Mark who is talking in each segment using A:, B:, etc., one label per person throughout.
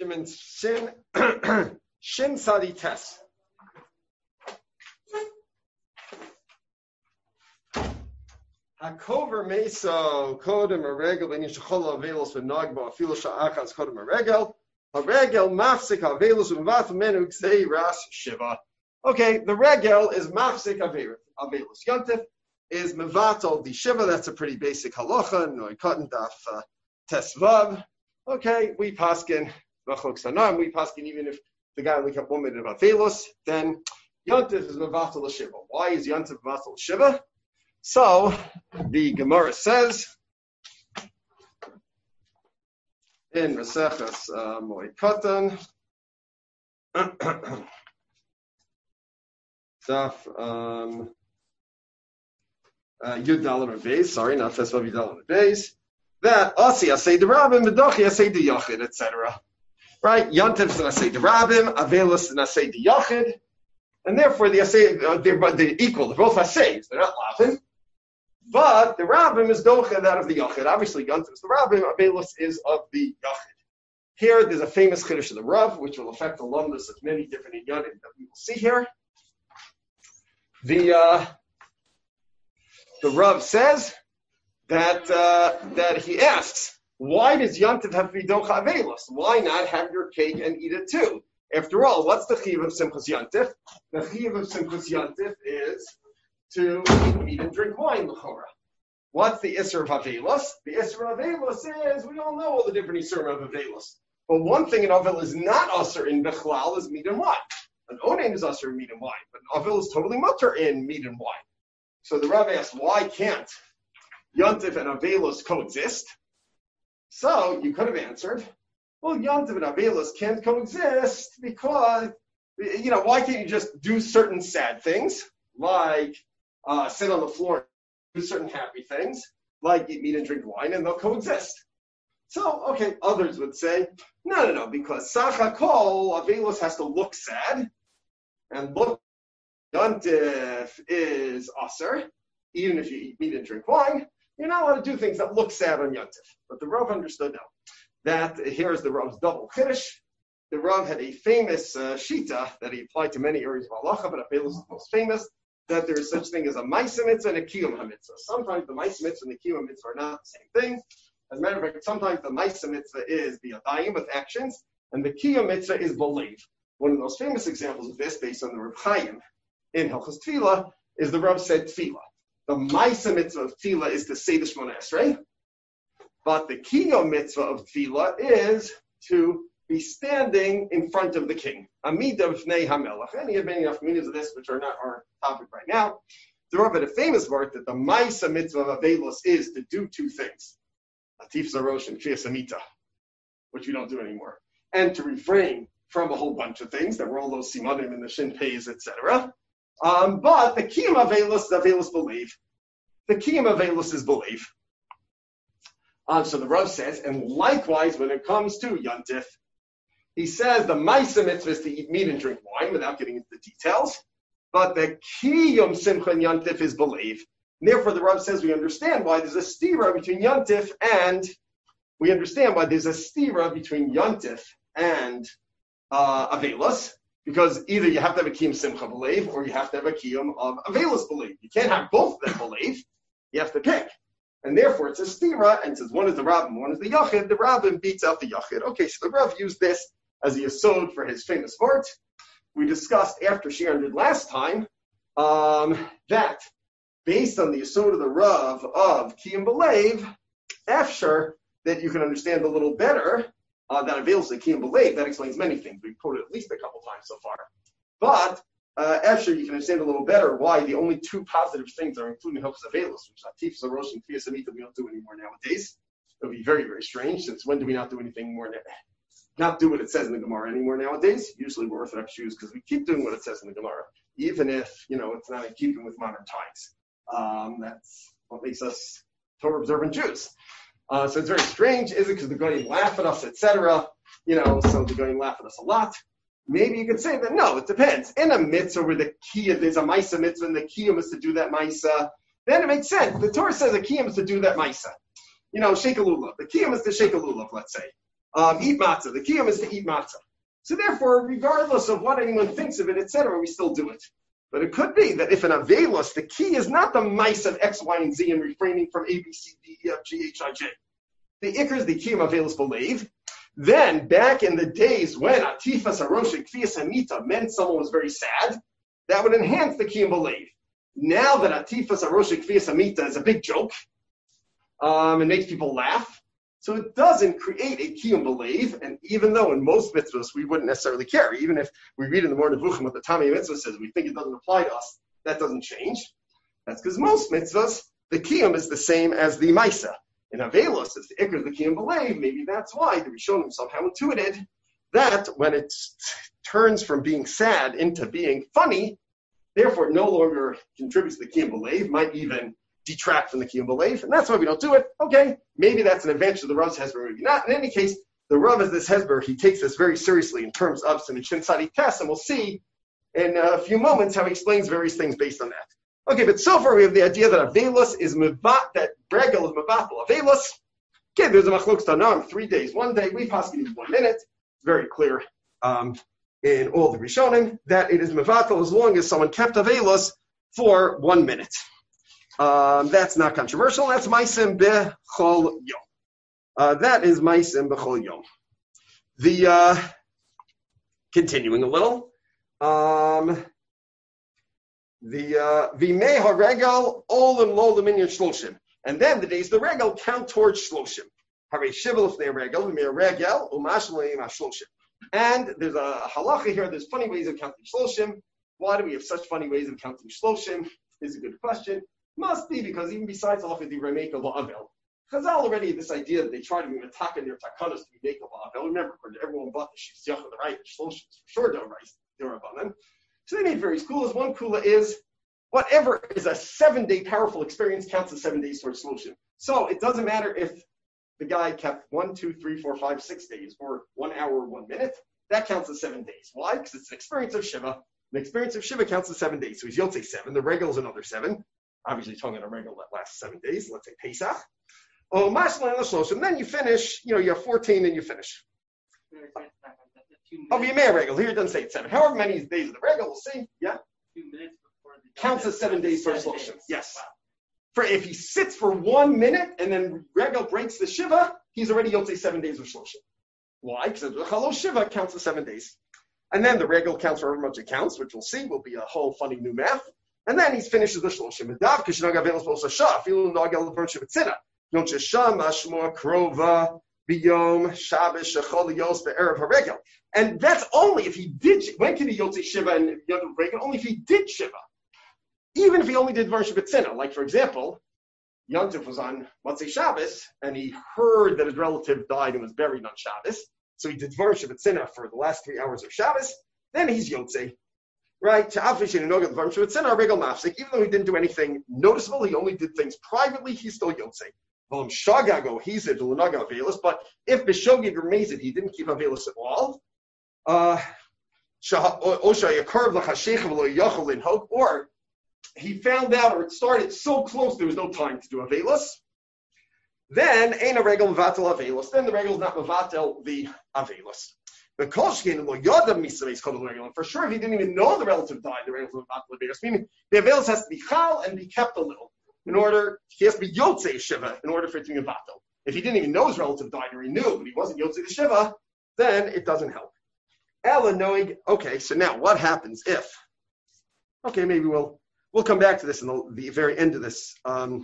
A: Shimon Shin Shin Sadi Tes. Hakover Meso Kodem Aregel Benishachol Avelos V'Nagba Afilo Sha'achas Kodem Aregel Haregel Mafsik Avelos V'Vat Menu Ksei Ras Shiva. Okay, the regel is Mafsik Avelos. Yontif is Mevatel Di Shiva. That's a pretty basic halacha. No, Katan Daf Tesvav. Okay, we paskin V'Chok Sanam. We paskin even if the guy only kept 1 minute of Avelos, then Yontif is Mevatel Shiva. Why is Yontif Mevatel Shiva? So the Gemara says in Maseches Moed Katan, Daf Yud Dalet Beis. Sorry, not Tesvav Yud Dalet Beis. That Asi Asay the Rabbim, Medachi Asay the Yachid, etc. Right? Yontif is an Asay the Rabbim, Avelos is an Asay the Yachid, and therefore the Asay they're equal. They're both Asays. They're not laughing. But the Rabbim is Doched out of the Yachid. Obviously, Yontif is the Rabbim, Avelos is of the Yachid. Here, there's a famous Chiddush of the Rav, which will affect the alumnus of many different Inyanim that we will see here. The Rav says that he asks, why does Yontif have to be Docha Avelos? Why not have your cake and eat it too? After all, what's the Chiyuv of Simchas Yontif? The Chiyuv of Simchas Yontif is to eat and drink wine, l'chora. What's the Isser of Avelos? The Isser of Avelos is, we all know all the different Isser of Avelos. But one thing in Avel is not Isser in Bechlal is meat and wine. An Onain is Isser in meat and wine, but Avel is totally mutter in meat and wine. So the Rav asks, why can't Yontif and Avelos coexist? So you could have answered, well, Yontif and Avelos can't coexist because, why can't you just do certain sad things, like sit on the floor and do certain happy things, like eat meat and drink wine, and they'll coexist. So, okay, others would say, no, because Sachakol, Avelos has to look sad, and look, Yontif is Aser, even if you eat meat and drink wine, you're not allowed to do things that look sad on Yontif. But the Rav understood now. That here's the Rav's double Chiddush. The Rav had a famous Shita that he applied to many areas of halacha, but Avelos is the most famous, that there is such thing as a Maisa Mitzvah and a Kiyum HaMitzvah. Sometimes the Maisa Mitzvah and the Kiyum HaMitzvah are not the same thing. As a matter of fact, sometimes the Maisa Mitzvah is the Adayim with actions, and the Kiyum Mitzvah is belief. One of the most famous examples of this, based on the Rav Chaim in Hilchos Tefillah, is the Rav said Tefillah. The Maisa Mitzvah of Tefillah is to say the Shemona Esrei, but the Kiyum Mitzvah of Tefillah is to be standing in front of the king. Amida V'nei HaMelech. And he had many meanings of this, which are not our topic right now. The Rav had a famous word that the Maisa Mitzvah of Avelos is to do two things. Atif Zarosh and Kriyas Amita, which we don't do anymore. And to refrain from a whole bunch of things that were all those simanim and the shin pays, etc. But the Kiyum Avelos, the Avelos believe. The Kiyum Avelos is belief. So the Rav says, and likewise when it comes to Yontif, he says the Maisa Mitzvah is to eat meat and drink wine without getting into the details, but the Kiyum Simcha and Yontif is belief. And therefore the Rav says we understand why there's a stira between Yontif and Avelos, because either you have to have a Kiyum Simcha belief or you have to have a Kiyum of Avelos belief. You can't have both of them belief. You have to pick. And therefore it's a stira, and since one is the Rabbim, one is the Yachid, the Rabbim beats out the Yachid. Okay, so the Rav used this as a yesod for his famous vort. We discussed after Shiur last time that based on the yesod of the Rav of Kiyum Belev, after that you can understand a little better that avails the Kiyum Belev. That explains many things. We've quoted at least a couple times so far. But after you can understand a little better why the only two positive things are including Hilchos Avelos, which Atif Zarosh and Kriyas Amita we don't do anymore nowadays. It would be very, very strange, since when do we not do anything more not do what it says in the Gemara anymore nowadays? Usually we're Orthodox Jews because we keep doing what it says in the Gemara, even if, it's not in keeping with modern times. That's what makes us Torah observant Jews. So it's very strange. Is it because the Goyim laugh at us, etc.? So the Goyim laugh at us a lot. Maybe you could say that, no, it depends. In a mitzvah where the kiyum, there's a maisa mitzvah and the kiyum is to do that maisa, then it makes sense. The Torah says the kiyum is to do that maisa. Shake a lulav. The kiyum is to shake a lulav, let's say. Eat matzah. The kiyum is to eat matzah. So therefore, regardless of what anyone thinks of it, etc., we still do it. But it could be that if an avelos, the key is not the mice of X, Y, and Z and refraining from A, B, C, D, E, F, G, H, I, J. The ikr is the kiyum avelos believe. Then, back in the days when atifas arosha kfiyas hamita meant someone was very sad, that would enhance the kiyum believe. Now that atifas arosha kfiyas hamita is a big joke, and makes people laugh, so it doesn't create a kiyum believe. And even though in most mitzvahs we wouldn't necessarily care, even if we read in the Moreh Nevuchim what the Tamei mitzvah says, we think it doesn't apply to us, that doesn't change. That's because most mitzvahs, the kiyum is the same as the maisa. In Avelos, it's the ikr, the kiyum believe. Maybe that's why the Rishonim somehow intuited that when it turns from being sad into being funny, therefore it no longer contributes to the kiyum believe, might even detract from the kiyum belief, and that's why we don't do it. Okay, maybe that's an advantage of the Rav's hesber, maybe not. In any case, the Rav is this hesber. He takes this very seriously in terms of Siman Shin Tzadi Tes, and we'll see in a few moments how he explains various things based on that. Okay, but so far we have the idea that Avelos is mevat, that Bregel is mevatel Avelos. Okay, there's a machlok tanam, 3 days, 1 day. We pass it 1 minute. It's very clear in all the Rishonim that it is mevatel as long as someone kept Avelos for 1 minute. That's not controversial. That's Maisim Bechol Yom. That is Maisim Bechol Yom. The continuing a little. The Vimei HaRegal Olim Lo Leminyan Shloshim. And then the days the regal count towards Shloshim. Hare Shivel Ifnei Regal Vimei HaRegal Umash Leim HaShloshim. And there's a halacha here. There's funny ways of counting Shloshim. Why do we have such funny ways of counting Shloshim? Is a good question. Must be because even besides halacha the remake of la'avel, Chazal already had this idea that they try to be metakan their takanas to make a la'avel. Remember, everyone bought the shivs yachad right, shloshim for sure don't rise derabanan. So they made various kulas. One kula is whatever is a 7-day powerful experience counts as 7 days towards shloshim. So it doesn't matter if the guy kept 1, 2, 3, 4, 5, 6 days or 1 hour, 1 minute. That counts as 7 days. Why? Because it's an experience of shiva. An experience of shiva counts as 7 days. So he's yotzei 7. The regal is another 7. Obviously, talking about a regal that lasts 7 days. Let's say Pesach. Oh, Mashlan L'Shloshim. Then you finish. You have 14, and you finish. Oh, Yemei regal. Here it doesn't say it's 7. However many days of the regal, we'll see. Yeah.
B: 2 minutes before the
A: counts as 7 days for Shloshim. Yes. Wow. For if he sits for 1 minute and then regal breaks the shiva, he's already yotzei 7 days of Shloshim. Why? Because the Chalo Shiva counts as 7 days. And then the regal counts for however much it counts, which we'll see will be a whole funny new math. And then he finishes the shloshim. Don't just shamash more krova biyom shabbos shechol yos be'erev haregel. And that's only if he did. When can he yotze shiva and yom regel? Only if he did shiva. Even if he only did dvar shebetzina. Like for example, Yontif was on Motzei Shabbos and he heard that his relative died and was buried on Shabbos. So he did dvar shebetzina for the last 3 hours of Shabbos. Then he's yotze. Right, even though he didn't do anything noticeable, he only did things privately, he's still yotzei. But if B'shogig remains it, he didn't keep Avelis at all. Or he found out, or it started so close there was no time to do Avelis. Then ain't a regal mevatel Avelis. Then the regal is not mevatel the Avelis. For sure, if he didn't even know the relative died, the relative meaning the Avelis has to be chal and be kept a little. He has to be yotzei shiva in order for it to be a vatel. If he didn't even know his relative died, or he knew, but he wasn't yotzei the shiva, then it doesn't help. Ella knowing, okay, so now what happens if, okay, maybe we'll come back to this in the very end of this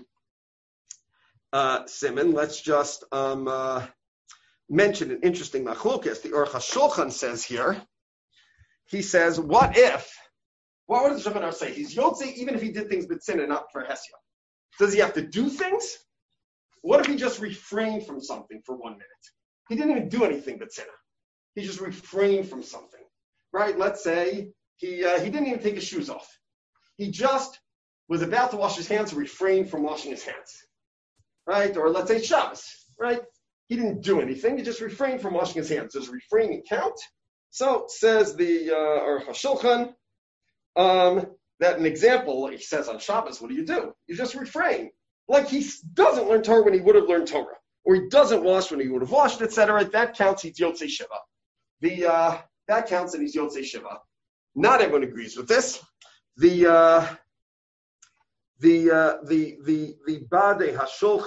A: siman. Let's just mention an interesting machlokas. The Aruch HaShulchan says here, he says, what does the Shulchan Aruch say? He's yotzei even if he did things b'tzina and not for hesya. Does he have to do things? What if he just refrained from something for 1 minute? He didn't even do anything b'tzina. He just refrained from something, right? Let's say he didn't even take his shoes off. He just was about to wash his hands and refrained from washing his hands, right? Or let's say Shabbos, right? He didn't do anything. He just refrained from washing his hands. Does refraining count? So says the Aruch HaShulchan that an example, like he says on Shabbos, what do? You just refrain. Like he doesn't learn Torah when he would have learned Torah. or he doesn't wash when he would have washed, etc., that counts, he's Yotzei Shiva. That counts and he's Yotzei Shiva. Not everyone agrees with this. The Badei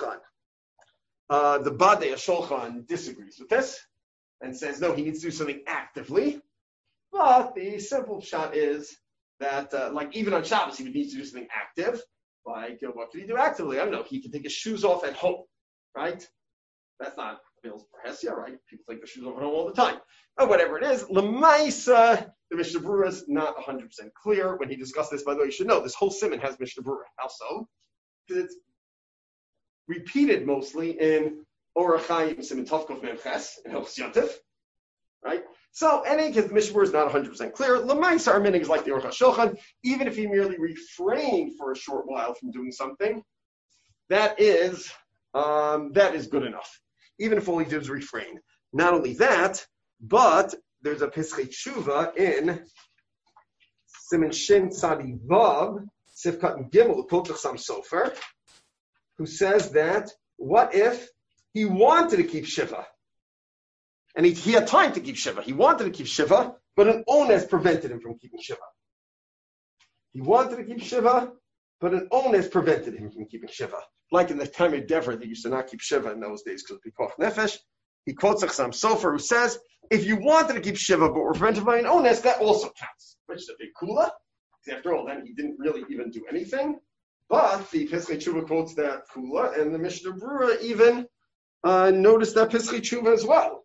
A: HaSholchan disagrees with this and says, no, he needs to do something actively. But the simple shot is that, like even on Shabbos, he would need to do something active. Like, what could he do actively? I don't know. He can take his shoes off at home, right? That's not available for Hesia, right? People take their shoes off at home all the time. Or whatever it is. Lemaisa, the Mishnah Berurah is not 100% clear. When he discussed this, by the way, you should know, this whole simon has Mishnah Berurah. How so? Because it's repeated mostly in Orach Chaim, Simon Tovkov Memches, in Hilchos Yontif, right? So, any case, the Mishnah Berurah is not 100% clear. Lemaisa, our meaning is like the Orach HaShulchan. Even if he merely refrained for a short while from doing something, that is good enough. Even if all he did was refrain. Not only that, but there's a Pesachei Tshuva in Siman Shin Tzadi Vav, Sifkat and Gimel, Kultach Sam Sofer, who says that what if he wanted to keep Shiva? And he had time to keep Shiva. He wanted to keep Shiva, but an onus prevented him from keeping Shiva. He wanted to keep Shiva, but an onus prevented him from keeping Shiva. Like in the time of Dever, they used to not keep Shiva in those days because of Pikuach Nefesh. He quotes Achsam Sofer, who says, if you wanted to keep Shiva, but were prevented by an onus, that also counts. Which is a big kula. After all, then he didn't really even do anything. But the Pesachei Tshuva quotes that kula, and the Mishnah Berurah even noticed that Pesachei Tshuva as well.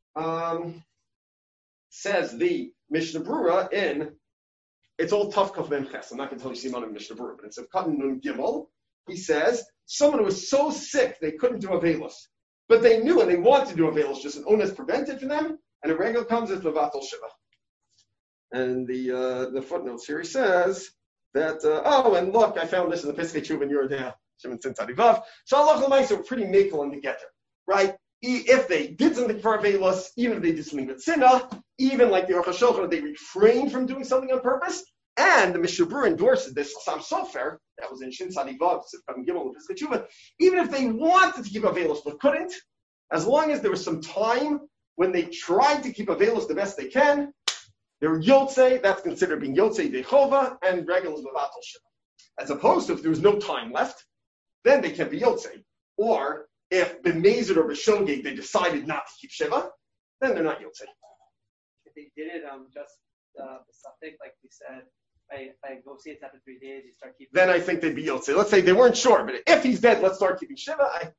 A: Says the Mishnah Berurah in, it's all tough kaf mem ches. I'm not going to tell you Simon of Mishnah Berurah, but it's a Katan Nun Gimel. He says, someone who was so sick they couldn't do Avelos, but they knew and they wanted to do Avelos, just an onus prevented from them, and a regular comes as Levatel Shiva. And the footnotes here, he says that, and look, I found this in the Pesachei Tshuva in Yerodea, Shimon Tzadi Vav. So Allah L'maisa were pretty makel in the getter, right? If they did something for Avelos, even if they did something with Sinah, even like the Orach HaShulchan, they refrained from doing something on purpose. And the Mishnah Berurah endorses this Sam Sofer, that was in Shin Tzadi Vav, Sifkat Gimel, and Pesachei Tshuva. Even if they wanted to keep Avelos but couldn't, as long as there was some time when they tried to keep Avelos the best they can, they're Yotzei, that's considered being Yotzei Dechova, and regular is Levatel Shiva. As opposed to if there was no time left, then they can't be Yotzei. Or if B'Mezid or B'Shogeg they decided not to keep Shiva, then they're not Yotzei.
B: If they did it just the suffix, like we said, if I go see it after 3 days, you start keeping.
A: Then I think they'd be Yotzei. Let's say they weren't sure, but if he's dead, let's start keeping Shiva.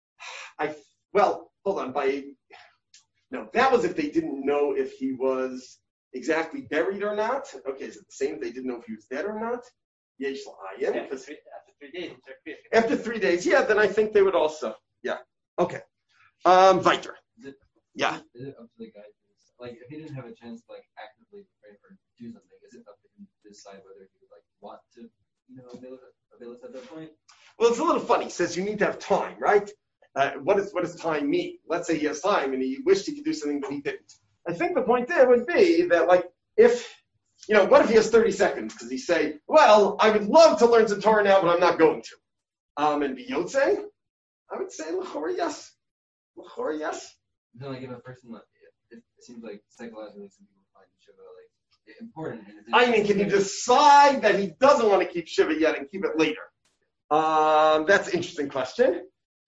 A: Well, hold on. No, that was if they didn't know if he was exactly buried or not. Okay, is it the same if they didn't know if he was dead or not? Yesh l'ayim.
B: After 3 days, you start keeping.
A: After 3 days, yeah, then I think they would also. Yeah. Okay. Weiter. Yeah.
C: Is it up to the guy like if he didn't have a chance to actively pray or do something, is it up to him to decide whether he would want to, avail us at that point?
A: Well, it's a little funny. He says you need to have time, right? What does time mean? Let's say he has time and he wished he could do something but he didn't. I think the point there would be that what if he has 30 seconds? Because he say, well, I would love to learn some Torah now, but I'm not going to. And be Yotzei? I would say l'chora yes. L'chora yes.
C: Then if a person, it seems like psychologically some people find Shiva important.
A: Can you decide that he doesn't want to keep Shiva yet and keep it later? That's an interesting question.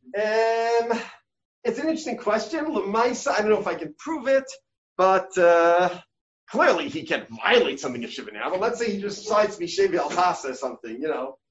A: It's an interesting question. L'maisa, I don't know if I can prove it, but clearly he can violate something of Shiva now. But let's say he just decides to be Shevi Al-Hasa or something,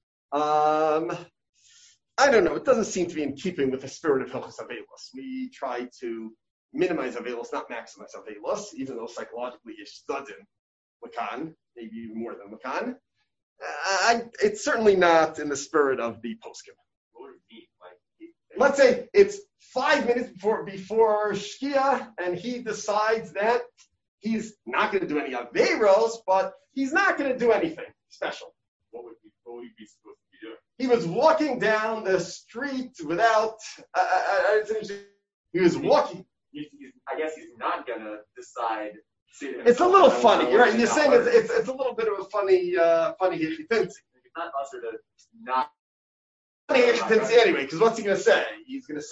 A: I don't know. It doesn't seem to be in keeping with the spirit of Hilchos Avelos. We try to minimize Avelos, not maximize Avelos, even though psychologically it's studying Lacan, maybe even more than Lacan. It's certainly not in the spirit of the poskim.
C: What would it be?
A: Let's say it's 5 minutes before Shkia, and he decides that he's not going to do any Averos, but he's not going to do anything special.
C: What would he be supposed to be doing?
A: He was walking down the street without. He was walking.
D: I guess he's not gonna decide.
A: It's a little funny, you're right? You're saying it's a little bit of a funny hichitinsi.
D: It's not us or to not.
A: Funny hichitinsi anyway, because what's he going to say? He's going to say,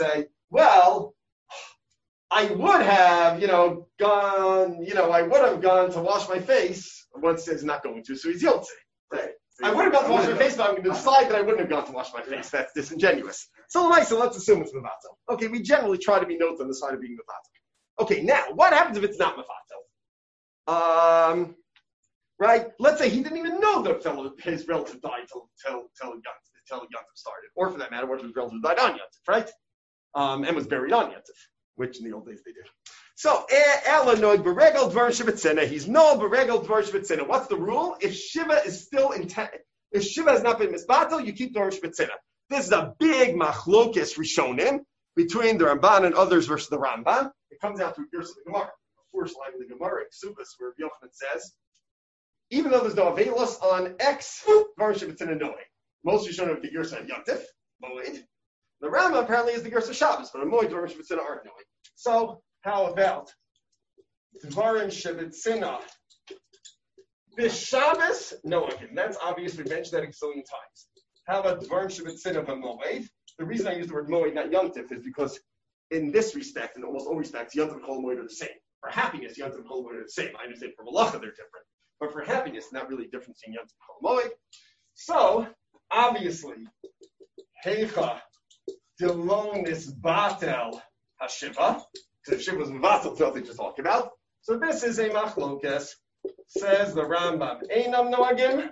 A: well, I would have, gone, I would have gone to wash my face. One says not going to, so he's yotze.
D: Right.
A: I would have gone to wash my face, but I'm going to decide that I wouldn't have gone to wash my face. That's disingenuous. So let's assume it's mevatel. Okay, we generally try to be notes on the side of being mevatel. Okay, now, what happens if it's not mevatel? Right? Let's say he didn't even know that his relative died till Yontif started. Or for that matter, what if his relative died on Yontif, right? And was buried on Yontif, which in the old days they did. So, Elanoid Beregel Dvar Shivatzina, he's no Beregel Dvar Shivatzina. What's the rule? If Shiva is still intent, if Shiva has not been misbatel, you keep Dvar Shivatzina. This is a big machlokes rishonim between the Ramban and others versus the Rambam. It comes down to a Gersa of the Gemara. The first line of the Gemara, Ksubas, where Yochanan says, even though there's no Avelos on X, Dvar Shivatzina Noe. Most Rishonim have the Gersa of Yontif, Moed. The Rambam apparently is the Gersa Shabbos, but a Moed Dvar Shivatzina aren't Noe. So, how about Dvarim Shivatzina? This Shabbos? No, again, that's obvious. We mentioned that a zillion times. How about Dvarim Shivatzina Moed? The reason I use the word Moed, not Yontif, is because in this respect, in almost all respects, Yontif and Chol Moed are the same. For happiness, Yontif and Chol Moed are the same. I understand for Malacha they're different. But for happiness, not really a difference in Yontif and Chol Moed. So, obviously, Heicha Delonis Batel Hashiva. Because if Shiva was Mevatel, what they just talked about. So this is a machlokes, says the Rambam, Einam Noagim,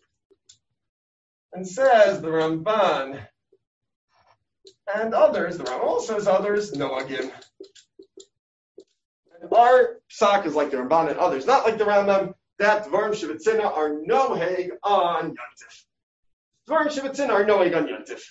A: and says the Ramban, and others, the Rambam also says others, Noagim. And our psak is like the Ramban and others, not like the Rambam, that Dvarim Shivatzina are noheg on Yontif. Dvarim Shivatzina are noheg on Yontif.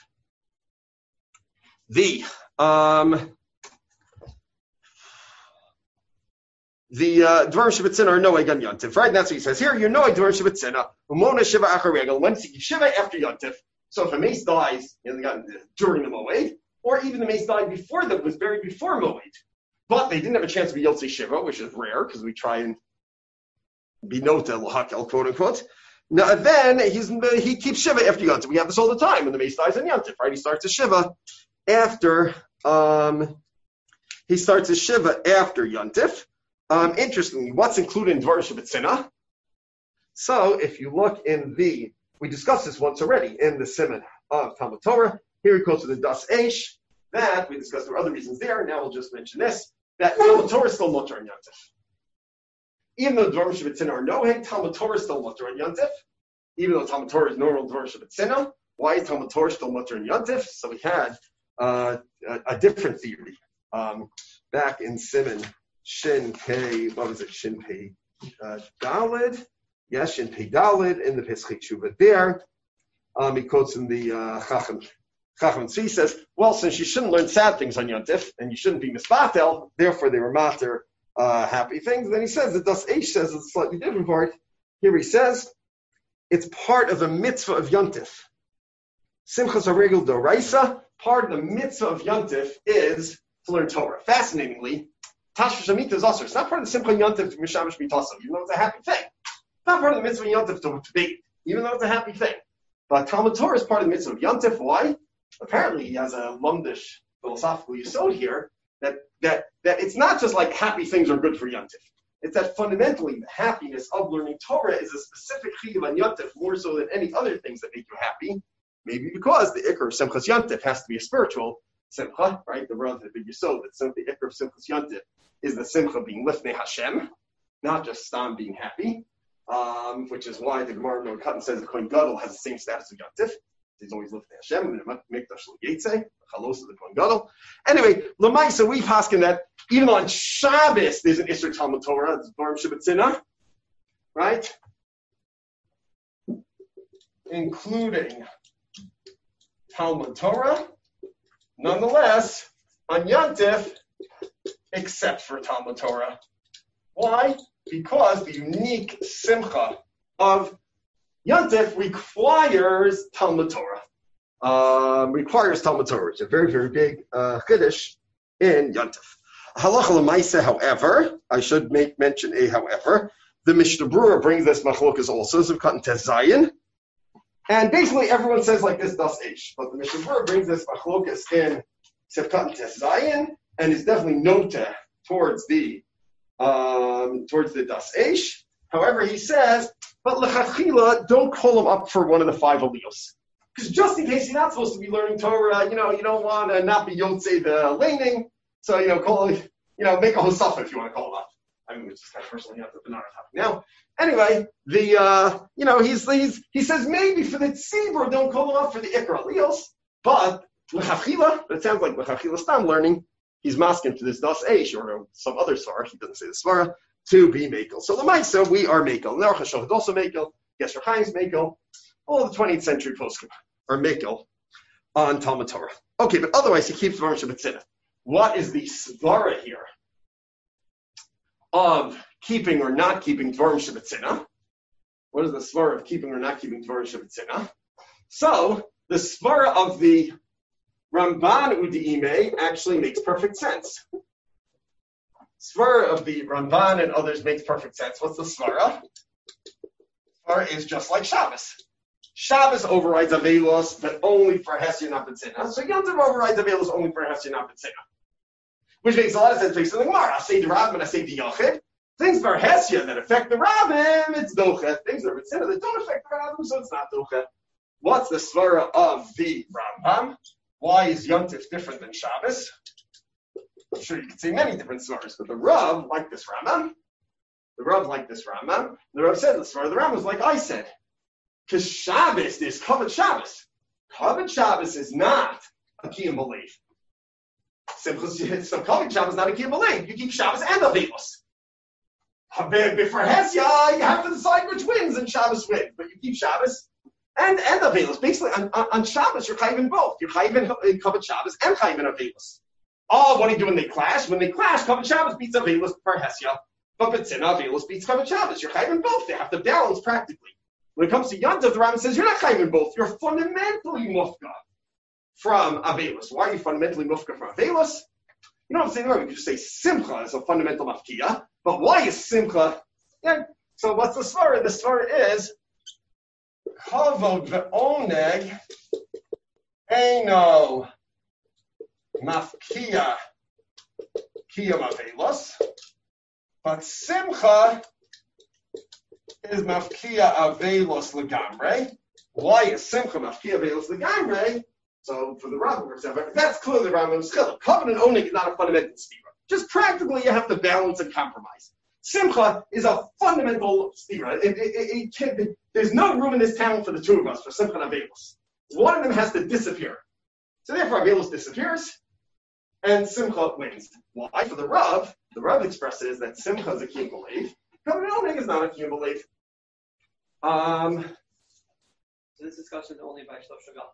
A: The Dvarim Shivatzina are noeg on Yontif, right? And that's what he says here. You're noeg Dvarim Shivatzina. Umona Shiva Achar Regel. When Shiva after Yontif. So if a mace dies during the Moed, or even the mace died before that was buried before Moed, but they didn't have a chance to be Yotzei Shiva, which is rare because we try and be nota l'hakel, quote unquote. Now then he keeps Shiva after Yontif. We have this all the time when the mace dies on Yontif, right? He starts a Shiva after Yontif. Interestingly, what's included in Dvar Shivatzina? So, if you look in we discussed this once already in the Siman of Talmud Torah. Here he goes to the Das Eish. That we discussed. There are other reasons there. Now we'll just mention this: that Talmud Torah is still mutter on Yontif. Even though Dvar Shivatzina are noheg, Talmud Torah is still mutter on Yontif. Even though Talmud Torah is normal Dvar Shivatzina, why is Talmud Torah still mutter on Yontif? So we had a different theory back in Siman. Shin Pei, what was it? Shin Pei Dalid. Yes, Shin Pei Dalid in the Pesach Tshuva there. He quotes in the Chacham Tzvi says, well, since you shouldn't learn sad things on Yontif, and you shouldn't be misbatel, therefore they were matter happy things. And then he says, the Das Eish says it's a slightly different part. Here he says, it's part of a mitzvah of Yontif. Simchas HaRegel Doraisa, part of the mitzvah of Yontif is to learn Torah. Fascinatingly, Tashmish Amita is also. It's not part of the Simcha Yontif to Mishamish Mitaso, even though it's a happy thing. It's not part of the mitzvah Yontif to debate, even though it's a happy thing. But Talmud Torah is part of the mitzvah of Yontif. Why? Apparently, he has a lumdish philosophical yesod here that it's not just like happy things are good for Yontif. It's that fundamentally the happiness of learning Torah is a specific chiyuv on Yontif more so than any other things that make you happy. Maybe because the ikar of Simchas Yontif has to be a spiritual simcha, right? The relative big yesod that the ikar of Simchas Yontif is the simcha being lifnei Hashem, not just stam being happy, which is why the Gemara in Katan says the Kohen Gadol has the same status of Yontif. He's always lifnei Hashem, and mikdash l'yetze, chalos of the Kohen Gadol. Anyway, l'maisa we paskin that even on Shabbos there's an Isser Talmud Torah, it's Dvarim Shivatzina, right? Including Talmud Torah, nonetheless, on Yontif, except for Talmud Torah. Why? Because the unique simcha of Yontif requires Talmud Torah. It's a very, very big chiddush in Yontif. Halacha l'maaseh, however, I should mention a however. The Mishnah Berurah brings this machlokas also, Zivkat Tes Zayin. And basically everyone says like this, Das Eish. But the Mishnah Berurah brings this machlokas in Sefkat Tes Zayin, and is definitely nota towards the Das Eish. However, he says, but L'chachila, don't call him up for one of the 5 aliyos. Because just in case you're not supposed to be learning Torah, you don't want to not be Yotzei the laning, so, make a Hosafa if you want to call him up. I mean, which is kind of personally not the Banana topic now. Anyway, he says maybe for the Tzibur, don't call him up for the Ikra aliyos, but L'chachila, it sounds like L'chachila Stam learning, he's masking to this Das Eish, or some other Svara, he doesn't say the Svara, to be Mekel. So the Maisa, we are Mekel. Neruch HaShohad also Mekel. Yesher Chaim's Mekel. All the 20th century poskim are Mekel on Talmud Torah. Okay, but otherwise he keeps Dvarim Shabbatzina. What is the Svara here of keeping or not keeping Dvarim Shabbatzina? What is the Svara of keeping or not keeping Dvarim Shabbatzina? So, the Svara of the Ramban Udiime actually makes perfect sense. Svara of the Ramban and others makes perfect sense. What's the Svara? Svara is just like Shabbos. Shabbos overrides Avelos, but only for Hesya not B'tzina. So Yom Tov overrides Avelos only for Hesya not B'tzina. Which makes a lot of sense based on the Gemara. I say the Rabbim and I say the Yochid. Things for Hesya that affect the Rabbim, it's Dochet. Things that are B'tzina that don't affect the Rabbim, so it's not Dochet. What's the Svara of the Rambam? Why is Yom Tov different than Shabbos? I'm sure you could say many different svaras, but the Rav liked this Rambam. The Rav said the Svara. The Rambam was like I said. Because Shabbos is Kavod Shabbos. Kavod Shabbos is not a Kiyum B'Leiv. So Kavod Shabbos is not a Kiyum B'Leiv. You keep Shabbos and Avelos. For Hesya, you have to decide which wins, and Shabbos wins. But you keep Shabbos and Avelos. Basically, on Shabbos, you're chayiv in both. You're chayiv in Kavod Shabbos and chayiv in Avelos. Oh, what do you do when they clash? When they clash, Kavod Shabbos beats Avelos for Hesya. But B'tzina, Avelos beats Kavod Shabbos. You're chayiv in both. They have to balance practically. When it comes to Yom Tov, the Rambam says you're not chayiv in both. You're fundamentally mufka from Avelos. Why are you fundamentally mufka from Avelos? You know what I'm saying? We could just say Simcha is a fundamental mafkiya. But why is Simcha? Yeah. So what's the svara? The svara is Kavod ve'oneg eino mafkiya kiyam Avelos, but Simcha is mafkiya Avelos legamre. Why is Simcha mafkiya Avelos legamre? So for the Rambam, for example, that's clearly the Rambam's chiluk. Kavod and oneg is not a fundamental stira. Just practically, you have to balance and compromise. Simcha is a fundamental stira. There's no room in this town for the two of us, for Simcha and Avelos. One of them has to disappear. So therefore, Avelos disappears, and Simcha wins. Why? For the Rav expresses that Simcha is a kiyum b'leiv. Kavod and oneg is not a kiyum b'leiv.
B: So this discussion is only by Shlosh Shagal.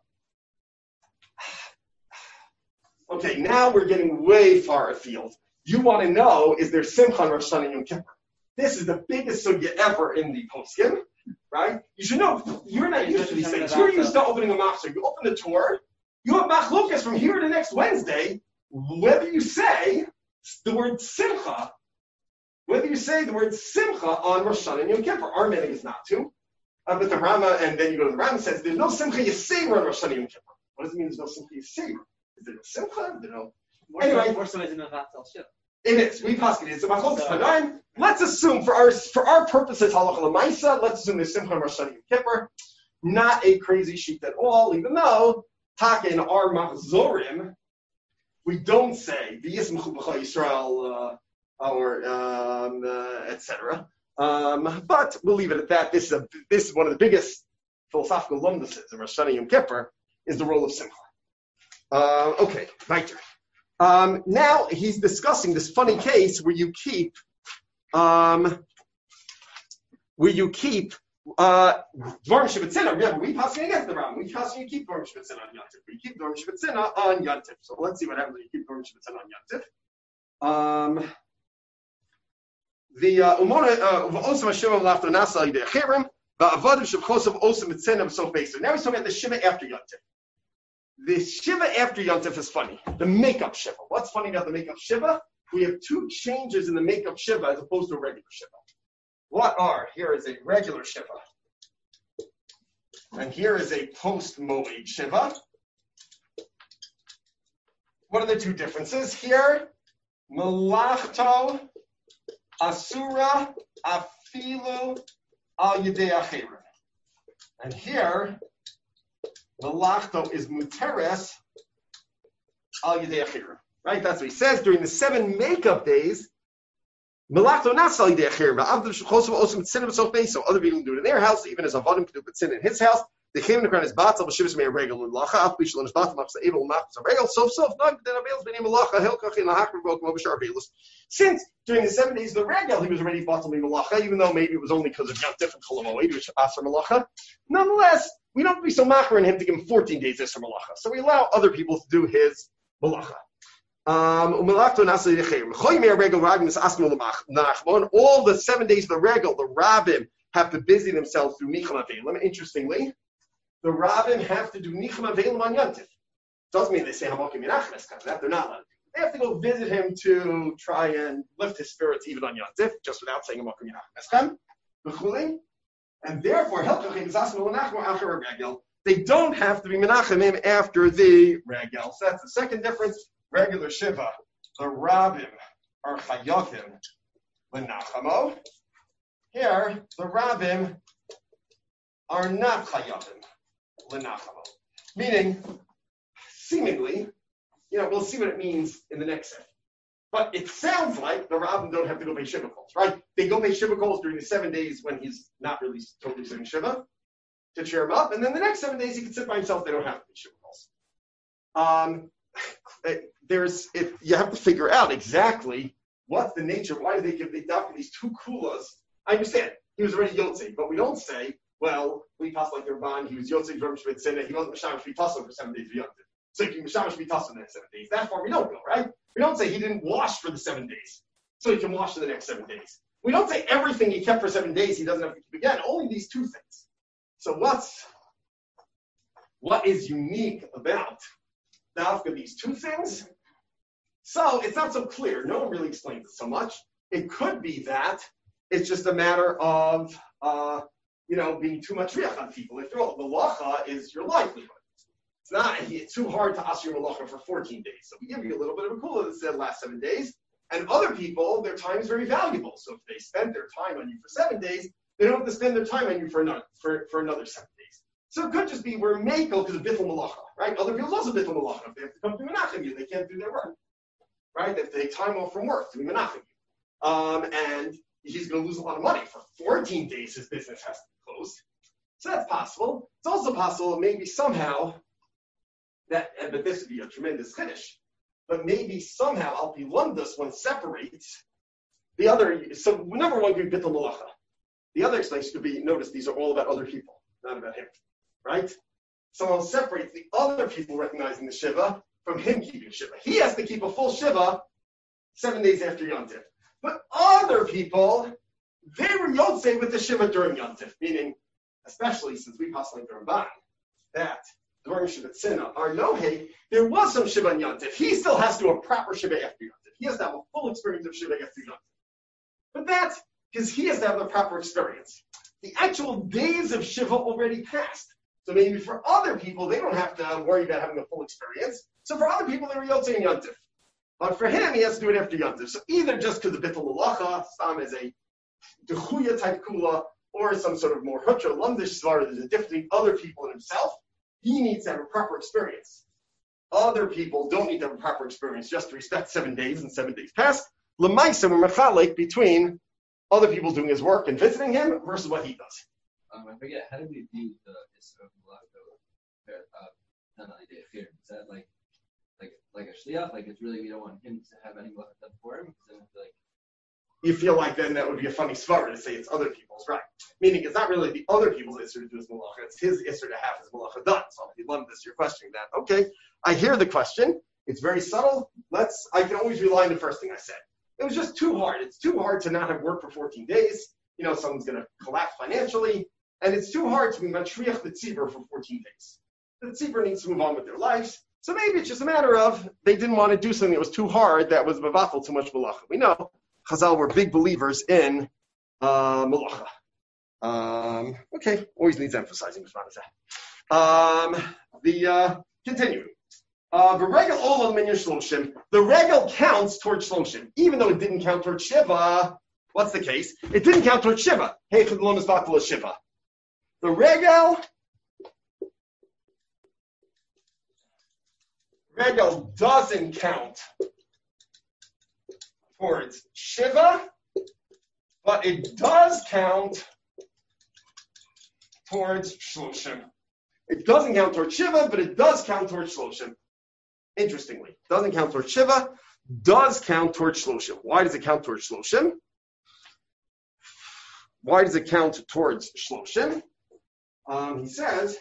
A: Okay, now we're getting way far afield. You want to know, is there Simcha on Rosh Hashanah and Yom Kippur? This is the biggest sugya ever in the poskim, right? You should know, you're not used to these things. You're used to opening a machzor. You open the Torah, you have machlokas from here to next Wednesday, whether you say the word Simcha, on Rosh Hashanah and Yom Kippur. Our meaning is not to. But the Rama, and then you go to the Rama, says there's no Simcha Yisayra on Rosh Hashanah and Yom Kippur. What does it mean there's no Simcha Yisayra? Is there no Simcha? Anyway,
B: more so is in the Vatal Ship.
A: It is. We paskin it. So let's assume for our purposes halacha l'maisa, let's assume there's Simcha Rosh Hashanah Yom Kippur. Not a crazy sheet at all, even though taka in our machzorim we don't say v'yismchu b'chol Yisrael or etc. But we'll leave it at that. This is one of the biggest philosophical lumduses in Rosh Hashanah Yom Kippur is the role of Simcha. Okay, weiter. Now he's discussing this funny case where you keep Dvarim Shabbatzina. Remember, we passing against the Ram. We passing you keep Dvarim Shabbatzina on Yom Tov. We keep Dvarim Shabbatzina on Yom Tov. So let's see what happens when you keep Dvarim Shabbatzina on Yom Tov. The Umona Osam Hashem Lafto Nasa Yidei Achirim Va'avadim Shabchosav Osam Mitzena V'Sof Beiser. Now he's talking about the Shiva after Yom Tov. The Shiva after Yom Tov is funny. The makeup Shiva. What's funny about the makeup Shiva? We have two changes in the makeup Shiva as opposed to a regular Shiva. What are? Here is a regular Shiva. And here is a post-Moed Shiva. What are the two differences here? Melachto asura afilu al yedei achirim. And here, melachto is muteres al yedei achirim. Right? That's what he says. During the 7 makeup days, melachto not al yedei achirim. So other people can do it in their house, even as avodim can do it in his house. They came in the ground as batal b'shivas mei regel l'lacha. Af b'shel batal machsa evil machsa regel. So not then avails b'nei malacha helkach in lahakar v'ok b'shar avails. Since during the 7 days of the regel he was already batal mei malacha, even though maybe it was only because of Yontif and Cholamoid, which asar malacha. Nonetheless, we don't be so machar in him to give him 14 days asar malacha. So we allow other people to do his malacha. All the 7 days of the regel, the rabbim have to busy themselves through nicham avelim. Interestingly, the rabbim have to do nicham avelim on Yontif. Doesn't mean they say hamokim yinachmes that they're not allowed to do. They have to go visit him to try and lift his spirits even on Yontif, just without saying hamokim yinachmes. And therefore, they don't have to be menachemim after the regel. So that's the second difference. Regular shiva, the rabbim are chayavim lenachamo. Here, the rabbim are not chayavim lenachamo. Meaning, seemingly, we'll see what it means in the next set. But it sounds like the rabbim don't have to go pay shiva calls, right? They go pay shiva calls during the 7 days when he's not really totally saying shiva to cheer him up, and then the next 7 days he can sit by himself. They don't have to pay shiva calls. You have to figure out exactly what's the nature. Why do they dock these 2 kulas? I understand he was already Yotzei, but we don't say, well, we pass like the Rabban, he was Yotzei from Shvitzina, he wasn't Mishamash V'Tasso for 7 days of Yontif. So he can Mishamash V'Tasso in the next 7 days. That far we don't go, right? We don't say he didn't wash for the 7 days, so he can wash for the next 7 days. We don't say everything he kept for 7 days he doesn't have to keep again. Only these 2 things. So what is unique about Dafka these 2 things? So it's not so clear. No one really explains it so much. It could be that it's just a matter of being too much riach on people. After all, malacha is your livelihood. It's too hard to ask your malacha for 14 days. So we give you a little bit of a kula that said last 7 days. And other people, their time is very valuable. So if they spend their time on you for 7 days, they don't have to spend their time on you for another 7 days. So it could just be we're makel because of bittul malacha, right? Other people's also bittul malacha. If they have to come to menachem you, they can't do their work, right? They have to take time off from work to be menachem you. And he's going to lose a lot of money. For 14 days, his business has to be closed. So that's possible. It's also possible maybe somehow but this would be a tremendous chiddush, but maybe somehow Al Pi Lumdus, one separates the other. So number one could be bittul malacha. The other explanation could be, notice these are all about other people, not about him, right? Someone separates the other people recognizing the shiva from him keeping shiva. He has to keep a full shiva 7 days after Yontif. But other people, they were Yotzei with the shiva during Yontif, meaning, especially since we pass like the Ramban, that during Shivatzina, our Nohe, there was some shiva in Yontif. He still has to do a proper shiva after Yontif. He has to have a full experience of shiva after Yontif. But that's because he has to have the proper experience. The actual days of shiva already passed. So maybe for other people, they don't have to worry about having a full experience. So for other people, they were Yotzei in Yontif. But for him, he has to do it after Yontif. So either just because of bittul malacha, Stam is a dechuya type kula, or some sort of more hutra, lumdish svara, there's a difference between other people and himself. He needs to have a proper experience. Other people don't need to have a proper experience just to respect 7 days and 7 days past. L'maisa we're mechalek between other people doing his work and visiting him versus what he does.
C: I forget, how do we view the Isra of Malacha done on the day of fear? Is that like a shliach? Like it's really, we don't want him to have any malacha done for him?
A: You feel like then that would be a funny svara to say it's other people's, right? Meaning it's not really the other people's isser to do his malacha, it's his isser to have his malacha done. So if you love this, you're questioning that. Okay, I hear the question. It's very subtle. I can always rely on the first thing I said. It was just too hard. It's too hard to not have work for 14 days. Someone's going to collapse financially. And it's too hard to be matriach the tzibur for 14 days. The tzibur needs to move on with their lives. So maybe it's just a matter of they didn't want to do something that was too hard, that was mevatel too much malacha. We know Chazal were big believers in malacha. Okay, always needs emphasizing. Continuing. The regel all of minyan shloshim. The regel counts towards shloshim, even though it didn't count towards shiva. What's the case? It didn't count towards shiva. Hey, chedlon is batal shiva. The regel doesn't count towards shiva, but it does count towards shloshim. It doesn't count towards shiva, but it does count towards shloshim. Interestingly, doesn't count towards shiva, does count towards shloshim. Why does it count towards shloshim? Why does it count towards shloshim? He says,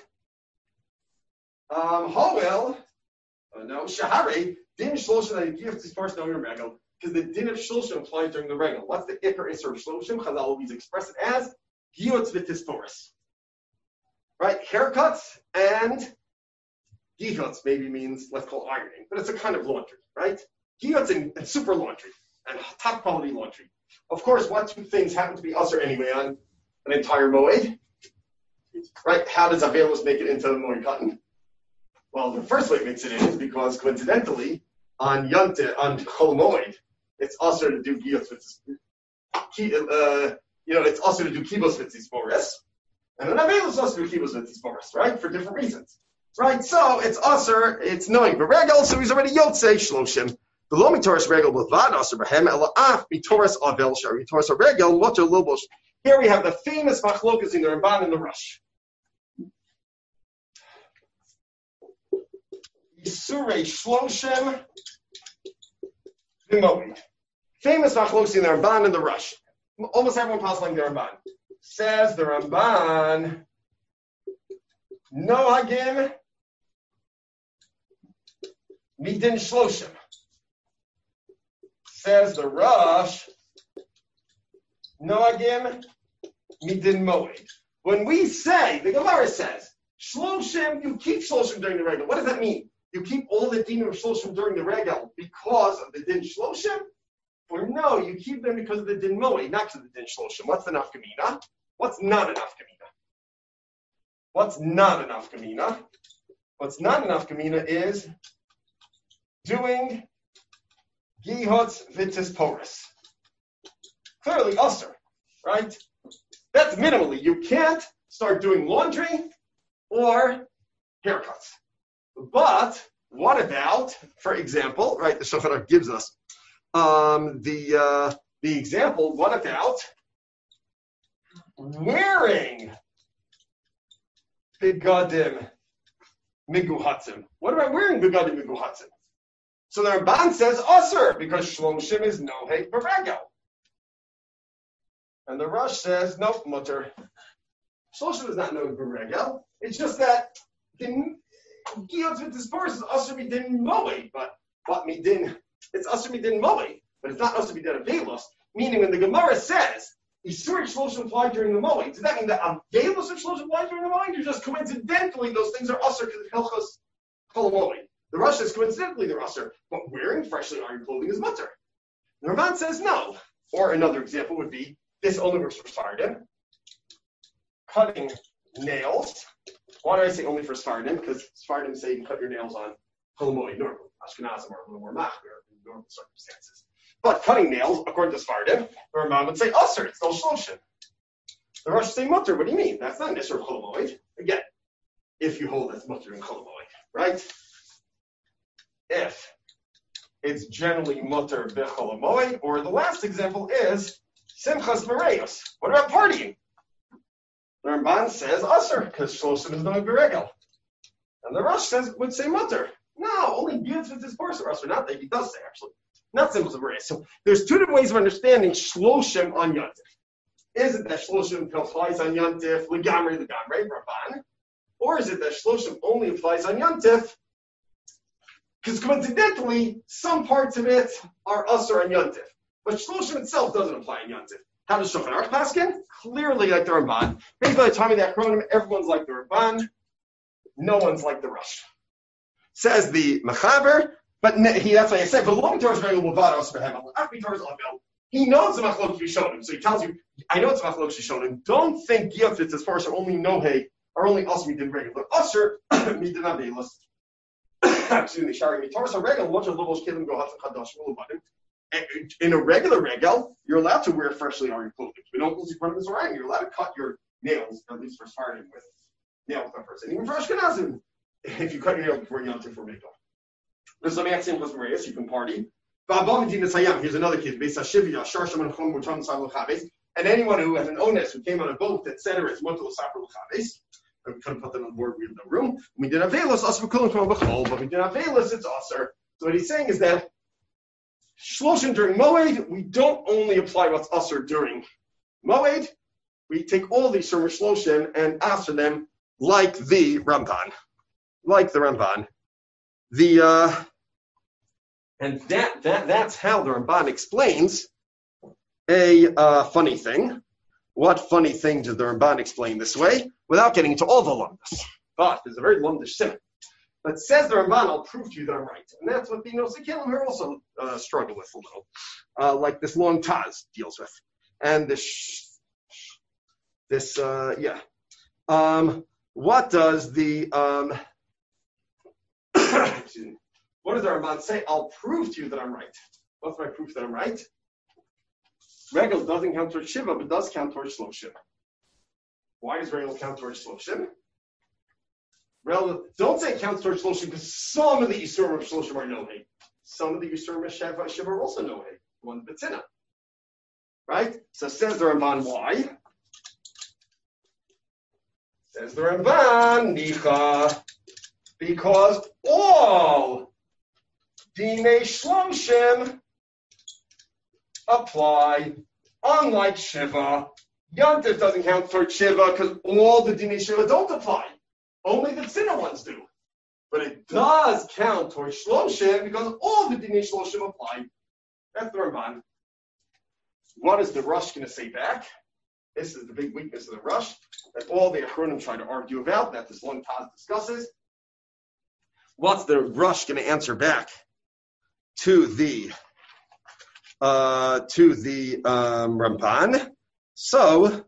A: shahare din shloshim that he gives this person on your regel, because the din of shloshim applies during the regel. What's the ikar isser of shloshim? Chazal always express it as giyotz v'tisforis. Right, haircuts and giyotz maybe means, let's call ironing, but it's a kind of laundry, right? Giyotz and super laundry and top quality laundry. Of course, what two things happen to be usher anyway on an entire moed? Right? How does Avelos make it into a moed cotton? Well, the first way it makes it in is because coincidentally on Chol Moed, it's usher to do giyotz with it's also to do kibos with tzipores, and an Avelos is also to do kibos with tzipores, right? For different reasons. Right, so it's usher, it's knowing the regel, so he's already yotzei shloshim. The lo mitoras regel with vad usher b'hem ela'af mitoras avel shar mitoras regel mutter lobosh. Here we have the famous machlokas in the Ramban and the Rush. Yisurei shloshim v'moed. Famous machlokas in the Ramban and the Rush. Almost everyone passes like the Ramban. Says the Ramban, no hagim midin shloshim. Says the Rush, no hagim midin moed. When we say, the Gemara says, shloshim, you keep shloshim during the regel. What does that mean? You keep all the din of shloshim during the regel because of the din shloshim? Or no, you keep them because of the din moed, not because of the din shloshim. What's the nafkamina? What's not a nafkamina? What's not a nafkamina? What's not a nafkamina is doing gihotz v'tisporis. Clearly usher, right? That's minimally. You can't start doing laundry or haircuts. But what about, for example, right, the Shulchan Aruch gives us the example, what about wearing begadim miguhatzim? What about wearing begadim miguhatzim? So the Ramban says usher because shloshim is no hate beregel. And the Rush says nope, mutter. Shloshim is not no beregel. It's just that giyotz v'tisporis is usher midin moed, but midin, it's usher midin moed, but it's not usher midin avelos. Meaning when the Gemara says Yisurik shloshim apply during the moed, does that mean that avelos of shloshim apply during the moed, or just coincidentally those things are usher because of hilchos kol moed? The Rush says coincidentally they're usher, but wearing freshly ironed clothing is mutter. The Ramban says no. Or another example would be, this only works for Sfardim. Cutting nails. Why do I say only for Sfardim? Because Sfardim say you can cut your nails on kol moed normally. Ashkenazim are a little more machmir in normal circumstances. But cutting nails, according to Sfardim, the Ramban would say usher, it's no shloshim. The Rush say mutter, what do you mean? That's not an issur of kol moed. Again, if you hold that's mutter in kol moed, right? If it's generally mutter b'chol moed, or the last example is simchas v'reyos. What about partying? The Ramban says usher because shloshim is no beregel, and the Rush would say mutter. No, only giyotz with this person. Usher, not that he does say actually, not simchas v'reyos. So there's two different ways of understanding shloshim on yontif. Is it that shloshim applies on yontif legamrei Ramban, or is it that shloshim only applies on yontif? Because coincidentally, some parts of it are usher and yontif. But shloshim itself doesn't apply in yontif. How does Shulchan Aruch paskin? Clearly like the Ramban. Maybe by the time of the acronym, everyone's like the Ramban. No one's like the Rush. Says the Mechaber, but that's why I said, but long Torah's very little vados for him. He knows the Machlok Yishonim. So he tells you, I know it's Machlok Yishonim. Don't think Giyafitz as far as only Nohe, or only usher midin regular. Usher midin avelos. excuse me, Shari Mitarsa Regal, much of Lobos Kilim go Hatzim Chadash Mulubadim. In a regular regal, you're allowed to wear freshly ironed clothing. We don't lose part of this right. You're allowed to cut your nails, at least for starting with nails the first. And even for Ashkenazim, if you cut your nails before Yom Tov for Regal. There's some Maxim plus Marias, you can party. Here's another kid. And anyone who has an onus who came on a boat, etc., is Motel Sapar L'Chaves. I couldn't put them on board, we have no room. We did Avelis, us Kulim from Bechol, but we did Avelis, it's Aser. So what he's saying is that Shloshim during Moed, we don't only apply what's Aser during Moed, we take all these Shomer Shloshim and Aser them like the Ramban. And that's how the Ramban explains a funny thing. What funny thing does the Ramban explain this way? Without getting into all the lumdus. But there's a very lumdish simon. But says the Ramban, I'll prove to you that I'm right. And that's what the Nosei here also struggle with a little. Like this long Taz deals with. And what does the excuse me. What does the Ramban say? I'll prove to you that I'm right. What's my proof that I'm right? Regel doesn't count towards Shiva, but does count towards Shloshim. Why does Regel count towards Shloshim? Regel, don't say it counts towards Shloshim, because some of the Yisurim of Shloshim are Nohei. Some of the Yisurim of Shiva are also Nohei. One B'tzina. Right? So says the Ramban, why? Says the Ramban, Nicha, because all Dinei Shloshim apply. Unlike Shiva, Yantif doesn't count towards Shiva because all the Dinei Shiva don't apply. Only the Tzina ones do. But it does count towards Shloshim because all the Dinei Shloshim apply. That's the Ramban. What is the Rush going to say back? This is the big weakness of the Rush that all the Achronim try to argue about, that this long Taz discusses. What's the Rush going to answer back to the Ramban? So,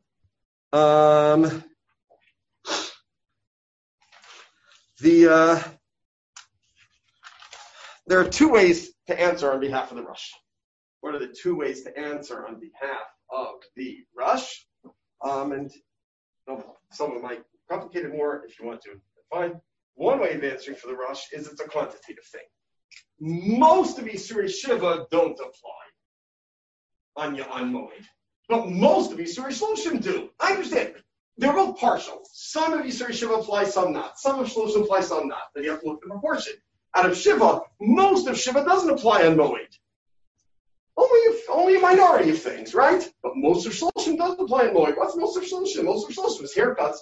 A: there are two ways to answer on behalf of the Rush. What are the two ways to answer on behalf of the Rush? And some of them might complicate it more if you want to. Fine. One way of answering for the Rush is it's a quantitative thing. Most of Yisuri Shiva don't apply on Moed. But most of Yisuri Shloshim do. I understand. They're both partial. Some of Yisuri Shiva apply, some not. Some of Shloshim apply, some not. Then you have to look at the proportion. Out of Shiva, most of Shiva doesn't apply on Moed. Only a minority of things, right? But most of Shloshim does apply on Moed. What's most of Shloshim? Most of Shloshim is haircuts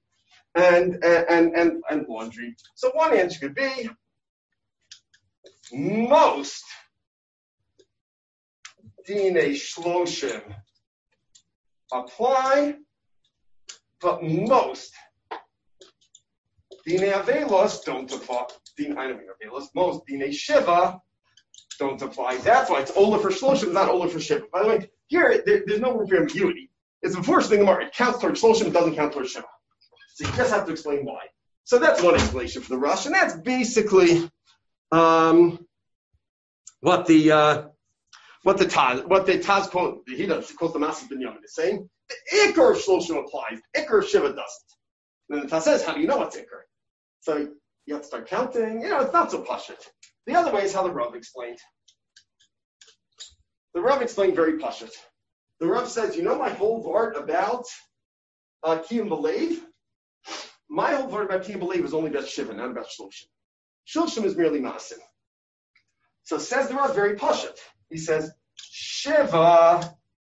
A: and laundry. So one answer could be most Dinei Shloshim apply, but most Dinei Avelos don't apply. Most Dinei Shiva don't apply. That's why it's Ola for Shloshim, not Ola for Shiva. By the way, here there's no room for ambiguity. It's unfortunately the Gemara. It counts towards Shloshim, it doesn't count towards Shiva. So you just have to explain why. So that's one explanation for the Rush, and that's basically what the Taz quote, he does quote the Maaseh Binyamin is saying. The Iker of Shloshim applies, the Iker of Shiva doesn't. And then the Taz says, how do you know what's Iker? So you have to start counting. It's not so pashut. The other way is how the Rav explained. The Rav explained very pashut. The Rav says, my whole vart about Kiyum B'Leiv? My whole vart about Kiyum B'Leiv is only about Shiva, not about Shloshim. Shloshim is merely Maasim. So says the Rav very pashut. He says, Shiva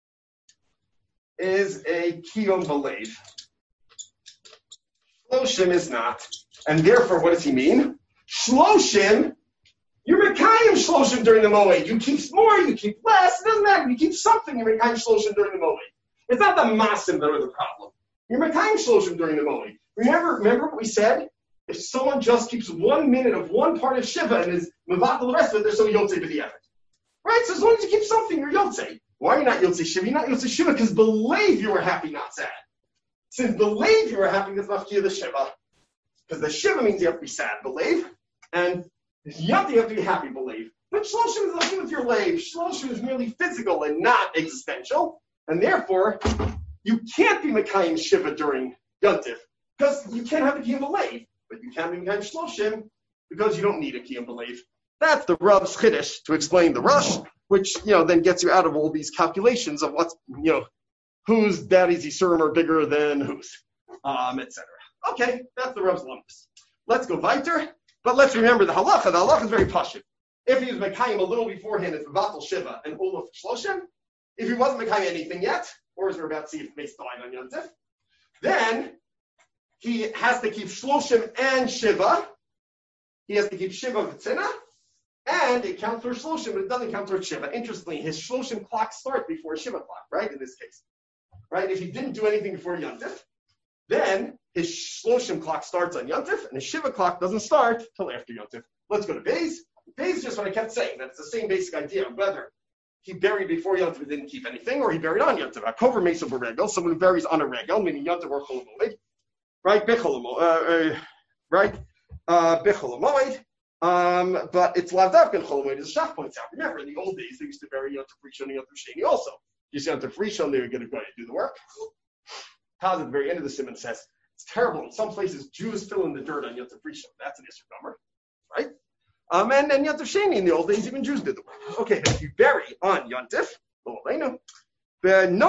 A: is a Kiyum B'Leiv. Shloshim is not. And therefore, what does he mean? Shloshim, you're Mekayim Shloshim during the Moed. You keep more, you keep less. It doesn't matter. You keep something, you're Mekayim Shloshim during the Moed. It's not the Masim that are the problem. You're Mekayim Shloshim during the Moed. Remember what we said? If someone just keeps 1 minute of one part of Shiva and is Mavatal the rest of it, there's some Yotzei B'di'evet. Right? So as long as you keep something, you're Yotzei. Why are you not Yotzei Shiva? You're not Yotzei Shiva because believe you were happy, not sad. Since believe you were happy, that's not the Shiva. Because the Shiva means you have to be sad, believe. And Yontif, you have to be happy, believe. But Shloshim is nothing with your lave. Shloshim is merely physical and not existential. And therefore, you can't be Mekayim Shiva during Yontif because you can't have a Kiyum B'Leiv. But you can be Mekayim Shloshim because you don't need a Kiyum B'Leiv. That's the Rav's Chiddush to explain the Rush, which, then gets you out of all these calculations of what's, whose daddy's Yisurim are bigger than whose, etc. Okay, that's the Rav's Lumbus. Let's go weiter. But let's remember the halacha. The halacha is very pashut. If he was Mekayim a little beforehand, it's Vatal Shiva and Olaf Shloshim. If he wasn't Mekayim anything yet, or as we're about to see if Mace died on Yontif, then he has to keep Shloshim and Shiva. He has to keep Shiva V'tzina, and it counts for Shloshim, but it doesn't count for Shiva. Interestingly, his Shloshim clock starts before Shiva clock, right, in this case. Right? If he didn't do anything before Yontif, then his Shloshim clock starts on Yontif, and his Shiva clock doesn't start till after Yontif. Let's go to Beis. Beis is just what I kept saying. That's the same basic idea of whether he buried before Yontif and didn't keep anything, or he buried on Yontif. A kover mesa b'regel, someone who buries on a regel, meaning Yontif or Chol Hamoed, right? Bechol Hamoed, but it's lavdavka in Chol Hamoed, as Shach points out. Remember, in the old days, they used to bury Yontif Rishon and Yontif Sheni also. You see Yontif Rishon, they would get a guy to do the work. Taz at the very end of the simon says, it's terrible. In some places, Jews fill in the dirt on Yontif Rishon. That's an Isser Gomer, right? And then Yontif Sheni, in the old days, even Jews did the work. Okay, but if you bury on Yontif, we know there's a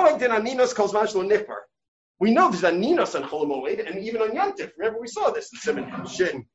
A: ninos on Chol Hamoed, and even on Yontif. Remember, we saw this in Siman Shin,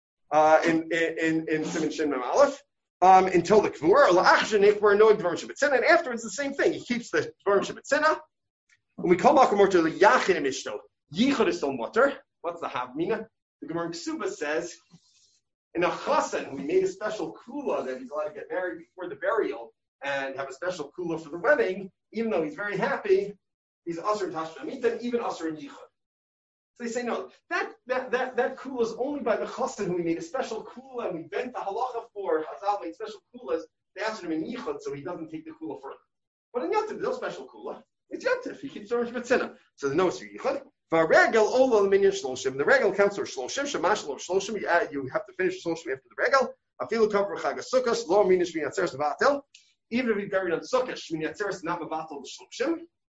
A: in Siman Shin Mem Aleph, until the Kvur, and afterwards the same thing. He keeps the Dvarim Shebetzina, and we call Makamor to the Yachin and Ishto. Yichud is still mutter. What's the Havmina? The Gemara Ksuba says, in a chasen, we made a special kula that he's allowed to get married before the burial and have a special kula for the wedding, even though he's very happy, he's asur in Tashmitamit and even asur in Yichud. So they say, no, that kula is only by the chasen who we made a special kula and we bent the halacha for. Hazal made special kulas, they answered him in Yichud so he doesn't take the kula further. But in Yontif, there's no special kula. It's Yontif. He keeps the Shebetzina. So there's no asur Yichud. For regel, all the minion shloshim. The regel counts for shloshim. Shemash lo shloshim. You have to finish shloshim after the regel. Afilu cover chag sukkos lo minish min atzeres mevatel. Even if he buried on sukkos, shmini atzeres not mevatel shloshim.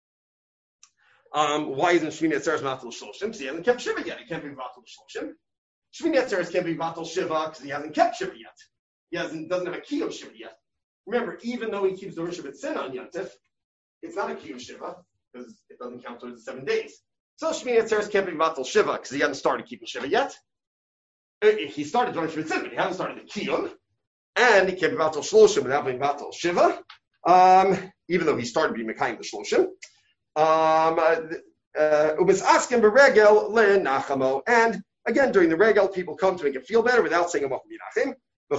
A: Why isn't shmini atzeres mevatel shloshim? So he hasn't kept shiva yet. He can't be mevatel shloshim. Shmini atzeres can't be mevatel shiva because he hasn't kept shiva yet. He doesn't have a key of shiva yet. Remember, even though he keeps the Rosh Hashanah on Yontif, it's not a key of shiva because it doesn't count towards the 7 days. So Shmini Atzeres can't be Vatal Shiva because he hasn't started keeping Shiva yet. He started doing Shiva but he hasn't started the Kiyum. And he can't be Vatal Shloshim without being Vatal Shiva, even though he started being Mekayim the Shloshim. Ubis asking Beregel Le Nachamo. And again, during the Regel, people come to make him feel better without saying Amach Minachim.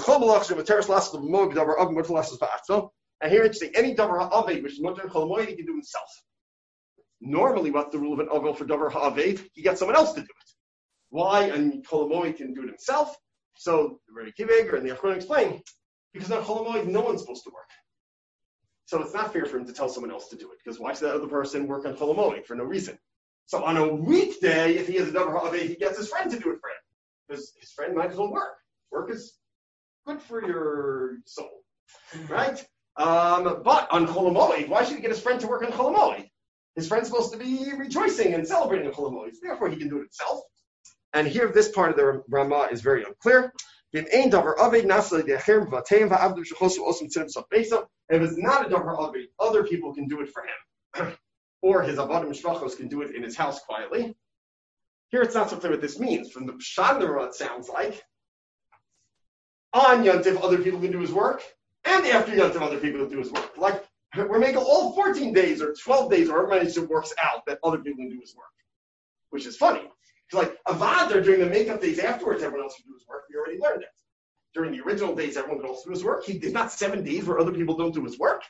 A: And here it's saying any Davar Ha'aved, which is Mutter Chol Hamoed, he can do himself. Normally, what's the rule of an Avil for Davar Ha'aved? He gets someone else to do it. Why? And Chol Hamoed can do it himself. So the Rebbe Kiveger and the Achronim explain, because on Chol Hamoed, no one's supposed to work. So it's not fair for him to tell someone else to do it, because why should that other person work on Chol Hamoed for no reason? So on a weekday, if he has a Davar Ha'aved, he gets his friend to do it for him, because his friend might as well work. Work is good for your soul, right? But on Chol Hamoed, why should he get his friend to work on Chol Hamoed? His friend's supposed to be rejoicing and celebrating on Chol Hamoed. Therefore, he can do it himself. And here, this part of the Ramah is very unclear. If it's not a Davar Aved, other people can do it for him. Or his Avodim Shvachos can do it in his house quietly. Here, it's not so clear what this means. From the Pshat Ramah, it sounds like on Yontif, other people can do his work, and after Yontif, other people can do his work. Like, we're making all 14 days or 12 days or however many it works out that other people can do his work, which is funny. It's like Avada during the makeup days afterwards, everyone else can do his work. We already learned that. During the original days, everyone could also do his work. He did not 7 days where other people don't do his work.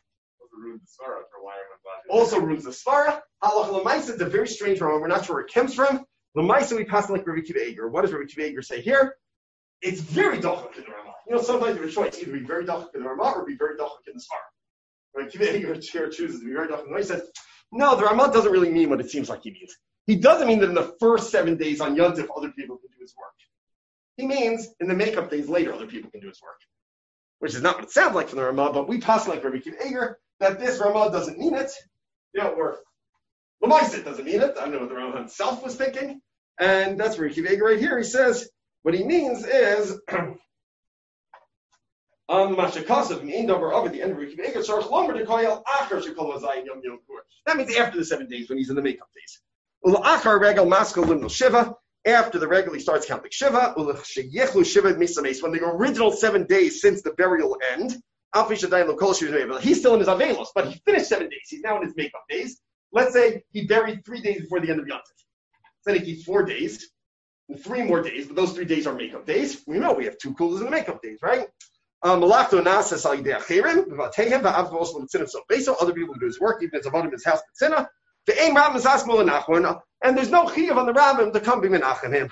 A: Also ruins the Svara. Halach L'maisa is a very strange Rama. We're not sure where it comes from. L'maisa we pass like Rabbi Kiva Eger. What does Rabbi Kiva Eger say here? It's very dachak in the Rama. Sometimes you have a choice, either be very dachak in the Rama or be very dachak in the Svara. Rabbi Kiva Eger chooses to be very dachak in the Rama. He says, no, the Rama doesn't really mean what it seems like he means. He doesn't mean that in the first 7 days on Yontif, other people can do his work. he means in the makeup days later, other people can do his work. Which is not what it sounds like from the Ramah, but we pass like Rabbi Akiva Eiger that this Ramah doesn't mean it. Or Lamaisa doesn't mean it. I don't know what the Ramah himself was thinking. And that's Rabbi Akiva Eiger right here. He says, what he means is, that means after the 7 days when he's in the makeup days. After the regular, he starts counting Shiva. When the original 7 days since the burial end, he's still in his Avelos, but he finished 7 days. He's now in his makeup days. Let's say he buried 3 days before the end of Yom Tov. Then he keeps 4 days, and 3 more days, but those 3 days are makeup days. We know we have 2 kulas in the makeup days, right? Other people do his work, even as Avodim in his house, and there's no chiyuv on the rabbim to come be menachem him.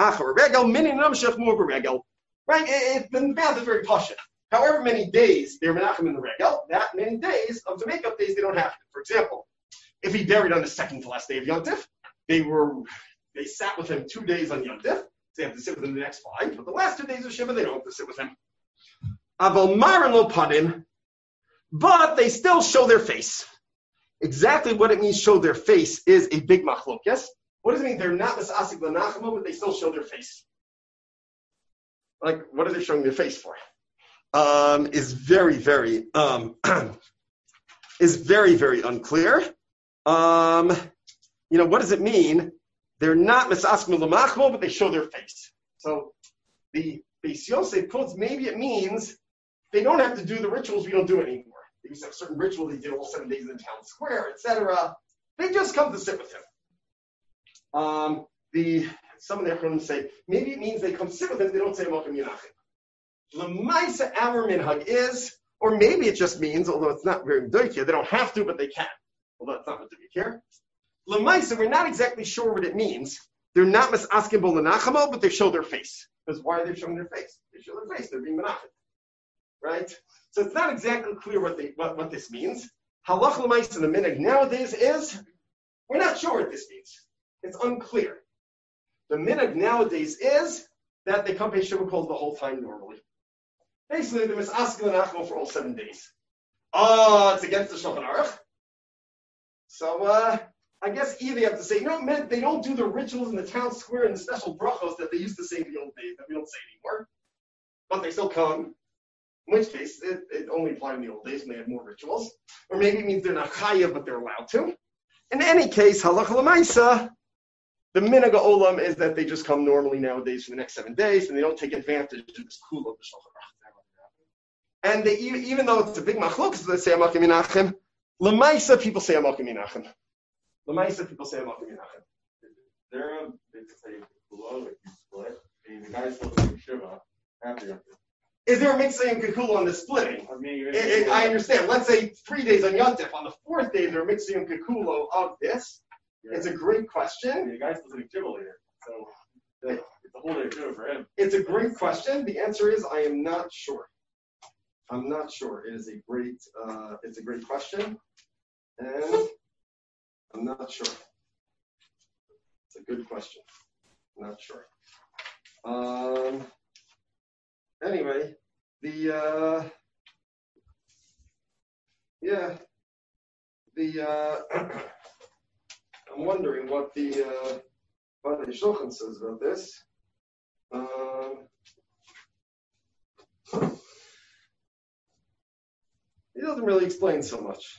A: Right? The math is very pashut. However many days they're menachem in the regel, that many days of the makeup days they don't have to. For example, if he buried on the second to last day of Yom Tov, they sat with him 2 days on Yom Tov. They have to sit with him the next 5, but the last 2 days of Shiva they don't have to sit with him. Aval maran lo panim, but they still show their face. Exactly what it means show their face is a big machlok, yes? What does it mean? They're not misasik l'nachama, but they still show their face. Like, what are they showing their face for? Is very, very unclear. What does it mean? They're not misasik l'nachama, but they show their face. So the Beis Yosef quotes, maybe it means they don't have to do the rituals we don't do anymore. They used to have a certain ritual they did all 7 days in the town square, etc. They just come to sit with him. Some of the Achronim say, maybe it means they come sit with him, they don't say Malchim Yenachim. L'maisa our minhag is, or maybe it just means, although it's not very doik here, they don't have to, but they can. Although that's not what we care. L'maisa, we're not exactly sure what it means. They're not misaskim bo l'nachamo, but they show their face. Because why are they showing their face? They show their face, they're being menachem. Right? So it's not exactly clear what this means. Halach l'maisa in the minhag nowadays is, we're not sure what this means. It's unclear. The minhag nowadays is that they come pay Shiva calls the whole time normally. Basically, they're misasking the nachmo for all 7 days. It's against the Shulchan Aruch. So I guess either you have to say, they don't do the rituals in the town square and the special brachos that they used to say in the old days that we don't say anymore. But they still come. In which case, it only applied in the old days when they had more rituals. Or maybe it means they're not chayav, but they're allowed to. In any case, halach l'maisa, the minhag olam is that they just come normally nowadays for the next 7 days, and they don't take advantage of this kula of the Shulchan Aruch. And they, even though it's a big machlok, so they say Amakim Menachem, l'maisa people say Amakim Menachem. L'maisa people say Amakim Menachem.
E: They're a big say kula, like you split. I mean, the guy's supposed to do Shiva after.
A: Is there a mitzvah in Kekula on the splitting? I understand. Let's say 3 days on Yontif. On the 4th day, there are mitzvah in Kekula of this. Yeah. It's a great question.
E: The guy's supposed to be Shiva later. So it's a whole day of Shiva for him.
A: It's a great question. The answer is I am not sure. I'm not sure. It's a great question. And I'm not sure. It's a good question. I'm not sure. Anyway, I'm wondering what the Shulchan says about this. He doesn't really explain so much.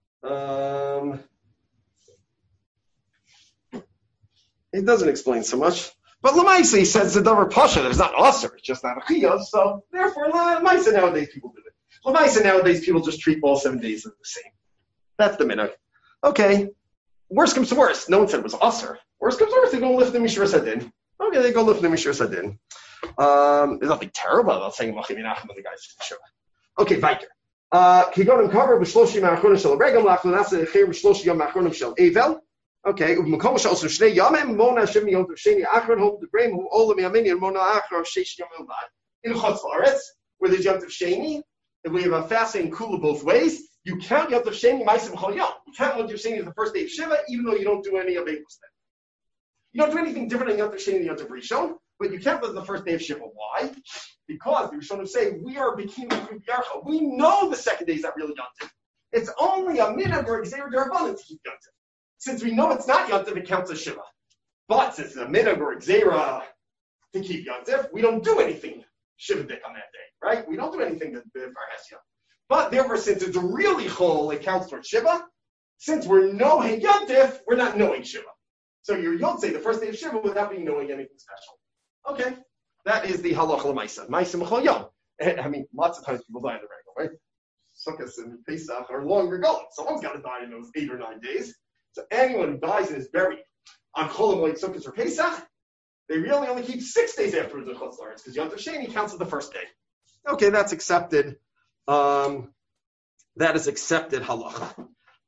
A: He doesn't explain so much. But Lamaisa, he says the davar pasha, that it's not usher, it's just not a chiyuv, so therefore Lamaisa nowadays people do it. Lamaisa nowadays people just treat all 7 days as the same. That's the minhag. Okay. Worst comes to worst. No one said it was usher. Worst comes to worst, they go lift the Mishra Sadin. Okay, they go lift the Mishra Sadin. There's nothing terrible about saying Machim Menachem when the guy's Shiva. Okay, Viker. Kigonim cover b'shloshim ha'achronim shel regam lachlan asa echir b'shloshim yom ha'achronim shel Evel. Okay, u'v'makom sh'alsu shnei yamim mona Hashem yom tov sheni achron hom d'breim hu olam yamin mona achron sheish yom elvad. In Chutz La'aretz, where there's Yom Tov Sheni, if we have a fasting kula both ways, you count Yom Tov Sheni ma'asim chol yom. You count Yom Tov Sheni as the first day of Shiva, even though you don't do any of Eichus then. You don't do anything different on Yom Tov Sheni and Yom Tov Rishon. but you can't live the first day of Shiva. Why? Because the Rishonim say we are Bikini Yarcha. We know the second day is not really Yontif. It's only a minhag or Xer Darabanan to keep Yontif. Since we know it's not Yontif, it counts as Shiva. But since it's a minhag or Xera to keep Yontif, we don't do anything Shiva Dik on that day, right? We don't do anything to Parhasya. But therefore, since it's really Chol, it counts towards Shiva. Since we're knowing Yontif, we're not knowing Shiva. So you're Yotzei the first day of Shiva without being knowing anything special. Okay, that is the halacha l'maisa. Maisa m'chol yom. I mean, lots of times people die in the regal, right? Sukkot and Pesach are longer going. Someone's got to die in those 8 or 9 days. So anyone who dies and is buried on Chol Hamoed Sukkot or Pesach, they really only keep 6 days afterwards in Chutz La'aretz because Yom Tov Sheni counts as the first day. Okay, that's accepted. That is accepted halacha.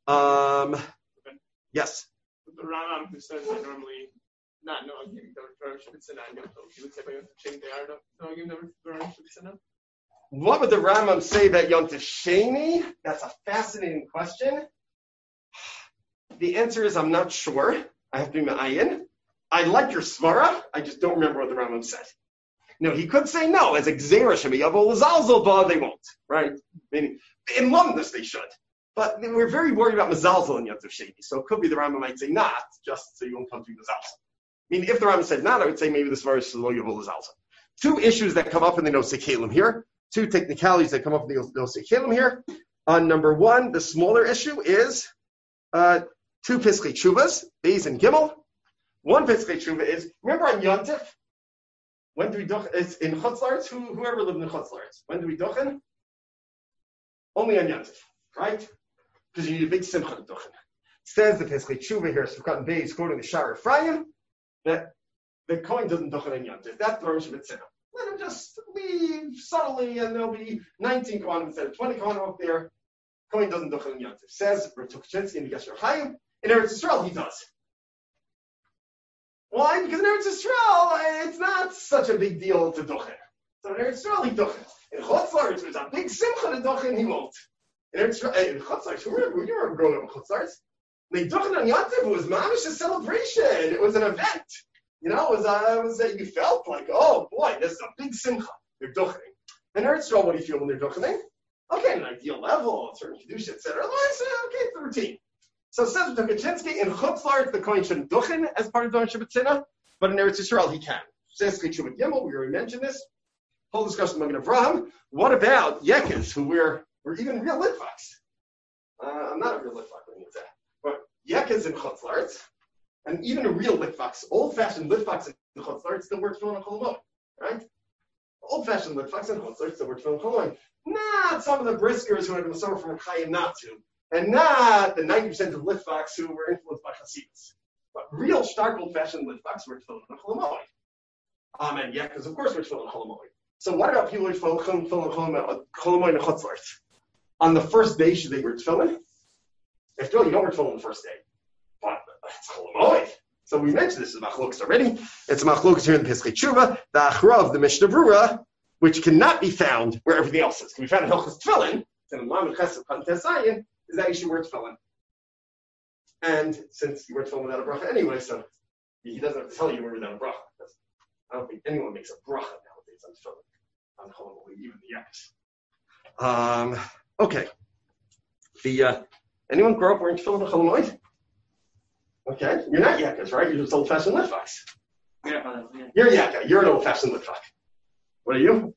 A: Yes.
F: The Rambam who says that normally not knowing him don't Shibitzina and Yom Tov, he would say by Yom Tov Sheni they are knowing him don't Shibitzina.
A: What would the Rambam say about Yom Tov Sheni? That's a fascinating question. The answer is I'm not sure. I have to be ma'ayin. I like your svara. I just don't remember what the Rambam said. No, he could say no. As a Gzera Shemiyavo L'zalzel Ba, they won't. Right? Meaning, in London they should. But we're very worried about Mazalzel in Yom Tov Sheni. So it could be the Rambam might say not, just so you won't come to Mazalzel. I mean, if the Rambam said not, I would say maybe the svara is Lo Yavo L'zalzel. 2 issues that come up in the Nosei Kalim here. 2 technicalities that come up in the Nosei Kalim here. Number 1, the smaller issue is 2 Piskei Tshuvas, Beis and Gimel. 1 Piskei Tshuva is, remember on Yontif, when do we duchen? It's in Chutz La'aretz, whoever lived in Chutz La'aretz. When do we duchen? Only on Yontif, right? Because you need a big simcha to duchen. Says the Piskei Tshuva here, Sukkot and Beis, quoting the Shar Ephraim, that the Kohen doesn't duchen on Yontif. That's the Rosh Hashanah. Let him just leave subtly, and there'll be 19 Kohanim instead of 20 Kohanim up there. Kohen doesn't duchen on Yontif. Says Rav Tukhchinsky in the Gesher Chaim, in Eretz Yisrael he does. Why? Because in Eretz Yisrael, it's not such a big deal to duchen. So in Eretz Yisrael, he duchen. In Chutz La'aretz, there's a big simcha to duchen, he won't. In Eretz Yisrael, in Chutz La'aretz, you remember growing up in Chutz La'aretz? They duchen on Yontif, it was mamish a celebration. It was an event. You know, it was you felt like, oh boy, this is a big simcha. They're duchening. In Eretz Yisrael, what do you feel when they're duchening? Okay, an ideal level, certain kedusha, etc. Okay, it's the routine. So says Tukhchinsky, in Chutz La'aretz, the Kohen shouldn't duchen as part of Don Shabbatzina, but in Eretz Yisrael, he can. Says Chutz Gimel, we already mentioned this. Whole discussion with Magen Avraham. What about Yekes, who were even real Litvaks? I'm not a real Litvak when you say that. But Yekes in Chutz La'aretz, and even a real Litvaks, old-fashioned Litvaks in Chutz La'aretz still work Tefillin Chol Hamoed, right? Old-fashioned Litvaks in Chutz La'aretz still work Tefillin Chol Hamoed. Not some of the briskers who had been suffered from Chaim not to. And not the 90% of Litvaks who were influenced by Hasidus. But real stark old-fashioned Litvaks were Tefillin Chol Hamoed. And yeah, because of course we're Tefillin Chol Hamoed. So what about people who are Tefillin Chol Hamoed in Chutz La'aretz? On the first day, should they wear Tefillin? After all, you don't wear Tefillin on the first day. But it's Chol Hamoed. So we mentioned this is Machlokas already. It's Machlokas here in the Piskei Tshuva, the Achra of the Mishnah Brura, which cannot be found where everything else is. Can be found in Hilchos Tefillin, and in Lamed Chesed Pantes Zayin, is that you should wear Tefillin. And since you wear Tefillin without a bracha anyway, so he doesn't have to tell you to wear without a bracha. I don't think anyone makes a bracha nowadays on Tefillin, on Chol Hamoed, even the Yekes. Okay. Anyone grow up wearing Tefillin on Chol Hamoed? Okay, you're not Yekes, right? You're just old-fashioned Litvaks.
B: Yeah.
A: You're Yekka. You're an old-fashioned Litvak. What are you?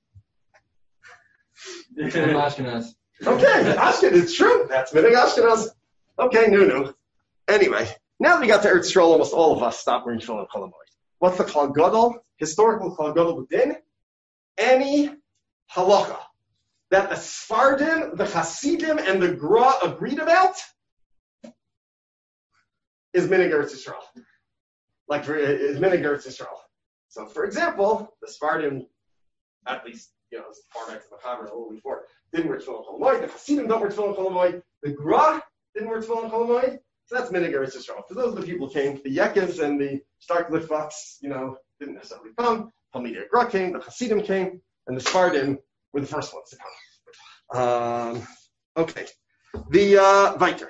C: Ashkenaz.
A: Okay, Ashkenaz, it's true. That's Minig Ashkenaz. Okay, no. Anyway, now that we got to Eretz Yisrael, almost all of us stopped wearing Tefillin Chol Hamoed. What's the Klal Gadol? Historical Klal Gadol within any halacha that the Sfardim, the Hasidim, and the Gra agreed about is Minig Eretz Yisrael. Is Minig Eretz Yisrael. So, for example, the Sfardim, at least, as far back as the Chaver, a little before, didn't wear Tefillin Chol Hamoed. The Hasidim don't wear Tefillin Chol Hamoed. The Gra didn't wear Tefillin Chol Hamoed. So that's Minig Eretz Yisrael. So those are the people who came. The Yekes and the Stark Litvaks, didn't necessarily come. Talmidei Gra came. The Hasidim came. And the Sfardim were the first ones to come. Okay. The Viter.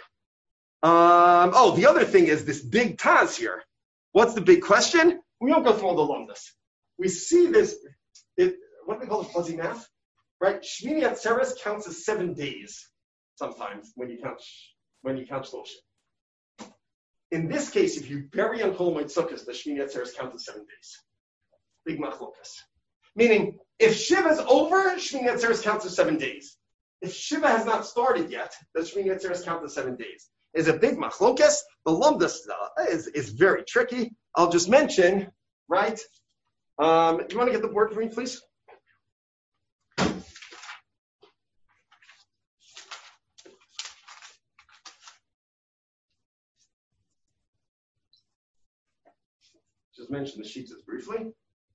A: The other thing is this big Taz here. What's the big question? We don't go through all the lumdus. we see this, what do we call it, fuzzy math? Right? Shmini Atzeres counts as 7 days sometimes when you count Shloshim. In this case, if you bury on Chol Moed Sukkos, the Shmini Atzeres counts as 7 days. Big machlokas. Meaning, if Shiva is over, Shmini Atzeres counts as 7 days. If Shiva has not started yet, the Shmini Atzeres counts as 7 days. Is a big machlokas. The Lumdas is very tricky. I'll just mention, right? You want to get the board for me, please? Just mention the sheets briefly.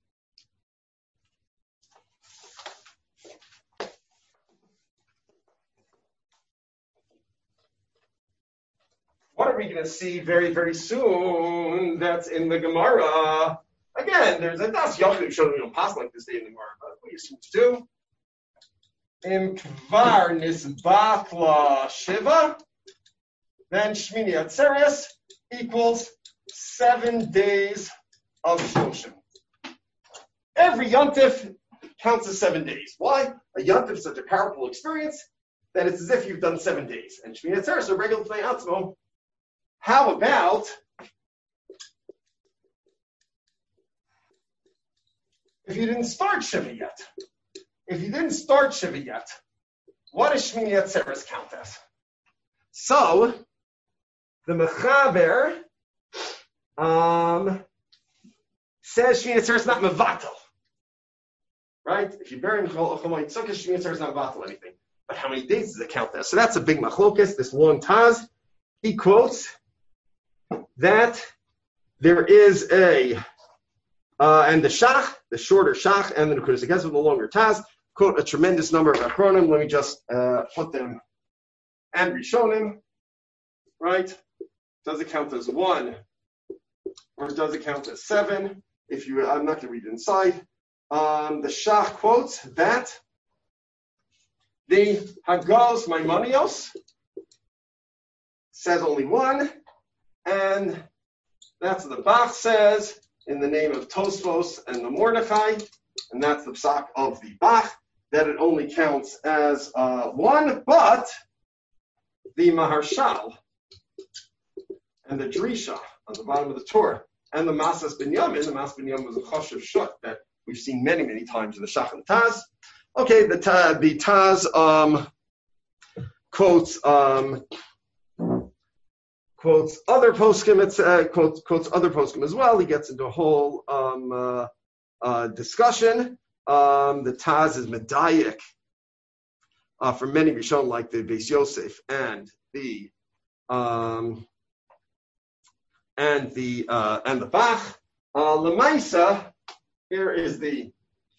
A: What are we going to see very, very soon? That's in the Gemara. Again, there's a Das Yachid who showed we don't pass like this day in the Gemara, but we assume to do. Im Kvar Nisbatla Shiva, then Shmini Atzeres equals 7 days of Shloshim. Every Yontif counts as 7 days. Why? A Yontif is such a powerful experience that it's as if you've done 7 days. And Shmini Atzeres are regular Tnei Atzmo. How about if you didn't start Shiva yet? If you didn't start Shiva yet, what does Shmini Atzeres count as? So, the Mechaber says Shmini Atzeres is not mevatel. Right? If you bury in Chol Moed Sukkos, Shmini Atzeres is not mevatel anything. But how many days does it count as? So that's a big machlokas, this long Taz. He quotes that there is and the Shach, the shorter Shach, and the Nekudas Hagezer with the longer Taz, quote a tremendous number of Achronim. Let me just put them. And Rishonim, right? Does it count as 1? Or does it count as 7? I'm not going to read it inside. The Shach quotes that the Hagos Maimonios says only 1, and that's what the Bach says in the name of Tosfos and the Mordechai, and that's the psak of the Bach, that it only counts as 1, but the Maharshal and the Drisha on the bottom of the Torah and the Masas Binyamin, the Masas Binyamin was a Choshev Shut that we've seen many, many times in the Shach and Taz. Okay, the Taz quotes other poskim. Quotes other poskim as well. He gets into a whole discussion. The Taz is medayik for many Rishon like the Beis Yosef and the Bach. Lemaisa, here is the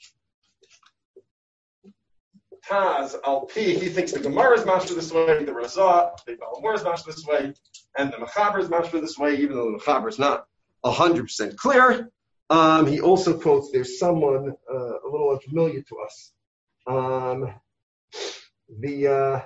A: Taz al-Pi. He thinks the Gemara is mashma this way, the Razah, the Balamor is mashma this way, and the Mechaber is mashma this way, even though the Mechaber is not 100% clear. He also quotes, there's someone a little unfamiliar to us. The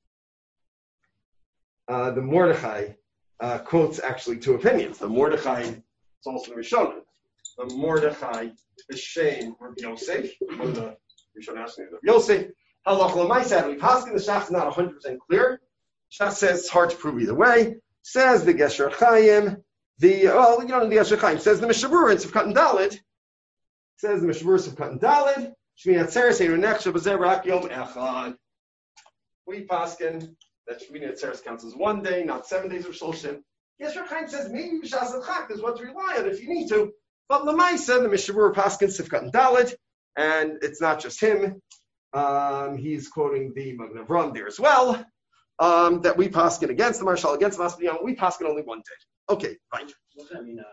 A: Mordechai quotes actually 2 opinions. The Mordechai, it's also the Rishonim. The Mordechai B'Shem Rabbi Yosef, or the Rishon asking Rabbi Yosef. Halach l'maisa, we pass in the Shach is not 100% clear. Shach says it's hard to prove either way. Says the Gesher Chaim, the Gesher Chaim says the Mishabur in Sivkat and Daled. Says the Mishabur Sivkat and Daled. Shmini Atzeres Einu Nechshav B'Zeh Rak Yom Echad. We paskin that Shmini Atzeres counts as 1 day, not 7 days of Shloshim. Gesher Chaim says maybe B'Shas Chak is what to rely on if you need to. But L'maisa, the Mishabur paskin Sivkat and Daled, and it's not just him. He's quoting the Magen Avraham there as well. That we paskin against the Marshal, against the Masas Binyamin, we paskin only 1 day. Okay, fine.
B: What does that mean?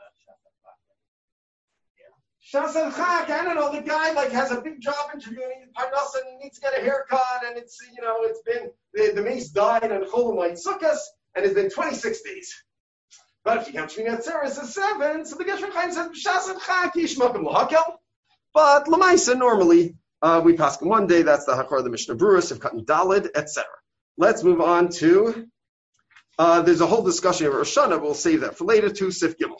A: Shas and Chak, I don't know, the guy has a big job interviewing in Parnas and he needs to get a haircut, and it's been, the mace died on Chol Moed Sukkos, and it's been 26 days. But if you count Shmini Atzeres as 7, so the Gesher Chaim says, Shas and Chak, Yishmakim L'Hakel. But L'maisa, normally, we pass in 1 day, that's the Hakor of the Mishnah Berurah, Sivkat and Daled, etc. Let's move on to, there's a whole discussion of Rosh Hashanah, we'll save that for later, to Sif Gimel.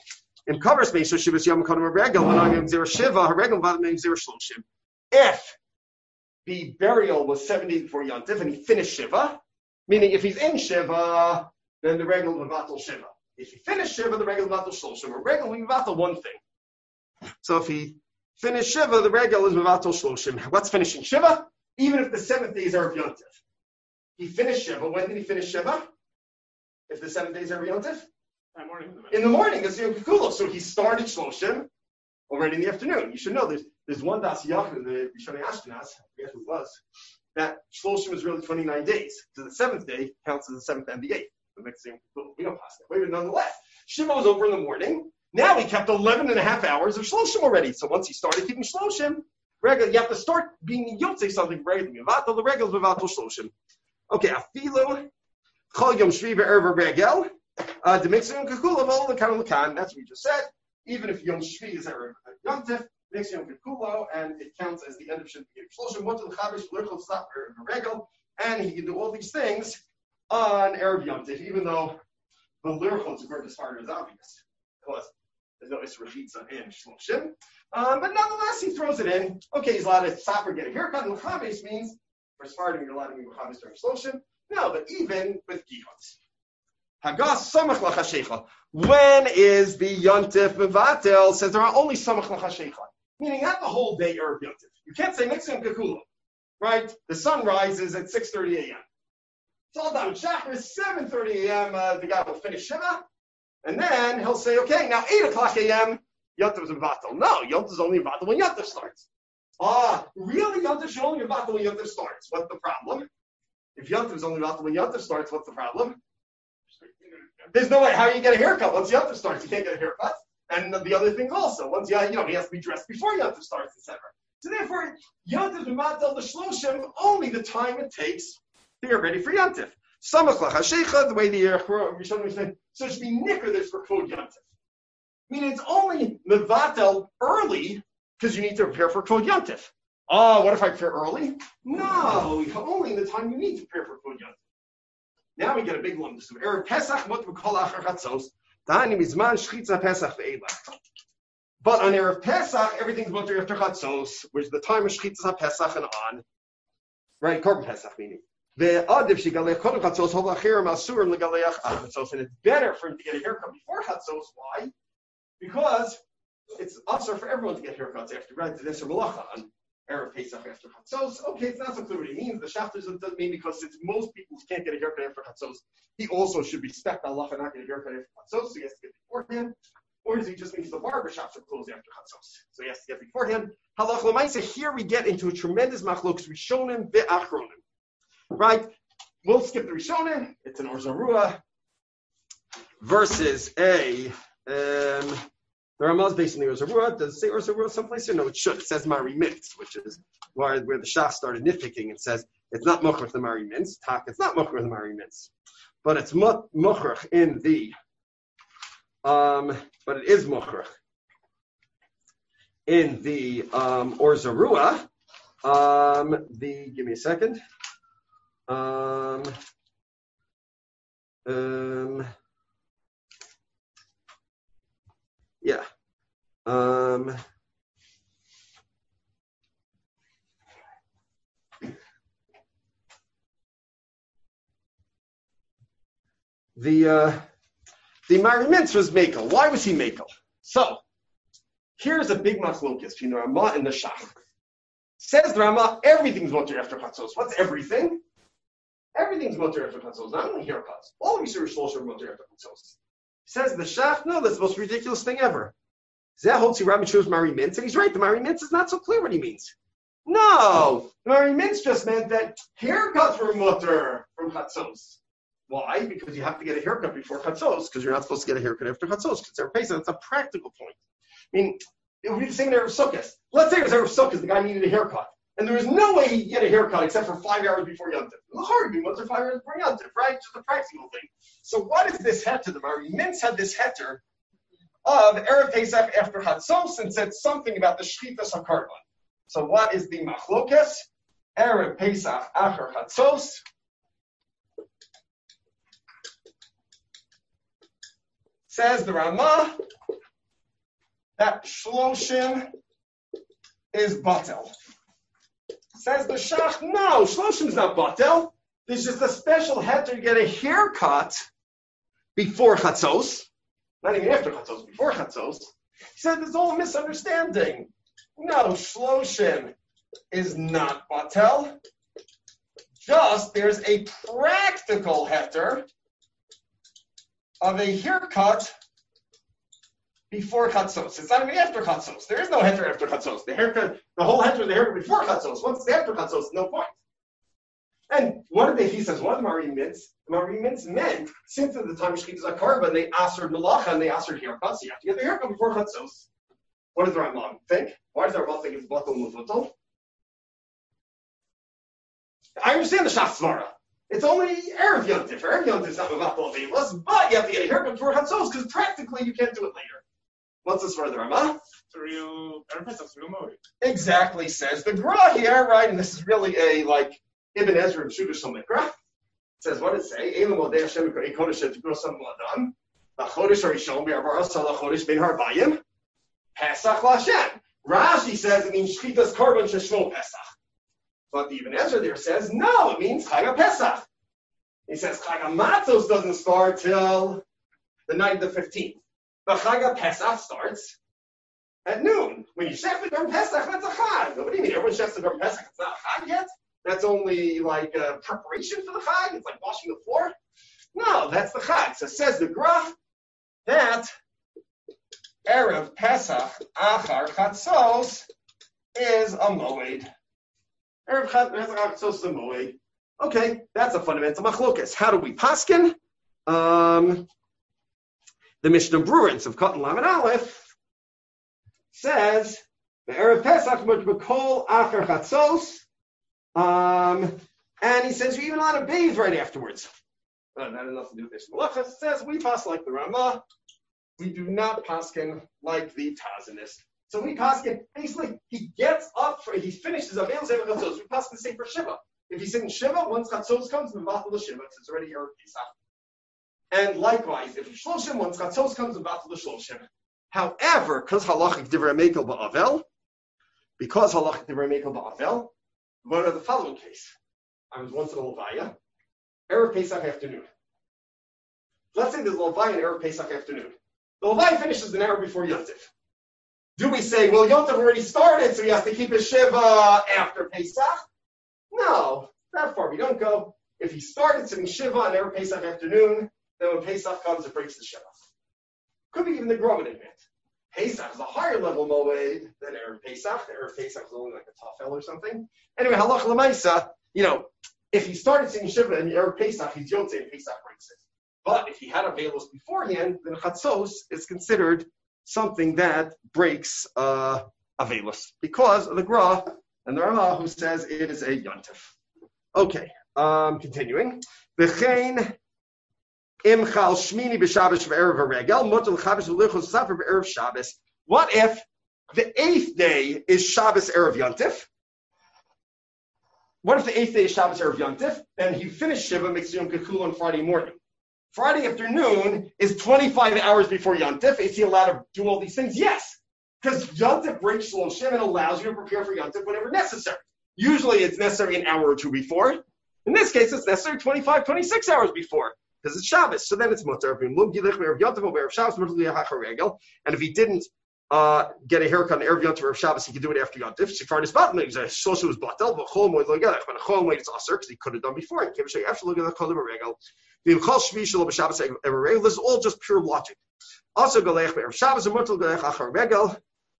A: In covers me, so Shivas Yom Kodem Regel, Managim Zera Shiva, Regel Vadamim Zera Shloshim. If the burial was 7 days before Yontif and he finished Shiva, meaning if he's in Shiva, then the Regel Mevatel Shiva. If he finished Shiva, the Regel Mevatel Shloshim. A Regel Mevatel one thing. So if he finished Shiva, the Regel is Mevatel Shloshim. What's finishing Shiva? Even if the 7th day is Erev Yontif. He finished Shiva. When did he finish Shiva? If the 7 days are Yontif? In the morning, it's Yom Kippur. So he started Shloshim already in the afternoon. You should know there's one Das Yachid in the Rishonei Ashkenaz, I forget who it was, that Shloshim is really 29 days. So the 7th day counts as the 7th and the 8th. The next Yom Kippur. We don't pass that way, but nonetheless, Shiva was over in the morning. Now he kept 11 and a half hours of Shloshim already. So once he started keeping Shloshim, you have to start being Yotzei something regularly. Mevatel the Regel, Mevatel Shloshim. Okay, Afilu, Chol Yom Shvi Ve'erva Regel, the mixing Yom Kekula, all the kind of Lakan, that's what we just said. Even if Yom Shvi is Erev Yontif, makes Yom Kekula, and it counts as the end of Shin Shloshim, what to the Chavish, L'Irchel Stop Erev Regel, and he can do all these things on Erev Yontif, even though the L'Irchel is going to start is obvious, because there's no Israchitza in Shloshim. But nonetheless, he throws it in. Okay, he's allowed to stop or get a haircut. And L'Chavish means, for Sfardim, you're allowed to be L'Chavish during Shloshim. No, but even with Gihot. Hagas Samach L'Chashecha. When is the Yontif Mevatel? Says there are only Samach L'Chashecha. Meaning not the whole day Erev Yontif. You can't say Mixim Kekula. Right? The sun rises at 6:30 a.m. It's all done. Shachar is 7:30 a.m. The guy will finish Shiva. And then he'll say, okay, now 8 o'clock a.m. Yontif is Mevatel. No, Yontif is only Mevatel when Yontif starts. Really? Yontif should only be Mevatel when Yontif starts. What's the problem? If Yontif is only Mevatel when Yontif starts, what's the problem? There's no way. How you get a haircut once Yontif starts? You can't get a haircut. And the other thing also, once he has to be dressed before Yontif starts, etc. So therefore, Yontif Mevatel the Shloshim only the time it takes to get ready for Yontif. Samach L'Chashecha, the way the Rishonim said, so it should be nicker that's for Kvod Yontif. Meaning it's only Mevatel early because you need to prepare for Kvod Yontif. What if I prepare early? No, only in the time you need to prepare for Kvod Yontif. Now we get a big one. Erev Pesach, what we call Achar Chatzos. Ta'ani mizman shchitza Pesach ve'elach. But on Erev Pesach, everything's mutter after Chatzos, which is the time of shchitza Pesach and on. Right, Korban Pesach meaning. Ve'adiv shigalech kodem Chatzos hol achirim asurim legaleach Chatzos, and it's better for him to get a haircut before Chatzos. Why? Because it's usher for everyone to get haircuts after, right? There's a malacha on Erev Pesach after Chatzos. Okay, it's not so clear what he means. The Shafters doesn't mean because since most people can't get a haircut after Chatzos, he also should be spec Allah and not get a haircut after Chatzos, so he has to get beforehand. Or does he just mean the barber shops are closed after Chatzos, so he has to get beforehand? Halach l'maisa. Here we get into a tremendous machlokes Rishonim ve'achronim. Right? We'll skip the Rishonim. It's an Or Zarua versus a. The Ramah is based on the Or Zarua. Does it say Or Zarua someplace here? No, it should. It says Mari Mintz, which is where the Shach started nitpicking and says it's not Mochrach the Mari Mintz. It's not Mochrach the Mari Mintz. But it's Mochrach in the, but it is Mochrach in the Or Zarua. Give me a second. Yeah. The Mari Mintz was Mekel. Why was he Mekel? So here's a big machlokas between the Ramah and the Shach. Says the Ramah, everything's mutter after Chatzos. What's everything? Everything's mutter after Chatzos. Not only haircuts. All of Yisrael Shlosh are mutter after Chatzos. Says the Shach, no, that's the most ridiculous thing ever. Zeh holds he Rabbi chose Mari Mintz, and he's right. The Mari Mintz is not so clear what he means. No, the Mari Mintz just meant that haircuts were mutter from Chatzos. Why? Because you have to get a haircut before Chatzos, because you're not supposed to get a haircut after Chatzos. Because they're Pesach. That's a practical point. I mean, it would be the same in Erev Sukkot. Let's say it was Erev Sukkot, the guy needed a haircut. And there was no way he'd get a haircut except for 5 hours before Yom Tov. The hard thing was 5 hours before Yom Tov, right? Just a practical thing. So what is this heter? The Mari Mintz had this heter of Erev Pesach after Chatzos and said something about the Shchitas HaKarban. So what is the machlokas? Erev Pesach after Chatzos. Says the Ramah, that Shloshim is batel. Says the Shach, no, Shloshim is not batel. There's just a special heter to get a haircut before Chatzos. Not even after Chatzos, before Chatzos. He said there's all a misunderstanding. No, Shloshim is not batel. Just there's a practical heter of a haircut before Chatzos. It's not even after Chatzos. There is no heter after Chatzos. The whole heter is the haircut before Chatzos. Once it's after Chatzos, no point. And he says, what do Marim mints? Marim mints meant, since at the time of Shchitas HaKarban, they asked Melacha and they asked haircut, so you have to get the haircut before Chatzos. What does the Rambam think? Why does the Rambam think it's Batal Mufutal? I understand the Shach Svara. It's only Erev Yontif. Erev Yontif is not Mevatel Avelos, but you have to get a haircut before Chatzos, because practically you can't do it later. What's this for the Rambam?
F: It's a real Erev Pesach, it's a real mode.
A: Exactly, says the Gra here, right? And this is really a, Ibn Ezra Pshuta Shomikra. It says, what does it say? Elam Odei Hashem Kodesh Shetikro Sam Adam. LaChodesh Harishon Be'Arba'a Sal LaChodesh Ben Harbayim. Pesach LaShem. Rashi says it means Shchitas Karban Sheshmo Pesach. But the Ibn Ezra there says, no, it means Chag Pesach. He says Chag Matzos doesn't start till the night of the 15th. But Chag Pesach starts at noon. When you shech the Garm Pesach, that's a Chag. What do you mean? Everyone shechs the Garm Pesach. It's not a Chag yet? That's only like a preparation for the Chag? It's like washing the floor? No, that's the Chag. So it says the Gra that Erev Pesach Achar Chatzos is a Moed. Erev Pesach Achar Chatzos is a Moed. Okay, that's a fundamental machlokas. How do we paskin? The Mishnah Brurins of Cotton Lamed Aleph says the Erev Pesach B'Kol Achar Chatzos. And he says you're even allowed to bathe right afterwards. Not enough to do this. Malachas says we pass like the Ramah. We do not paskin like the Tazanist. So we paskin basically he gets up he finishes a meal seven chatzos. We paskin the same for Shiva. If he's in Shiva, once chatzos comes, mevatel the Shiva because it's already Erev Pesach. And likewise, if he's Shloshim, once chatzos comes, mevatel the Shloshim. However, because halachic divrei mekel ba'avel, what are the following case? I was once in a Levaya, Erev Pesach afternoon. Let's say there's a Levaya and Erev Pesach afternoon. The Levaya finishes an hour before Yontif. Do we say, well, Yontif already started, so he has to keep his Shiva after Pesach? No, that far we don't go. If he started sitting Shiva on Erev Pesach afternoon, then when Pesach comes, it breaks the Shiva. Could be even the Gromad event. Pesach is a higher level moed than Erev Pesach. Erev Pesach is only like a Tafel or something. Anyway, halach l'maisa, if he started singing Shiva in Erev Pesach, he's Yotze and Pesach breaks it. But if he had a Velos beforehand, then Chatzos is considered something that breaks a Velos because of the Gra and the Ramah who says it is a Yontif. Okay, continuing. V'chein Imchal Shmini b'Shabbos v'Erev Regel Motel Chabbos v'Lichos Safer v'Erev Shabbos. What if the 8th day is Shabbos Erev Yontif? What if the 8th day is Shabbos Erev Yontif? Then he finished Shiva, makes Yom Kippur on Friday morning. Friday afternoon is 25 hours before Yontif. Is he allowed to do all these things? Yes, because Yontif breaks Shloshim and allows you to prepare for Yontif whenever necessary. Usually it's necessary an hour or two before. In this case, it's necessary 25, 26 hours before. Because it's Shabbos, so then it's mutter. And if he didn't get a haircut on Erev Yontif or Shabbos, he could do it after Yontif. Shifar is batel. Shloshim was batel, but chol moed lo yelech. But chol moed it's aser because he could have done before. This is all just pure logic. Also, galech be'erev Shabbos and mutter galech achar regel.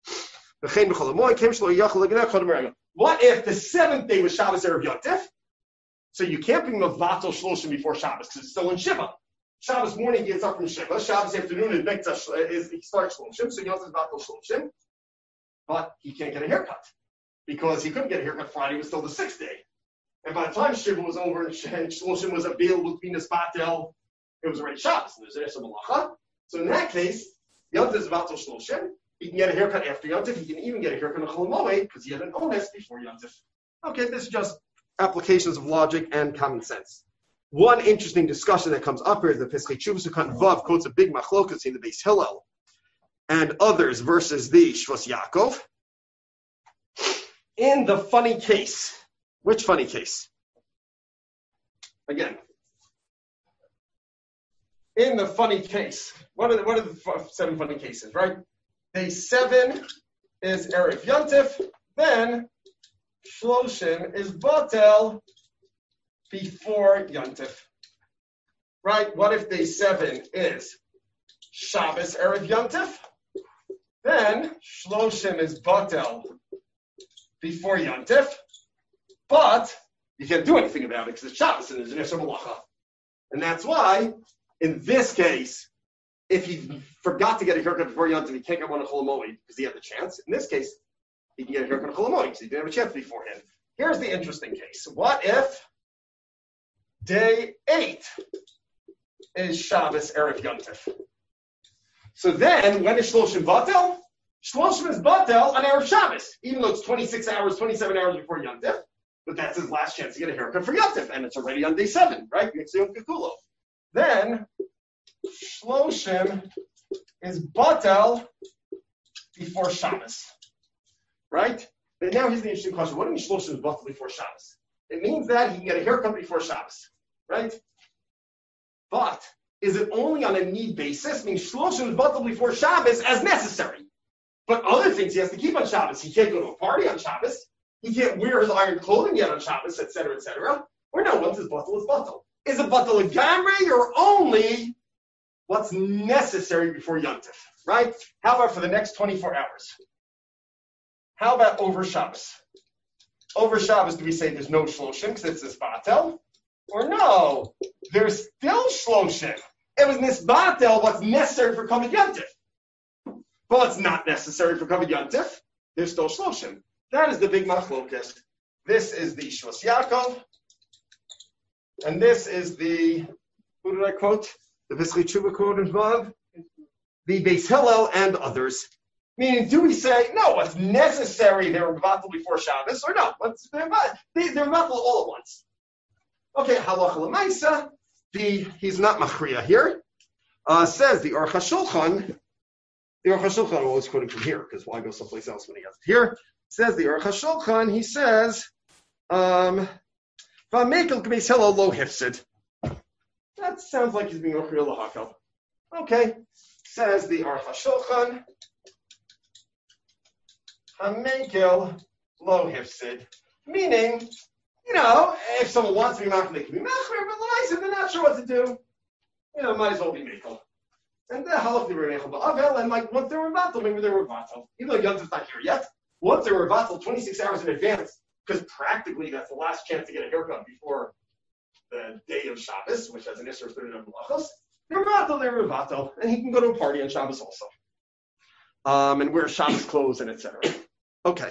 A: What if the 7th day was Shabbos Erev Yontif? So you can't bring mevatel shloshim before Shabbos because it's still in Shiva. Shabbos morning he gets up from Shiva. Shabbos afternoon he starts shloshim, so he also mevatel shloshim. But he can't get a haircut because he couldn't get a haircut Friday. It was still the 6th day. And by the time Shiva was over and shloshim was available between the spatel, it was already Shabbos. And there's an malacha. So in that case, Yontif is mevatel shloshim. He can get a haircut after Yontif. He can even get a haircut on Chol Moed because he had an onus before Yontif. Okay, this is just applications of logic and common sense. One interesting discussion that comes up here is the Pesachei Tshuvos Sukkot Vav quotes a big machlokas in the Beis Hillel and others versus the Shvus Yaakov. In the funny case, which funny case? Again, in the funny case, what are the 7 funny cases, right? Day 7 is Erev Yontif, then Shloshim is Batel before Yontif. Right? What if day 7 is Shabbos Erev Yontif? Then Shloshim is Batel before Yontif, but you can't do anything about it because it's Shabbos and there's an Isser Malacha. And that's why, in this case, if he forgot to get a haircut before Yontif, he can't get one in Chol Hamoed because he had the chance. In this case, he can get a haircut in Chol Hamoed because he didn't have a chance beforehand. Here's the interesting case. What if day 8 is Shabbos Erev Yontif? So then, when is Shloshim Batel? Shloshim is Batel on Erev Shabbos, even though it's 26 hours, 27 hours before Yontif. But that's his last chance to get a haircut for Yontif, and it's already on day 7, right? Then Shloshim is Batel before Shabbos, right? But now here's the interesting question: what do you mean Shloshim is Batel before Shabbos? It means that he can get a haircut before Shabbos, right? But is it only on a need basis? Meaning Shloshim is Batel before Shabbos as necessary, but other things he has to keep on Shabbos. He can't go to a party on Shabbos. He can't wear his iron clothing yet on Shabbos, etc., etc. Or no, once his Batel is Batel. Is it Batel a Gamrei or only what's necessary before Yontif, right? How about for the next 24 hours? How about over Shabbos? Over Shabbos, do we say there's no Shloshim because it's Nisbatel? Or no, there's still Shloshim. It was Nisbatel, what's necessary for Kavod Yontif. But what's not necessary for Kavod Yontif, there's still Shloshim. That is the big machlokas. This is the Shvus Yaakov. And this is the, who did I quote? The Vizchi Tshuva quote in Vav? The Beis Hillel and others. Meaning, do we say, no, what's necessary, they were Vatal before Shabbos, or no? They're Vatal all at once. Okay, Halacha L'maisa, he's not Machriya here, says the Aruch HaShulchan, I'm always quoting from here, because why go someplace else when he has it here? Says the Aruch HaShulchan, he says, V'amekel Beis Hillel lo hifsid. That sounds like he's being Machriya L'hakel. Okay, says the Aruch HaShulchan, Hamekel lo hifsid. Meaning, if someone wants to be machmer, they can be machmer, but they're not sure what to do. Might as well be mekel. And the halach they were mekel ba'avel, and like once they were vatal, maybe they were vatal. Even though Yontif's not here yet, once they were vatal 26 hours in advance, because practically that's the last chance to get a haircut before the day of Shabbos, which has an Isser of 39 malachos. They were vatal, and he can go to a party on Shabbos also. And wear Shabbos clothes and etc. Okay.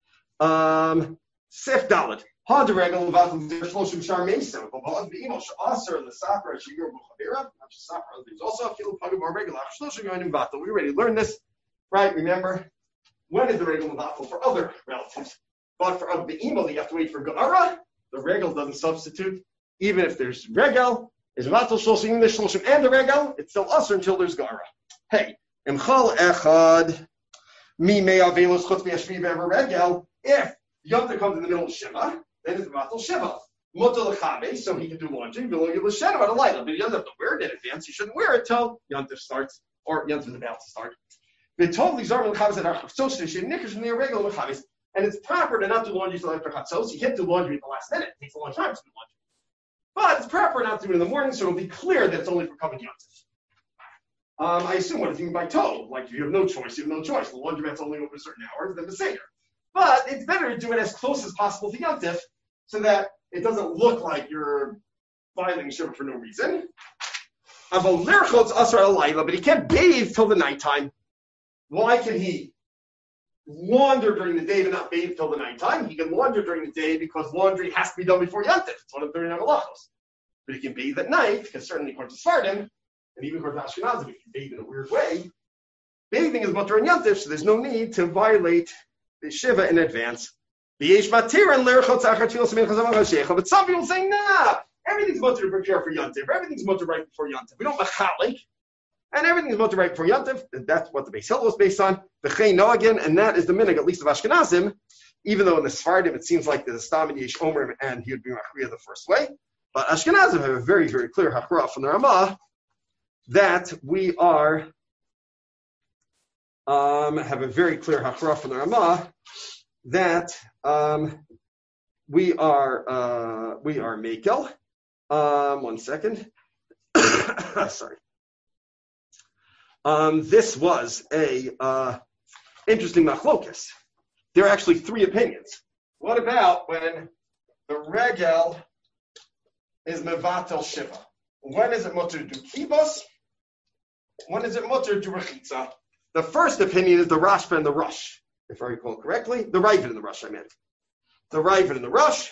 A: Sif Dalet. Had the regular vatal der Shloshim Shar Mesa, but Ba'ad Be'imel Sh'aser L'Safra Shigir B'Chavera, not just Safra, there's also a few Pagam regular Shloshim Yonim Vatal. We already learned this, right? Remember, when is the regular vatal for other relatives? But for Ad Be'imel, you have to wait for Ga'ara. The regal doesn't substitute. Even if there's regal, there's vatal Shloshim, even the Shloshim and the regal, it's still Aser until there's Ga'ara. Hey, Imchal Echad, Mi Mei Avelos Chutz Be'ashvi Be'ever regal, if Yontif comes in the middle of Shiva, then it's Vatal Shiva. Mutal L'chabe, so he can do laundry. Below you l'shenem at a light. But he doesn't have to wear it in advance. He shouldn't wear it till Yontif starts, or Yontif is about to start. They totally zarm l'chabes at Chatzos. They should nikish in the irregular l'chabes, and it's proper to not do laundry till after Chatzos. You can't do laundry at the last minute. It takes a long time to do laundry. But it's proper not to do it in the morning, so it'll be clear that it's only for Kavod Yontif. I assume what if you can buy total? Like if you have no choice, you have no choice. The laundromat's only open certain hours, then the Seder. But it's better to do it as close as possible to Yontif, so that it doesn't look like you're violating Shiva for no reason. But he can't bathe till the nighttime. Why can he launder during the day but not bathe till the nighttime? He can launder during the day because laundry has to be done before Yontif. It's one of the 39 halachos. But he can bathe at night, because certainly according to Sfardim, and even according to Ashkenazim, he can bathe in a weird way. Bathing is mutter and Yontif, so there's no need to violate the Shiva in advance. But some people say, nah, everything's mutter to prepare for Yontif. Everything's mutter right before Yontif. We don't machalik. and everything's mutter right for Yantiv. That's what the Beis Hillel was based on. The Chei Noagin, and that is the minig, at least of Ashkenazim, even though in the Sephardim it seems like there's a Stam and Yesh Omer, and he would be Machriya the first way. But Ashkenazim have a very, very clear Hachra from the Ramah that we are, have a very clear Hachra from the Ramah that we are Mekel. 1 second. Sorry. This was a interesting machlokas. There are actually 3 opinions. What about when the regel is mevatel shiva? When is it mutter to do kibos? When is it mutter to do rechitza? The first opinion is the Rashba and the Rush, if I recall correctly. The Ravid and the Rush, I meant. The Ravid and the Rush.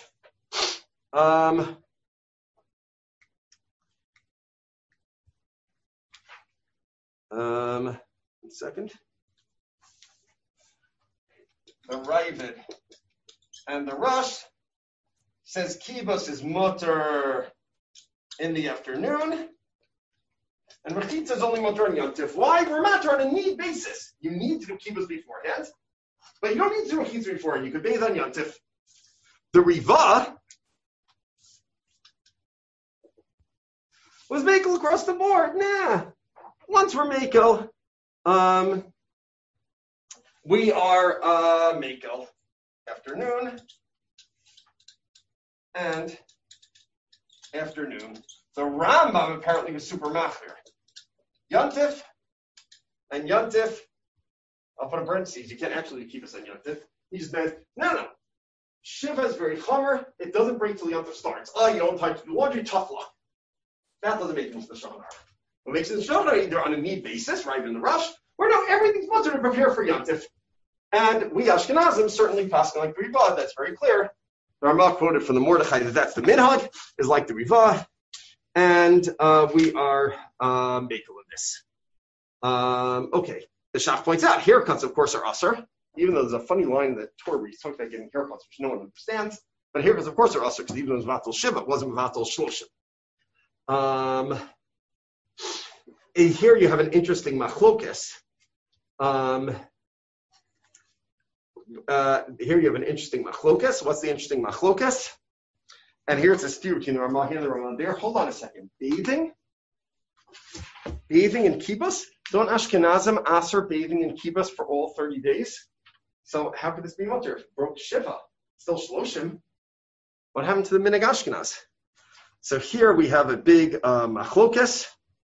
A: 1 second. The Ravid and the Rush says kibos is mutter in the afternoon, and rechitza is only mutter on Yom Tif. Why? We're mutter on a need basis. You need to do kibos beforehand, but you don't need to do rechitza beforehand. You could bathe on Yom Tif. The Riva was Mekel across the board. Nah. Once we're Mekel, we are Mekel afternoon and afternoon. The Rambam apparently was super machmir. Yontif and Yontif, I'll put in parentheses, you can't actually keep us on Yontif. He just says, no. Shiva is very chomer, it doesn't break till Yontif starts. You don't have to do laundry, tough luck. That doesn't make it into the Shulchan Aruch. What makes it in the Shulchan Aruch, either on a need basis, right in the rush, or no, everything's mutter to prepare for Yontif. And we Ashkenazim certainly pass like the Rivah, that's very clear. The Ramah quoted from the Mordechai that that's the minhag, is like the Rivah, and we are Mekel in this. Okay, the Shach points out, haircuts, of course, are Asr, even though there's a funny line in the Torah where he's talking about getting haircuts, which no one understands, but haircuts, of course, are Asr, because even though it was Vatal Shiva, it wasn't Vatal Shloshim. Here you have an interesting machlokas. Here you have an interesting machlokas. What's the interesting machlokas? And here's this feud between the Ramah here and the Ramah there. Hold on a second. Bathing in kibbutz? Don't Ashkenazim aser bathing in kibbutz for all 30 days? So how could this be mutter? Broke Shiva. Still Shloshim. What happened to the Minhag Ashkenaz? So here we have a big machlokas.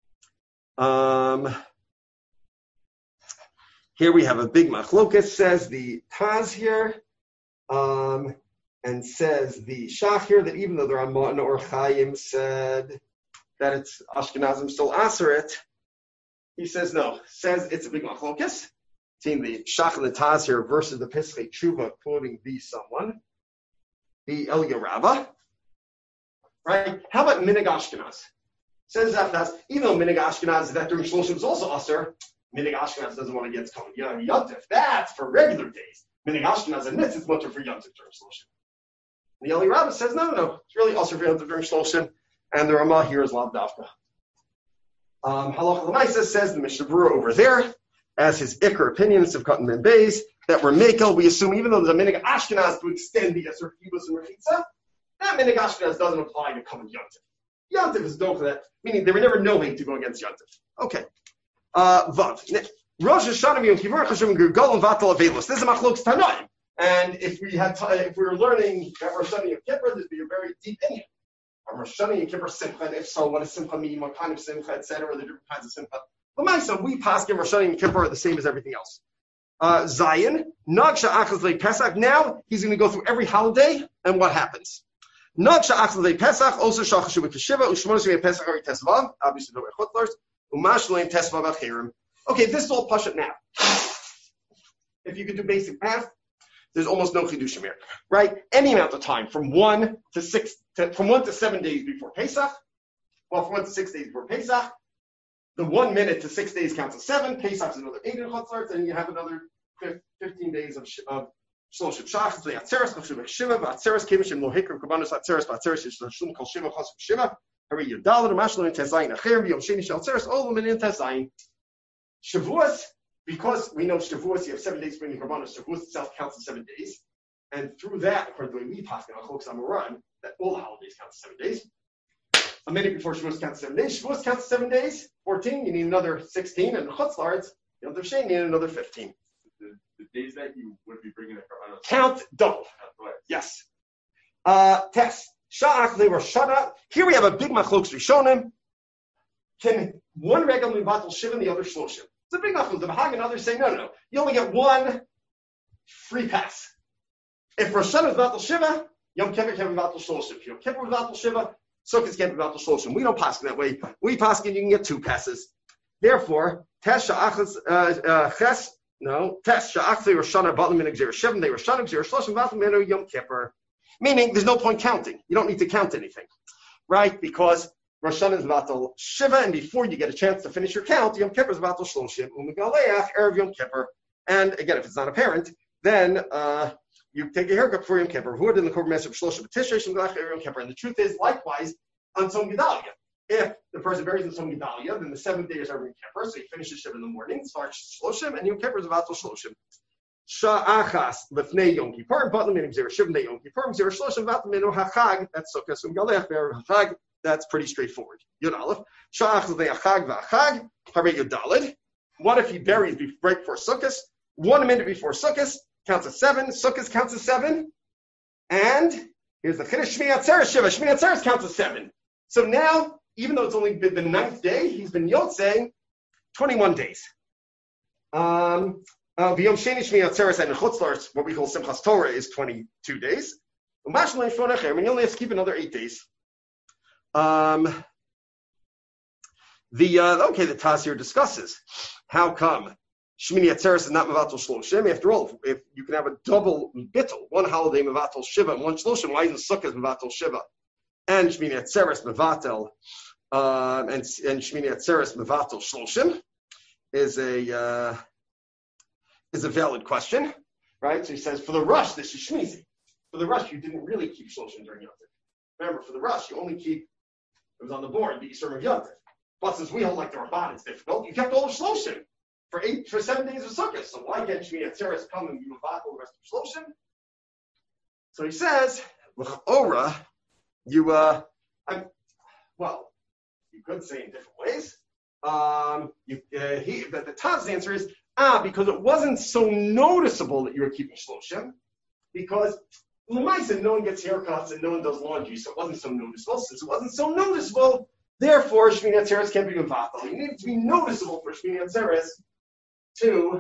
A: Here we have a big machlokas, says the Taz here, and says the Shach here, that even though the Ramah and Or Chaim said that it's Ashkenazim still aser it, he says no. Says it's a big machlokas. Seeing the Shach and the Taz here versus the Pesach Tshuva quoting the someone, the Elia Rabbah. Right? How about Minhag Ashkenaz? Says that even though Minhag Ashkenaz is that during Shloshim is also aser, Minhag Ashkenaz doesn't want to get called Yontif. That's for regular days. Minhag Ashkenaz admits it's mutter for Yontif during Shloshim. The Eli Rabbah says no. It's really aser for Yontif during Shloshim, and the Ramah here is Lav Davka. Halacha L'maisa says the Mishnah Berurah over there, as his Iker opinion in Sivkot and Membeis, that we're Mekel. We assume even though there's a Minhag Ashkenaz to extend the Yasser Kibbutz and Rechitza, that Minhag Ashkenaz doesn't apply to common Yontif. Yontif is known for that, meaning they were never knowing to go against Yontif. Okay. Vav. Rosh Hashanah Yom Kippur Chashuvim Gergol and Vatal Avelos. This is a machlokes Tanoim. And if we were learning that Rosh Hashanah Yom Kippur, there'd be a very deep in it. Rosh Hashanah Yom Kippur Simcha, and if so, what does Simcha mean? What kind of Simcha, etc. The different kinds of Simcha. L'maisa, we pass Rosh Hashanah Yom Kippur are the same as everything else. Zion Nagsha Achaz Le Pesach. Now he's going to go through every holiday, and what happens? Nagsha Achaz Le Pesach also Shachashu B'Keshiva Ushmonos Yom Pesach Ari Tesvav. Obviously, no Chutlers. Umash Leim Tesvav Achirim. Okay, this is all Pashat now. If you could do basic math, there's almost no chidushim here, right? Any amount of time, from 1 to 7 days before Pesach. Well, from 1 to 6 days before Pesach, the 1 minute to 6 days counts as 7. Pesach is another 8 in Chutzlart, and you have another 15 days of Shloshim Shach. So Atzeres Chashuv Shiva, Atzeres Kevishim Lo Hikrim Kabanus Atzeres Atzeres Yishlashum Kol Shiva Chashuv Shiva. Shavuos, because we know Shavuos, you have 7 days bringing Karbanos. Shavuos itself counts as 7 days. And through that, according to the way we pass on Chok Samaran, that all the holidays count as 7 days. A minute before Shavuos counts 7 days. Shavuos counts 7 days. 14, you need another 16. And Chutz La'aretz, Yom Tov Sheni, you need another 15.
E: The days that you would be bringing the Karbanos
A: count double. Yes. Test. Sha'ach, they were Shana. Here we have a big machlokes Rishonim. Can one regal mivatal shiva and the other shloshim? It's a big machlokes. The Bahag and others say, no. You only get one free pass. If Rosh Hashanah is mivatal shiva, Yom Kippur can be mivatal shloshim. If Yom Kippur is mivatal shiva, Sukkot can't be mivatal shloshim. We don't pass it that way. We pass it, you can get 2 passes. Therefore, Test Sha'ach Ches. No, Test Sha'ach they were Shana Batlam in Xer Shivim, they were Shana Xer Shloshim Batlam in Yom Kippur. Meaning, there's no point counting. You don't need to count anything, right? Because Rosh Hashanah is Vatal Shiva, and before you get a chance to finish your count, Yom Kippur is Vatal Shloshim, Umegaleach, Erev Yom Kippur. And again, if it's not apparent, then you take a haircut before Yom Kippur. Who are in the Korban Master of Shloshim, Tishrei Shem Yom Kippur. And the truth is, likewise, on Tzom Gedalia. If the person buries in Tzom Gedalia, then the 7th day is Erev Yom Kippur, so he finishes Shiva in the morning, starts Shloshim, and Yom Kippur is Vatal Shloshim. Sha'achas lefnei Yom Kippur, but l'minim zera shivnei Yom Kippur, zera shloshim v'atminu hachag. That's sukkah sum galech be'erev hachag. That's pretty straightforward. Yud Aleph. Sha'achas lefnei hachag v'achag. Harei Yud Daled. What if he buries right before Sukkot? 1 minute before Sukkot counts as 7. Sukkot counts as 7. And here's the Chiddush Shmini Atzeres Shiva. Shmini Atzeres counts as 7. So now, even though it's only been the 9th day, he's been yotzei 21 days. V'yom Sheni Shmini Atzeres and Chutz La'aretz, what we call Simchas Torah, is 22 days. And you only have to keep another 8 days. The Taz here discusses how come Shmini Atzeres is not Mevatel Shloshim. After all, if you can have a double bittul, one holiday Mevatel Shiva and one Shloshim, why isn't Sukkot Mevatel Shiva? And Shmini Atzeres Mevatel and Shmini Atzeres Mevatel Shloshim is a valid question, right? So he says, for the rush, this is Shmizi. For the rush, you didn't really keep Shloshim during Yom Tov. Remember, for the rush, you only keep, it was on the board, the Yisur of Yom Tov. But since we hold like the Ramban, it's difficult, you kept all of Shloshim for 7 days of Sukkot. So why can't Shmini Atzeres come and you mevatel the rest of Shloshim? So he says, L'ch'ora, you could say in different ways. The Taz's answer is, because it wasn't so noticeable that you were keeping Shloshim, because L'maisa, no one gets haircuts and no one does laundry, so it wasn't so noticeable. Since it wasn't so noticeable, therefore Shmini Atzeres can't be mevatel. You need it to be noticeable for Shmini Atzeres to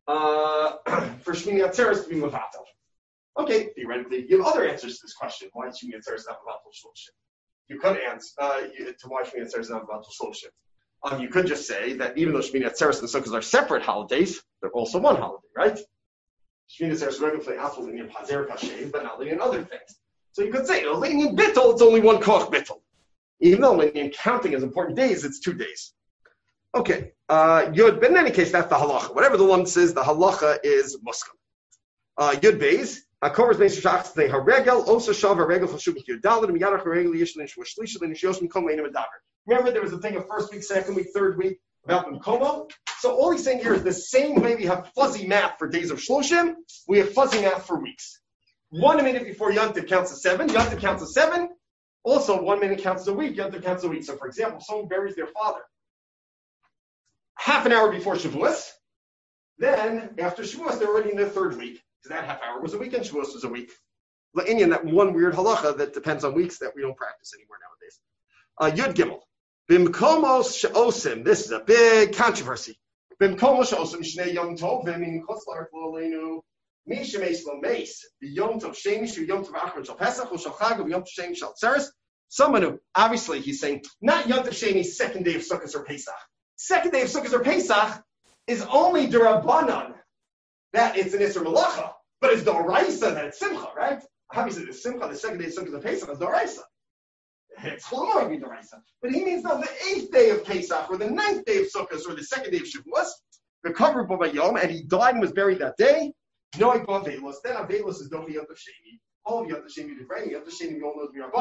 A: be mevatel. Okay, theoretically, you have other answers to this question. Why is Shmini Atzeres not mevatel Shloshim? You could answer to why Shmini Atzeres is not mevatel Shloshim. You could just say that even though Shmini Atzeres and Sukkot are separate holidays, they're also one holiday, right? Shmini Atzeres regularly apples in Pazer Kashem, but not in other things. So you could say, in Bittul, it's only one Koch Bittul. Even though in counting as important days, it's 2 days. Okay, Yud, but in any case, that's the halacha. Whatever the one says, the halacha is muskam. Yud Beis, HaKoros Beis Shachs, they haregel, also shav haregel chashuvim Yud Daled, miyadach haregel yishlin shlishlin shyoshim kom leinim adaber. Remember, there was a thing of first week, second week, third week about Mkomo. So all he's saying here is the same way we have fuzzy math for days of Shloshim, we have fuzzy math for weeks. 1 minute before Yom Tov counts as 7, Yom Tov counts as 7. Also, 1 minute counts as a week, Yom Tov counts as a week. So, for example, someone buries their father half an hour before Shavuos, then after Shavuos, they're already in their 3rd week. Because that half hour was a week and Shavuos was a week. La'inyan, that one weird halacha that depends on weeks that we don't practice anymore nowadays. Yud Gimel. Bimkomos she'osim. This is a big controversy. Bimkomos she'osim shnei yom tovim in chutz la'aretz lo aleinu mi shemeis lo meis b'yom tov sheni shu yom tov achron shel pesach u'shel chag u'yom tov sheni shel tzeres. Someone who, obviously, he's saying, not yom tov sheni, 2nd day of Sukkot or Pesach. 2nd day of Sukkot or Pesach is only d'Rabbanan that it's an Isser Malacha, but it's d'Oraisa that it's Simcha, right? Obviously, the Simcha, the 2nd day of Sukkot or Pesach is d'Oraisa. It's Cholomar be d'Oraisa. But he means, no, the 8th day of Pesach, or the 9th day of Sukkot, or the 2nd day of Shavuos, recovered by Yom, and he died and was buried that day. No, Avelos. Then Avelos is Domi Yom Tov Sheni. All of Yom Tov Sheni is right. Yom Tov Sheni we all know is Mirabbanan.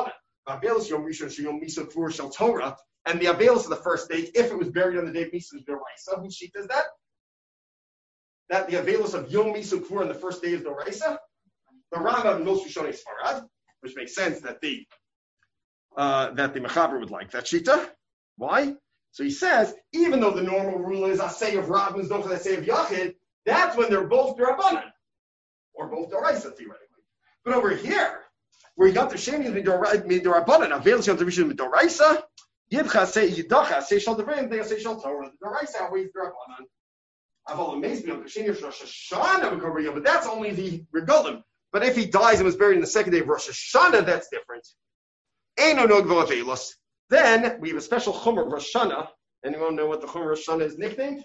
A: Avelis Yom Rishon Sheyom Misa Kfur Shel Torah, and the Avelis of the first day, if it was buried on the day of Misa, is Doraisa. Whose sheet is that? That the Avelis of Yom Misa Kfur on the first day is Doraisa? The Rambam knows Rishonei Sfarad, which makes sense that the Mechaber would like that shita. Why? So he says, even though the normal rule is Asay of Rav is Docha Asay of Yachid, that's when they're both Durabanan, or both Doraisa theoretically. But over here, where you got the Sheni is Midurabanan, Avelis Yom Rishon Midoraisa, Yidcha Asay Yidacha Asay Shal Devrim, they Asay Shal Torah. The Doraisa always Durabanan. I've all amazed me on the Sheni of Rosh Hashanah, but that's only the Regalim. But if he dies and was buried in the second day of Rosh Hashanah, that's different. Then we have a special Chumrah Rosh Hashanah. Anyone know what the Chumrah Rosh Hashanah is nicknamed?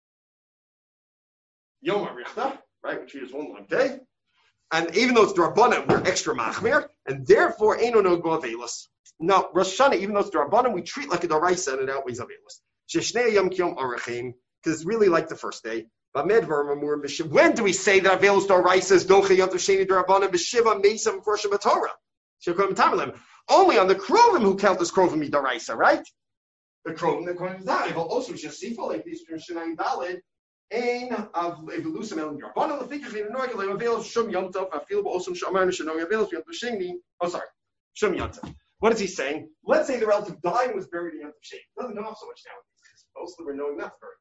A: Yom HaRichta, right? Which is one long day. And even though it's D'Rabbanan, we're extra machmir, and therefore Eino Nog V'Avelos. Now, Rosh Hashanah, even though it's D'Rabbanan, we treat like a D'Oraisa and it outweighs Avelos. Sheshnei Yom Kiyom Arachim, because it's really like the first day. When do we say that Avelos D'Oraisa is Docha Yom Sheni D'Rabbanan B'Shiva Meisam V'Roshim HaTorah? Only on the Krovim who count as Krovim D'Oraisa, right? The Krovim that comes down. But also Shasifah, like these Shnayim Daled, Ein of Evolusim El D'Rabbanan L'Fikach in Anoy Avelos Shum Yom Tov Afil B'Osum Shaman Shanoy Avelos Yom Sheni. Oh, sorry, Shum Yom Tov. What is he saying? Let's say the relative died and was buried in Yom Sheni. Doesn't know so much nowadays. Mostly we're knowing that's buried.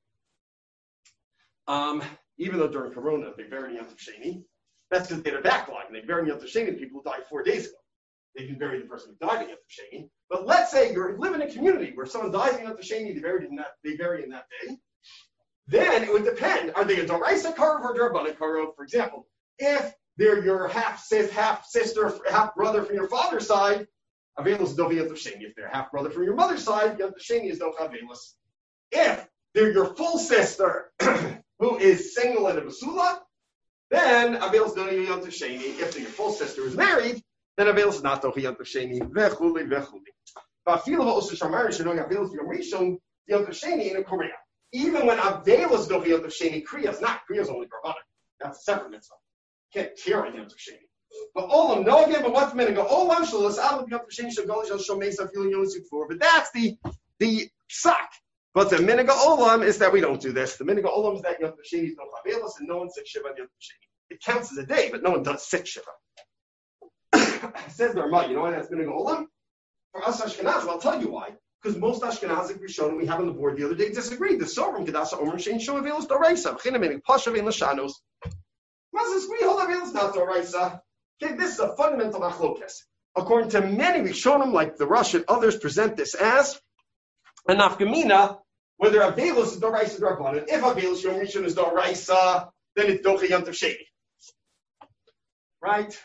A: Even though during Corona they buried Yom Sheni, that's because they had a backlog and they buried Yom Sheni people who died 4 days ago. They can bury the person who died in Yom Sheni. But let's say you live in a community where someone dies in Yom Sheni, they bury in that day. Then it would depend: are they a Doraisa Karov or D'Rabbanan Karov? For example, if they're your half sister, half brother from your father's side, Avelos is Dovi Yom Sheni. If they're half brother from your mother's side, Yom Sheni is Dovi Avelos. If they're your full sister, who is single and a basula, then Avelos don't even Yom Sheni. If your full sister is married, then Avelos is not Dochi Yom Sheni. Vechuli vechuli. Va'afilu va'osu shamari shenoi Avelos Yom Rishon Yom Sheni in Korea. Even when Avelos Dochi Yom Sheni, Kriya is not. Kriya is only D'Rabbanan. That's a separate mitzvah. Can't carry Yom Sheni. But Olam no again. But what's meant to go? Olam shalos alam Yom Sheni shagolish al shomeis afilu Yom Sukfor. But that's the psak. But the Miniga Olam is that we don't do this. The Miniga Olam is that Yom Sheni is no Chavelos and no one sits Shiva on Yom Sheni. It counts as a day, but no one does sit Shiva. Says the Ramah, you know why that's Miniga Olam? For us Ashkenazim, I'll tell you why. Because most Ashkenazic Rishonim we have on the board the other day disagreed. The Sovrim Kedasa Omer Shein Shom Avelos Doraisa. V'china Minig Pashav in Lashanos. Mazis we hold Avelos not Doraisa. Okay, this is a fundamental machlokes. According to many Rishonim, like the Rush and others, present this as a nafkamina, whether Avelos is Doraisa D'Rabbanan. If Avelos Yom Rishon is Doraisa, then it's Docha Yom Sheni. Right?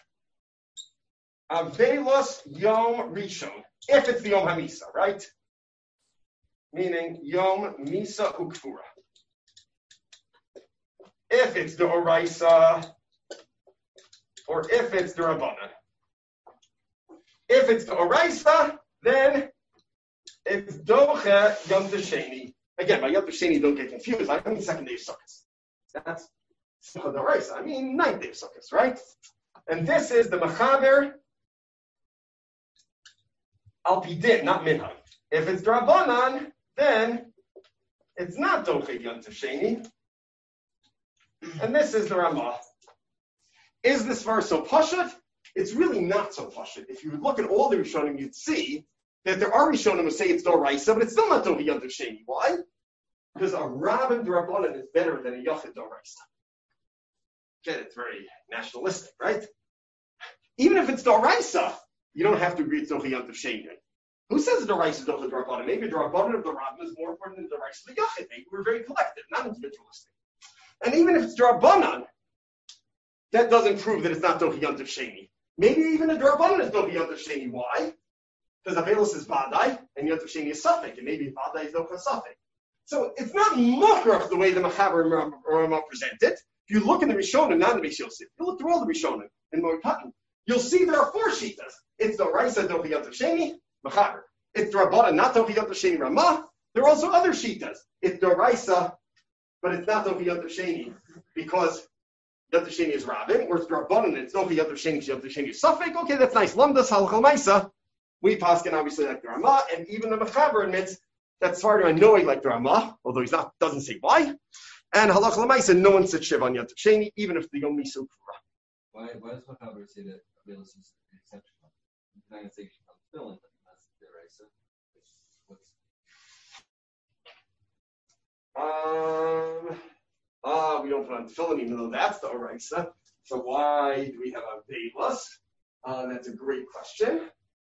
A: Avelos Yom Rishon. If it's the Yom HaMisa, right? Meaning Yom Misa Ukfura. If it's Doraisa, or if it's D'Rabbanan. If it's Doraisa, then it's Docha Yom Sheni. Again, by Yom Sheni, don't get confused. I mean second day of Sukkot. That's Simcha D'Oraisa. I mean 9th day of Sukkot, right? And this is the Mechaber Al Pidin, not Minhag. If it's D'Rabbanan, then it's not Docha Yom Sheni. And this is the Ramah. Is this verse so pashut? It's really not so pashut. If you would look at all the Rishonim, you'd see that there are Rishonim who say it's Doraisa, but it's still not Docha Yom Sheni. Why? Because a Rabban D'Rabbanan is better than a Yachid Doraisa. Again, it's very nationalistic, right? Even if it's Doraisa, you don't have to agree it's Docha Yom Sheni. Who says Doraisa is Docha D'Rabbanan? Maybe D'Rabbanan of the Rabban is more important than Doraisa of the Yachid. Maybe we're very collective, not individualistic. And even if it's D'Rabbanan, that doesn't prove that it's not Docha Yom Sheni. Maybe even a D'Rabbanan is Docha Yom Sheni. Why? Because Avelos is Vadai, and Yom Sheni is Safek, and maybe Vadai is Docha Safek. So it's not Mukhrach the way the Mechaber and Ramah present it. If you look in the Rishonim, not in the Beis Yosef, you look through all the Rishonim in Moed Katan, you'll see there are 4 shitas. It's Doraisa Docha Yom Sheni, Mechaber. It's D'Rabbanan, not Docha Yom Sheni Ramah. There are also other shitas. It's Doraisa, but it's not Docha Yom Sheni because Yom Sheni is Rabin, or it's D'Rabbanan, it's Docha Yom Sheni, Yom Sheni is Safek. Okay, that's nice. Lamdas Halachal Maisa. We paskin obviously like the Ramah, and even the Mechaber admits that Svardim are knowing like the Ramah, although he's not, doesn't say why. And Halach L'maisa, no one said Shiva on Yom Tov Sheni, even if the Yom Misu Kura.
C: Why does Mechaber say that Abelis is exceptional? You're not going to say she comes filling, but that's the Raisa.
A: We don't put on tefillin, even though that's the Oraisa. So why do we have a Veilus? That's a great question.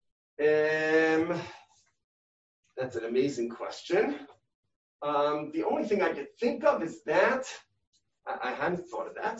A: That's an amazing question. The only thing I could think of is that I hadn't thought of that.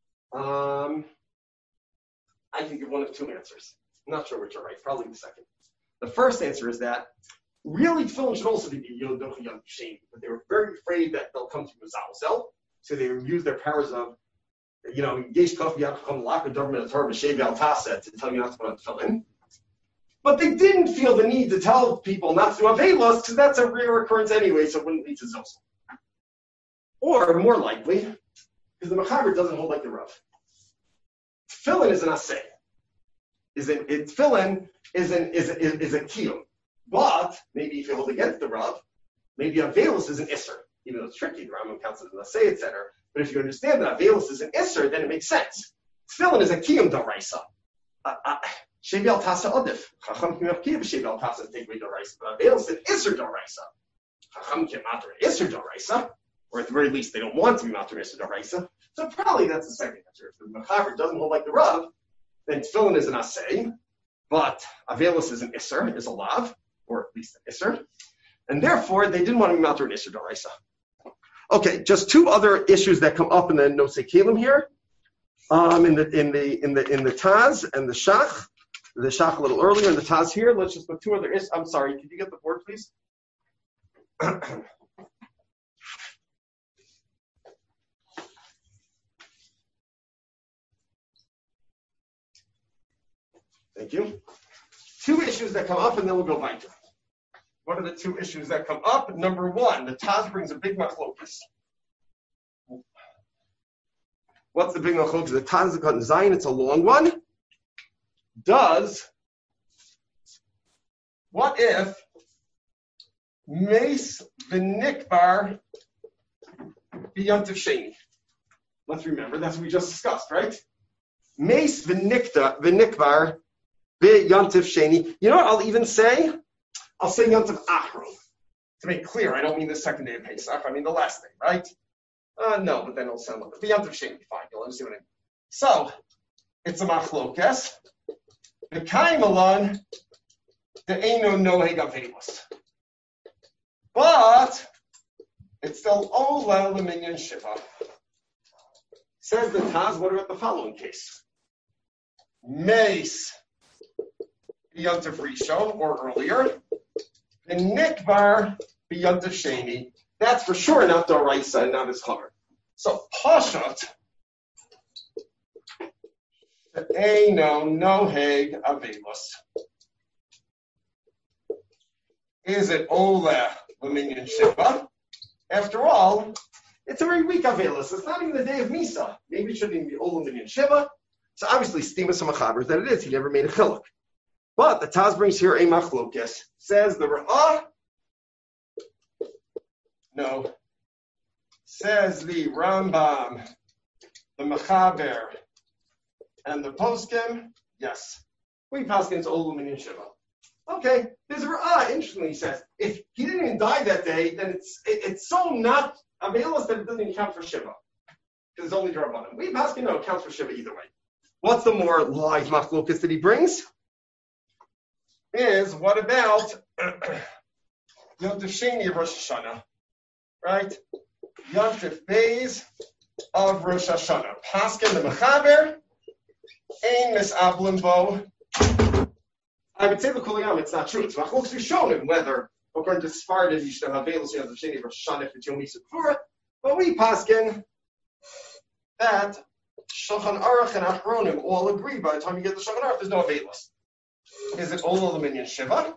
A: I can give one of two answers. I'm not sure which are right. Probably the second. The first answer is that really tefillin should also be Yodoch Yom Sheni, but they were very afraid that they'll come to Mazazel, so they use their powers of, Yesh Kof Yakum Laka Dorman Torah B'Shev Al Tasa to tell you not to put on tefillin. But they didn't feel the need to tell people not to do Avelos because that's a rare occurrence anyway, so it wouldn't lead to Zosel. Or more likely, because the Mechaber doesn't hold like the Rav. Tefillin is an aseh. Tefillin is a kiyum. But maybe if you hold against the Rav, maybe Avelos is an isser. Even though it's tricky, the Rambam counts it as an aseh, etc. But if you understand that Avelos is an isser, then it makes sense. Tefillin is a kiyum d'oraisa. Shevi al tasa odif. Chacham kim yavkiv shevi al tasa take away d'oraisa. But Avelos is an isser d'oraisa. Chacham kim matter an isser d'oraisa. Or at the very least, they don't want to be matter an isser d'oraisa. So probably that's the second answer. If the Mechaber doesn't hold like the Rav, then tefillin is an aseh, but Avelos is an isser, is a lav, or at least an isser, and therefore they didn't want to be matter an isser d'oraisa. Okay, just two other issues that come up in the Nosei Kelim here, in the Taz and the Shach a little earlier, and the Taz here. Let's just put two other issues. I'm sorry, could you get the board, please? Thank you. Two issues that come up, and then we'll go weiter. What are the two issues that come up? Number one, the Taz brings a big machlokus. What's the big machlokus? The Taz is cut in Zion. It's a long one. What if Mace v'nikbar b'yontif sheni? Let's remember, that's what we just discussed, right? Mace v'nikbar b'yontif sheni. You know what I'll even say? I'll say Yontif Achron. To make clear, I don't mean the second day of Pesach, I mean the last day, right? No, but then it'll sound like the Yontif Sheni, fine, you'll understand what I mean. So, it's a machlokes. The Kaimalon, the Eino Noheg Avelos. But, it's still Ola Leminyan Shiva. Says the Taz, what about the following case? Mace, Yontif Rishon, or earlier. The Nikbar b'yontif sheni, that's for sure not Doraisa and not his chamer. So Pashat, Eino Noheg Avelos. Is it Ola Leminyan Shiva? After all, it's a very weak Avelos. It's not even the day of Misa. Maybe it shouldn't even be Ola Leminyan Shiva. So obviously, Stimas HaMachaber that it is. He never made a chiluk. But the Taz brings here a machlokes. Says the Ra'ah. No. Says the Rambam, the Mechaber, and the Poskim. Yes. We Poskim Olam Minyan Shiva. Okay. There's a Ra'ah. Interestingly, he says, if he didn't even die that day, then it's so not available that it doesn't even count for Shiva. Because it's only Drabanan. We Poskim, no, it counts for Shiva either way. What's the more live machlokes that he brings? Is what about Yontif Sheni of Rosh Hashanah, right? Yontif Beis of Rosh Hashanah. Paskin the Mechaber, Ein Misablim Bo. I would say the Kuliyam, it's not true. It's Machlokes Rishonim whether, according to Sfardim, you should have Avelos Yontif Sheni of Rosh Hashanah if it's Yom Yisukura. But we Paskin that Shulchan Aruch and Achronim all agree by the time you get the Shulchan Aruch, there's no Avelos. Is it Ola Leminyan Shiva?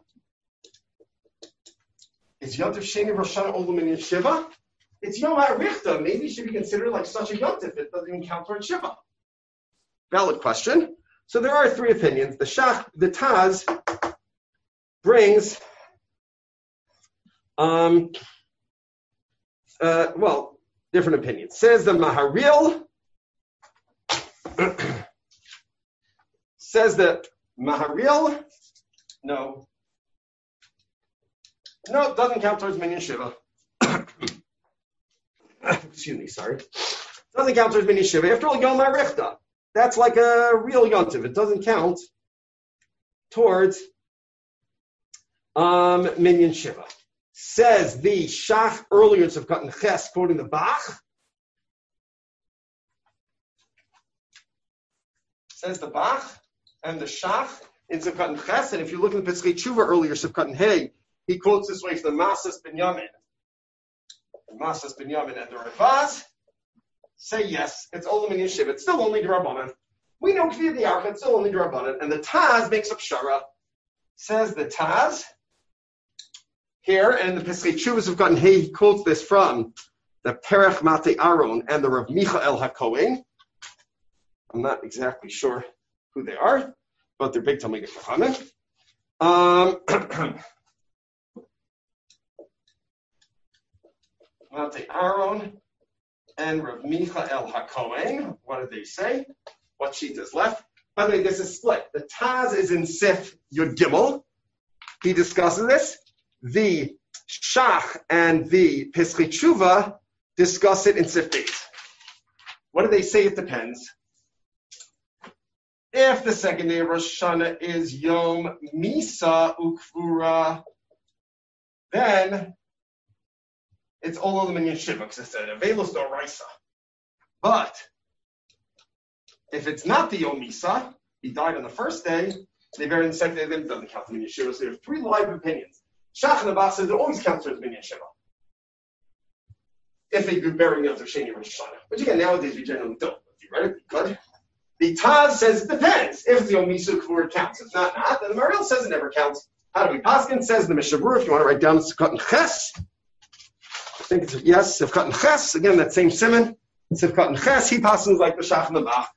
A: Is Yontif Sheni Rosh Hashanah Ola Leminyan Shiva? It's Yom HaRichta. Maybe it should be considered like such a Yontif. It doesn't even count toward Shiva. Valid question. So there are three opinions. The Taz brings, different opinions. Says the Maharil, no, it doesn't count towards Minyan Shiva. Excuse me, sorry. Doesn't count towards Minyan Shiva. After all, Yom HaRichta, that's like a real Yontiv. It doesn't count towards Minyan Shiva. Says the Shach earlier in Sivkat Ches, quoting the Bach. Says the Bach and the Shach in Sivkat Ches, and if you look in the Pesachei Tshuva earlier, Sivkat Hey, he quotes this way from the Masas Binyamin. The Masas Binyamin and the Ravaz say yes, it's Olam Minyan Shiva. It's still only D'Rabbanan. We know Kviya the Archa, it's still only D'Rabbanan. And the Taz makes up Shara. Says the Taz here, and the Pesachei Tshuvas have gotten, he quotes this from the Perech Mate Aaron and the Rav Michael HaKohen. I'm not exactly sure who they are, but they're big Talmidei Chachamim. Mate Aaron and Rav Michael HaKohen. What did they say? What sheet is left? By the way, this is split. The Taz is in Sif Yud Gimel. He discusses this. The Shach and the Pesachei Tshuva discuss it in Sif Beis. What do they say? It depends. If the second day of Rosh Hashanah is Yom Misa Ukvura, then it's Olam Minyan Shiva, because it's an Avelos Doraisa. But if it's not the Yom Misa, he died on the first day, they bury on the second day, then it doesn't count the Minyan Shiva. So there's three live opinions. Shach and Abba says it always counts as Minyan Shiva. If they do burying of Sheni Rosh Hashanah. Which again, nowadays we generally don't. If you read it, good. The Taz says it depends. If it's the Yom Misa Ukvura, it counts. If not, then the Maharil says it never counts. How do we paskin? Says the Mishabur, if you want to write down Sivkat and Ches. I think it's, yes, Sivkat and Ches. Again, that same simon. Sivkat and Ches, he passes like the Shach and the Bach.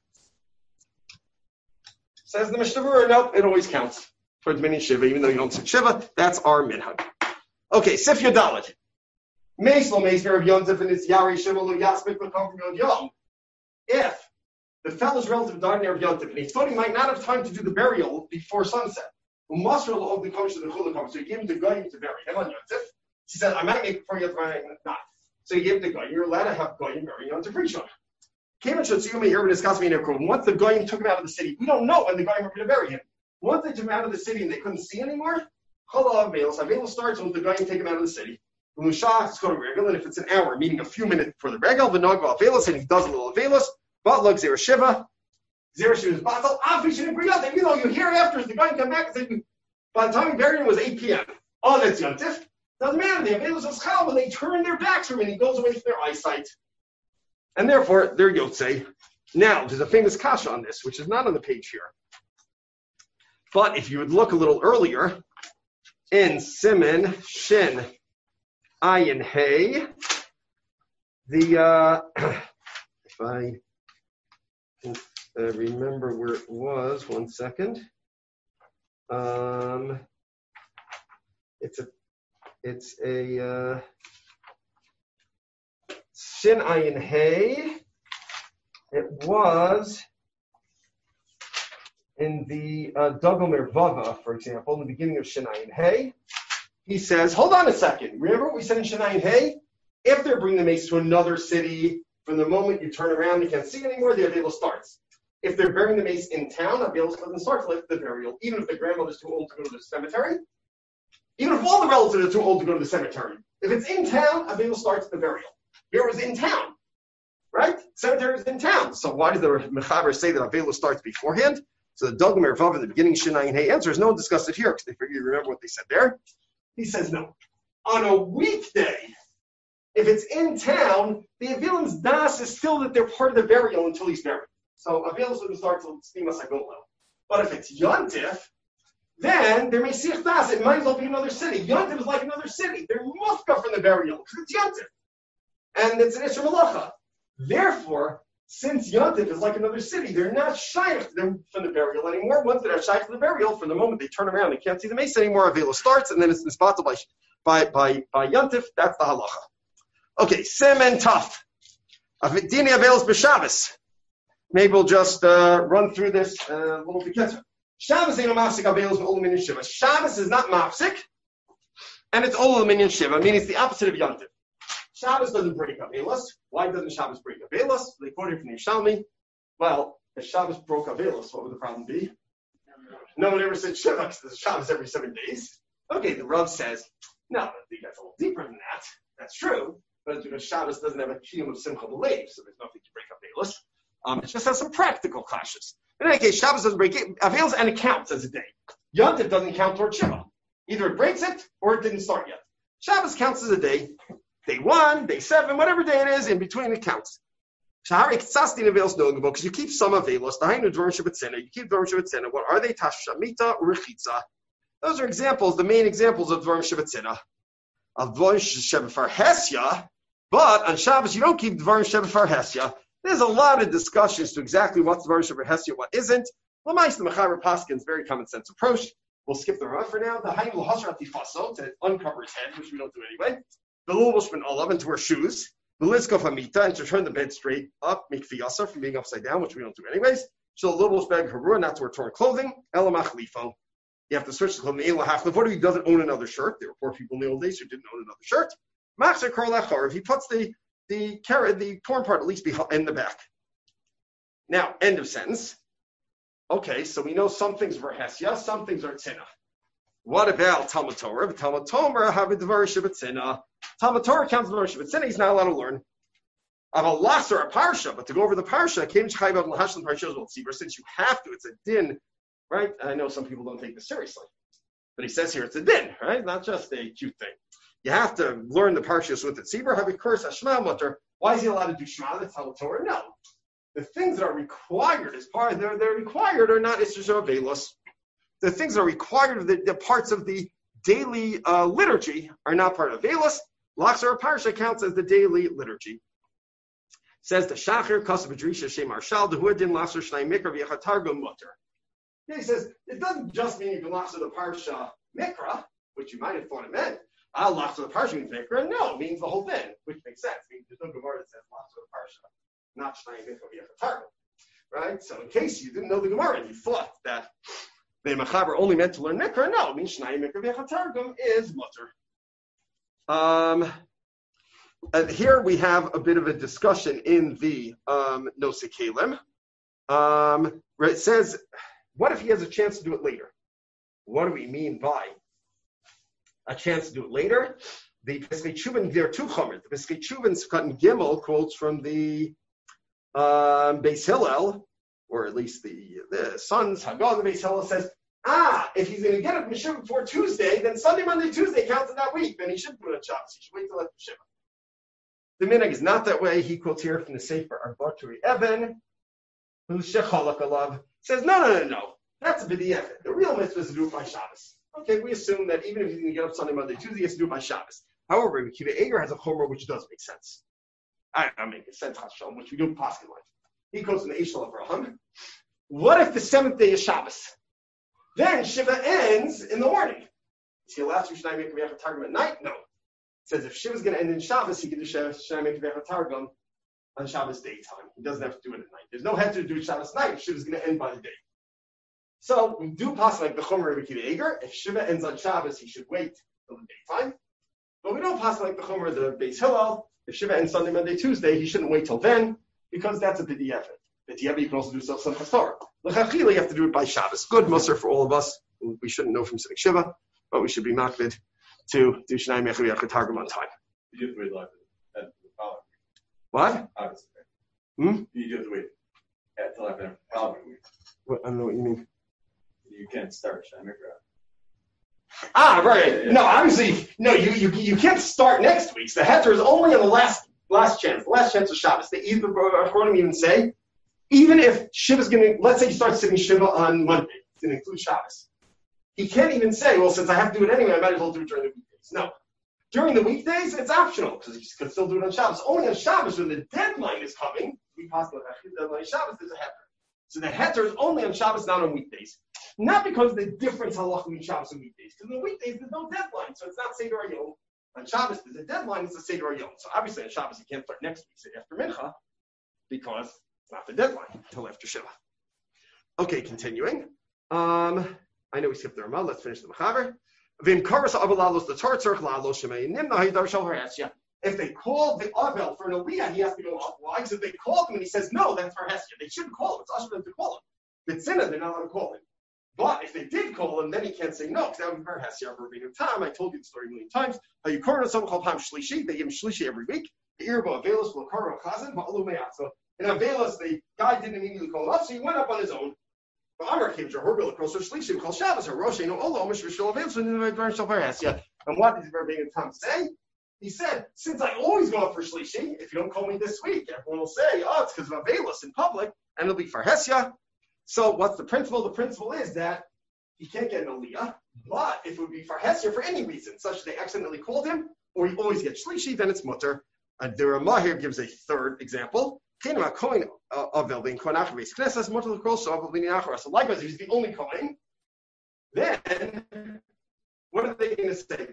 A: Says the Mishnah, nope, it always counts towards Minyan Shiva, even though you don't say Shiva. That's our minhag. Okay, Sif Yodalit. Meis lo meis of Yontif and it's Yari Shiva lo Yasmik will come from Yod Yom. If the fellow's relative died near Yontif and he thought he might not have time to do the burial before sunset, Umasr lo of the comes to the Chula comes, so he gave him the Goyim to bury him on Yontif. He said, I might make it before Yontif, I might not. So he gave him the Goyim. You're allowed to have Goyim bury Yontif Rishon. Once the Goyim took him out of the city, we don't know when the Goyim were going to bury him. Once they took him out of the city and they couldn't see anymore, Avelos starts when the Goyim take him out of the city. And if it's an hour, meaning a few minutes for the regal, Avelos, and he does a little Avelos, but look, Zera Shiva is battle, even though you hear after the Goyim come back and say, by the time he buried him was 8 p.m. Oh, that's Yontif. Doesn't matter, the Avelos was Chal when they turn their backs from him and he goes away from their eyesight. And therefore, they're Yotzei. Now, there's a famous kasha on this, which is not on the page here. But if you would look a little earlier, in Siman Shin Ayin Hey, if I remember where it was, 1 second. It's a Shin Ayin Hey. It was in the Dagomer Vava, for example, in the beginning of Shin Ayin Hey. He says, hold on a second. Remember what we said in Shin Ayin Hey? If they're bringing the mace to another city, from the moment you turn around, you can't see anymore, the Avelos starts. If they're burying the mace in town, Avelos doesn't start till the burial, even if the grandmother's too old to go to the cemetery. Even if all the relatives are too old to go to the cemetery. If it's in town, Avelos starts the burial. Here it was in town, right? Cemetery is in town. So why does the Mechaber say that Avelos starts beforehand? So the Dagomer Vav in the beginning Shin Ayin Hey answers, no one discussed it here because they figured you remember what they said there. He says no. On a weekday, if it's in town, the Avilim's das is still that they're part of the burial until he's buried. So Avelos wouldn't start till Stimas Agolo. But if it's Yontif, then there may see das. It might as well be another city. Yontif is like another city. They're mufka from the burial because it's Yontif. And it's an Isra Malacha. Therefore, Since Yontif is like another city, they're not shy from the burial anymore. Once they're shy from the burial, from the moment they turn around, they can't see the mace anymore. Avela starts, and then it's spotted by Yontif. That's the halacha. Okay, Sem and Taf. Dini Avelos b'Shabbos. Maybe we'll just run through this a little bit. Shabbos ain't a mafsik Avelos v'Olam Minyan Shiva. Shabbos is not mafsik, and it's Olam Minyan Shiva, meaning it's the opposite of Yontif. Shabbos doesn't break Avelos. Why doesn't Shabbos break Avelos? They quote it from the Yerushalmi. Well, if Shabbos broke Avelos, what would the problem be? No one ever said Shiva because there's Shabbos every 7 days. Okay, the Rav says, no, I think that's a little deeper than that. That's true. But Shabbos doesn't have a kiyum of Simcha B'Leiv, so there's nothing to break Avelos. It just has some practical clashes. In any case, Shabbos doesn't break it. Avelos and it counts as a day. Yontif doesn't count toward Shiva. Either it breaks it or it didn't start yet. Shabbos counts as a day. Day 1, day 7, whatever day it is, in between it counts. Because you keep some Avelos. You keep Dvarim Shebetzina. What are they? Tashamita or Rechitza. Those are examples, the main examples of Dvarim Shebetzina. Of Dvarim Shebefar Hesya. But on Shabbos, you don't keep Dvarim Shebefar Hesya. There's a lot of discussions to exactly what's Dvarim Shebefar Hesya, what isn't. L'mais the Mechaber Paskin's very common sense approach. We'll skip the Rav for now. The Haim L'Hasrat Tifaso, to uncover his head, which we don't do anyway. The Lulbushman Olav, and to wear shoes. The Liskov Hamita, and to turn the bed straight up, make Fiyasa from being upside down, which we don't do anyways. So the Lulbush bag Harua, not to wear torn clothing. Elamach Lifo. You have to switch the clothing. What if he doesn't own another shirt? There were poor people in the old days who didn't own another shirt. Machzer Karl Achar, if he puts the torn part at least in the back. Now, end of sentence. Okay, so we know some things are Hesya, some things are Tzina. What about Talmud Torah? Talmud Torah have a Dvar Shebetzina. Talmud Torah counts Dvar Shebetzina. He's not allowed to learn. Of a Lasser, a Parsha, but to go over the Parsha, since you have to, it's a din, right? I know some people don't take this seriously, but he says here it's a din, right? Not just a cute thing. You have to learn the Parshas with it. Sibur have a curse Hashma Mutter. Why is he allowed to do Shema? That's Talmud Torah. No, the things that are required as part of they're required are not Isra Avelos. The things that are required of the parts of the daily liturgy are not part of Avelos. Lachzor Parsha counts as the daily liturgy. Says the Shachar Kasav Adrisha Shem Marshal Dehuadin Lachzor Shnai Mikra V'Yachatargum Mutter. He says it doesn't just mean you can Lachzor the Parsha Mikra, which you might have thought it meant. Lachzor the Parsha means Mikra. No, it means the whole thing, which makes sense. I mean, there's no Gemara that says Lachzor the Parsha, not Shnai Mikra V'Yachatargum. Right? So in case you didn't know the Gemara and you thought that the Mechaber only meant to learn Mikra, no, it means Shnai Mikra V'Yachatargum is Mutter. And here we have a bit of a discussion in the Nosei Kalim, where it says, what if he has a chance to do it later? What do we mean by a chance to do it later? The Pesachei Teshuvah, there are two chomers. The Pesachei Teshuvah in Gimel quotes from the Beis Hillel, or at least the sons, Haggah, the Beis Hillel says, if he's going to get up Mishivah before Tuesday, then Sunday, Monday, Tuesday counts in that week. Then he shouldn't do it on Shabbos. He should wait till after Mishivah. The minhag is not that way. He quotes here from the Sefer Arbaturi Eben, who's Shechalak Alav, says, no. That's a b'di'evet. The real mitzvah is to do it by Shabbos. Okay, we assume that even if he's going to get up Sunday, Monday, Tuesday, he has to do it by Shabbos. However, Akiva Eiger has a chomer which does make sense. I make sense, Hashem, which we do paskin like. He quotes in the Eshel of Raham. What if the 7th day is Shabbos? Then Shiva ends in the morning. Is he allowed to do Shnai Mikra V'Yachatargum at night? No. It says if Shiva's going to end in Shabbos, he can do Shnai Mikra V'Yachatargum on Shabbos daytime. He doesn't have to do it at night. There's no head to do it Shabbos night if Shiva's going to end by the day. So we do pass like the Chomer of Akiva Eiger. If Shiva ends on Shabbos, he should wait till the daytime. But we don't pass like the Chomer of the Beis Hillel. If Shiva ends Sunday, Monday, Tuesday, he shouldn't wait till then because that's a b'di'evet. B'di'evet you can also do some Chastorah. L'chachila, you have to do it by Shabbos. Good musar for all of us. We shouldn't know from sitting Shiva, but we should be makbid to do Shnai Mikra V'Yachatargum on time.
E: You have to wait like that the following week.
A: What?
E: Obviously. You have to wait until after the following week.
A: What? I don't know what you mean.
E: You can't start Shnai Mikra.
A: Right. No, obviously, no. You can't start next week's. The heter is only on the last chance. The last chance of Shabbos. They even say, even if Shiva's going to, let's say he starts sitting Shiva on Monday, it's going to include Shabbos. He can't even say, well, since I have to do it anyway, I might as well do it during the weekdays. No. During the weekdays, it's optional because he can still do it on Shabbos. Only on Shabbos, when the deadline is coming, we pass the deadline on Shabbos, there's a heter. So the heter is only on Shabbos, not on weekdays. Not because of the difference halacha between Shabbos and weekdays. Because in the weekdays, there's no deadline. So it's not Seder Hayom. On Shabbos, there's a deadline. It's a Seder Hayom. So obviously on Shabbos, you can't start next week, say after Mincha, because it's not the deadline until after Shiva. Okay, continuing. I know we skipped the Ramah. Let's finish the Mechaber. If they call the Avel for an Aliyah, he has to go up. Why? Because if they called him and he says no, that's for Hesya. They shouldn't call him. It's us for them to call him. Bitzina, they're not allowed to call him. But if they did call him, then he can't say no, because that would be for Hesya for Rabbeinu Tam. I told you the story a million times. How you call someone called Pam Shlishi, they give him Shlishi every week. The Irba Avelis will call Chazan, but Alu Me'atzo. In Avelis, the guy didn't immediately call him up, so he went up on his own. But Amar came to Horgel across her Shlishi, we call Shabbos, or Rosh, no Olo, Mish Vishol Avelis, and then Dvar Shal Hesya. And what did Rabbeinu Tam say? He said, since I always go up for Shlishi, if you don't call me this week, everyone will say, oh, it's because of Avelis in public, and it'll be for Hesya. So what's the principle? The principle is that he can't get an Aliyah, but if it would be for Hesya for any reason, such as they accidentally called him, or he always gets Shlishi, then it's mutter. The Ramah here gives a third example. So likewise, if he's the only Kohen, then what are they going to say?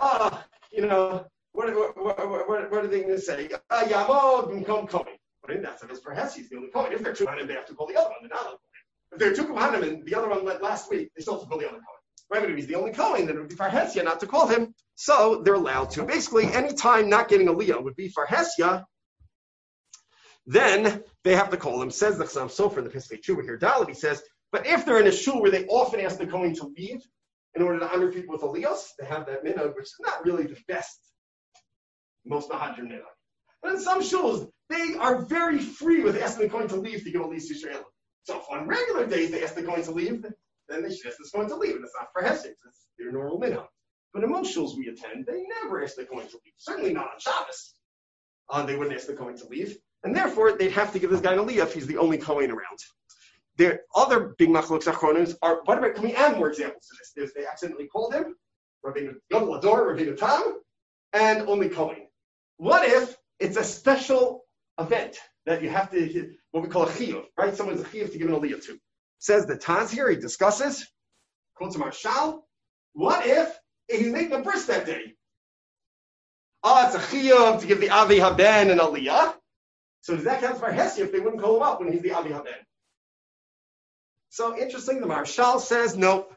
A: What are they going to say? Yamod b'mkom Kohen. But in that sense, for Hesya, he's the only Kohen. If they're two Kohanim, they have to call the other one. They're not allowed to call him. If they're two Kohanim and the other one went last week, they still have to call the other Kohen. Right? But if he's the only Kohen, then it would be for Hesya not to call him. So they're allowed to. Basically, any time not getting a Aliyah would be for Hesya, then they have to call him. Says the Chassam Sofer in the Piskei Tshuva here, Dalit, he says, but if they're in a shul where they often ask the Kohen to leave in order to honor people with Aliyos, they have that minhag, which is not really the best, most Mahadrim minhag. But in some shuls, they are very free with asking the Kohen to leave to give Aliyos Yisrael. So if on regular days they ask the Kohen to leave, then they should ask the Kohen to leave, and it's not for Hesed, it's their normal minhag. But in most shuls we attend, they never ask the Kohen to leave. Certainly not on Shabbos. They wouldn't ask the Kohen to leave. And therefore, they'd have to give this guy an Aliyah if he's the only Kohen around. There other big machlokes achronim are, what about, can we add more examples to this? There's, they accidentally called him, Rabbeinu Gadol Ador, Rabbeinu Tam, and only Kohen. What if it's a special event that you have to, what we call a chiyuv, right? Someone's a chiyuv to give an Aliyah to. Says the Taz here, he discusses, quotes a marshal, what if he's making a bris that day? It's a chiyuv to give the Avi Haben an Aliyah. So does that count for Hesya if they wouldn't call him up when he's the Avi Haben? So interesting, the Marshal says no.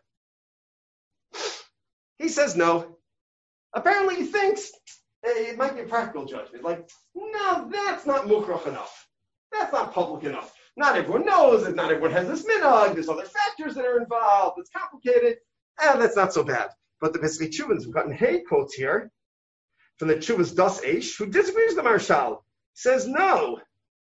A: He says no. Apparently he thinks it might be a practical judgment. Like, no, that's not mukhrach enough. That's not public enough. Not everyone knows it. Not everyone has this minhag. There's other factors that are involved. It's complicated. That's not so bad. But the Piskei Tshuvas, we've gotten Hay quotes here from the Tshuvas Das Eish, who disagrees with the Marshal. Says no.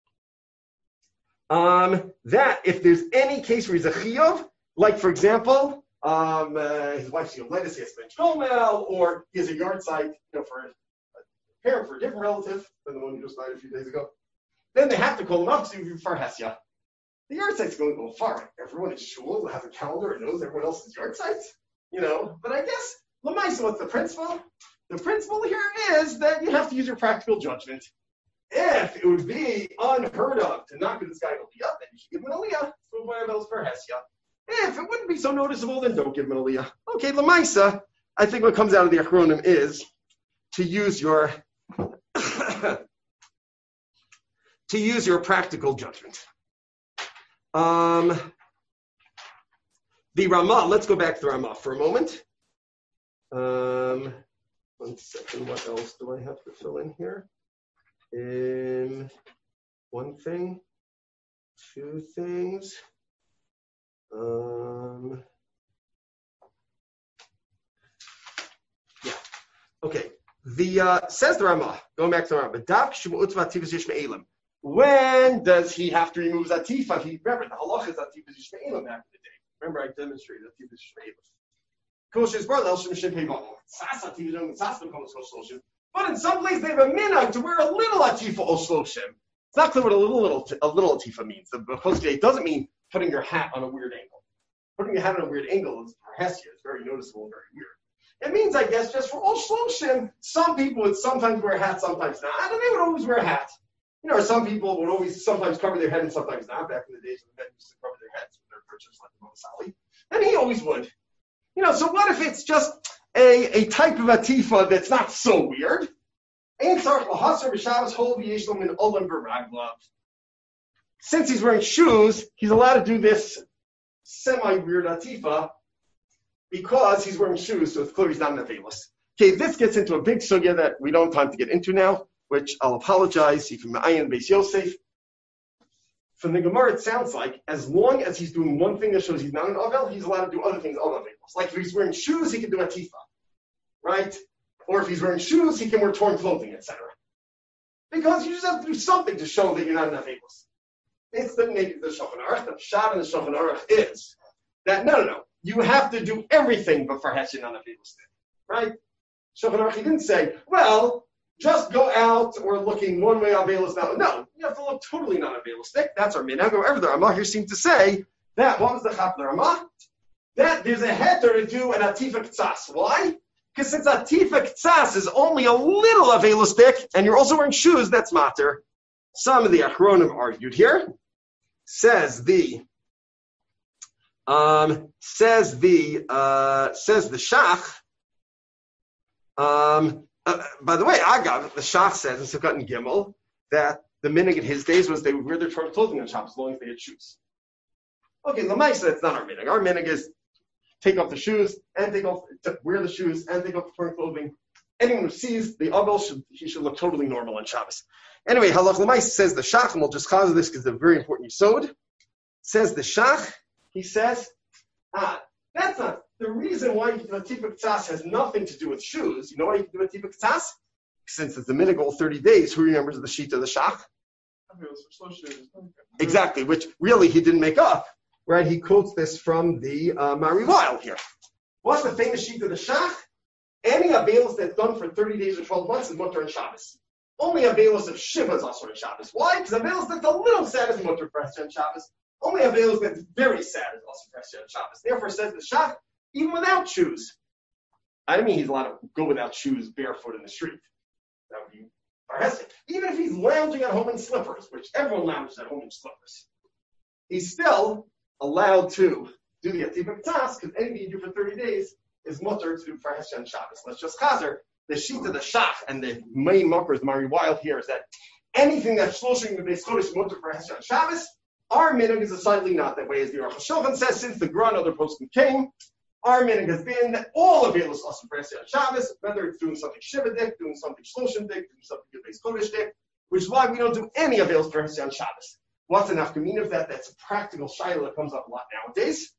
A: That if there's any case where he's a chiyuv, like for example, his wife's lettuce, he has to bench gomel, or he has a yard site, for a parent for a different relative than the one who just died a few days ago. Then they have to call him up to for Hesya. The yard site's going a little far. Everyone at shul has a calendar and knows everyone else's yard sites, But I guess Lamaisa, what's the principle? The principle here is that you have to use your practical judgment. If it would be unheard of to not give this guy an Aliyah, then you should give him an Aliyah. So why else for Hesya? If it wouldn't be so noticeable, then don't give him an Aliyah. Okay, Lamaisa, I think what comes out of the Achronim is to use your practical judgment. The Ramah, let's go back to the Ramah for a moment. 1 second, what else do I have to fill in here? One thing, two things. Okay. Says the Ramah, going back to the Ramah, when does he have to remove Zatifa? Remember, the halach is Zatifa Yishme'elim back in the day. Remember, I demonstrated Zatifa Yishme'elim. But in some places they have a minhag to wear a little atifa o shloshim. It's not clear what a little atifa means. The Bechosgei doesn't mean putting your hat on a weird angle. Putting your hat on a weird angle is for Hesya. It's very noticeable and very weird. It means, I guess, just for all shloshim, some people would sometimes wear a hat, sometimes not, and they would always wear a hat. You know, or some people would always sometimes cover their head and sometimes not. Back in the days when men used to cover their heads with their kerchiefs like the Monosali. And he always would. You know, so what if it's just a type of atifa that's not so weird? Since he's wearing shoes, he's allowed to do this semi-weird atifa because he's wearing shoes, so it's clear he's not an avelus. Okay, this gets into a big sugya that we don't have time to get into now, which I'll apologize. From Ayin Beis Yosef. From the Gemara, it sounds like as long as he's doing one thing that shows he's not an avel, he's allowed to do other things other avels. Like if he's wearing shoes, he can do atifa, right? Or if he's wearing shoes, he can wear torn clothing, etc. Because you just have to do something to show that you're not an avelus. It's the Shulchan Aruch. The pshat in the Shulchan Aruch is that no, you have to do everything but for Hesed on avelus, right? Shulchan Aruch, he didn't say, well, just go out or looking one way avelus now. No, you have to look totally non-avelistic. That's our minhag. However, the Ramah here seemed to say that what was the chap of the Ramah? That there's a heter to do an atifa ktsas. Why? Because since atifa ktsas is only a little avelistic, and you're also wearing shoes, that's matter. Some of the Achronim argued here. Says the Shach. By the way, Agav, the Shach says in Sukkot and Gimel that the minhag in his days was they would wear their torn clothing on Shabbos as long as they had shoes. Okay, Lamaisa, that's not our minhag. Our minhag is take off the shoes and wear the shoes and take off the torn clothing. Anyone who sees the avel should look totally normal on Shabbos. Anyway, Halach Lamaisa says the Shach, and we'll just cause this because it's a very important yisod. Says the Shach, he says, that's not the reason why you can do a atifa ktsas has nothing to do with shoes. You know why you can do a atifa ktsas? Since it's the minhag 30 days, who remembers the sheet of the Shach? Exactly, which really he didn't make up, right? He quotes this from the Mari Weil here. What's the famous sheet of the Shach? Any avelus that's done for 30 days or 12 months is mutter and Shabbos. Only avelus of Shiva is also in Shabbos. Why? Because avelus that's a little sad is mutter for Hesed on Shabbos. Only avelus that's very sad is also for Hesed on Shabbos. Therefore, says the Shach, even without shoes. I don't mean he's allowed to go without shoes barefoot in the street. That would be Hesed. Even if he's lounging at home in slippers, which everyone lounges at home in slippers, he's still allowed to do the atifa ktsas because anything you do for 30 days is mutter to do for Hesed on Shabbos. Let's just chazer. The sheet of the Shach and the main muckers, Mari Weil here, is that anything that's shloshing the Beis Kodesh mutter for Hesed on Shabbos, our minhag is decidedly not that way, as the Aruch HaShulchan says. Since the Gra and other poskim came, our minhag has been that all avelus also for Hesed on Shabbos, whether it's doing something shivadik, doing something shloshim dik, doing something Beis Kodesh dik, which is why we don't do any avelus for Hesed on Shabbos. What's an afkamin of that? That's a practical shayla that comes up a lot nowadays.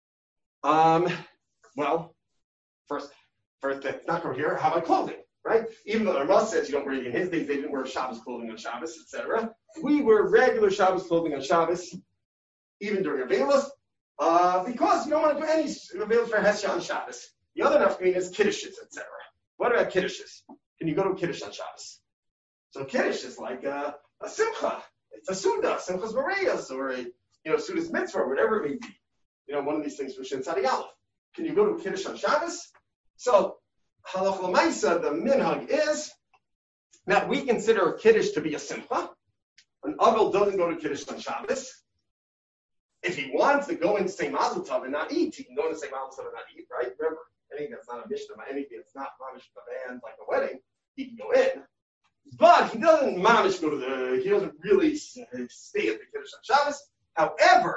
A: Well, first, that's not over here. How about clothing, right? Even though the Ramah says you don't wear it in his days, they didn't wear Shabbos clothing on Shabbos, etc. We wear regular Shabbos clothing on Shabbos, even during Avelus, because you don't want to do any Avelus for Hesed on Shabbos. The other nafkamin is kiddushes, etc. What about kiddushes? Can you go to a kiddush on Shabbos? So kiddush is like a simcha. It's a suda, simchas Mareas, or a suda's mitzvah, whatever it may be. One of these things for Shin Tzadi Aleph. Can you go to a kiddush on Shabbos? So, halach l'maisa, the minhag is that we consider a kiddush to be a simcha. An avel doesn't go to kiddush on Shabbos. If he wants to go in to say mazel tov and not eat, he can go in to say mazel tov and not eat, right? Remember, anything that's not a mishnah, anything that's not mamish a band like a wedding, he can go in. But he doesn't mamish go to he doesn't really stay at the kiddush on Shabbos. However,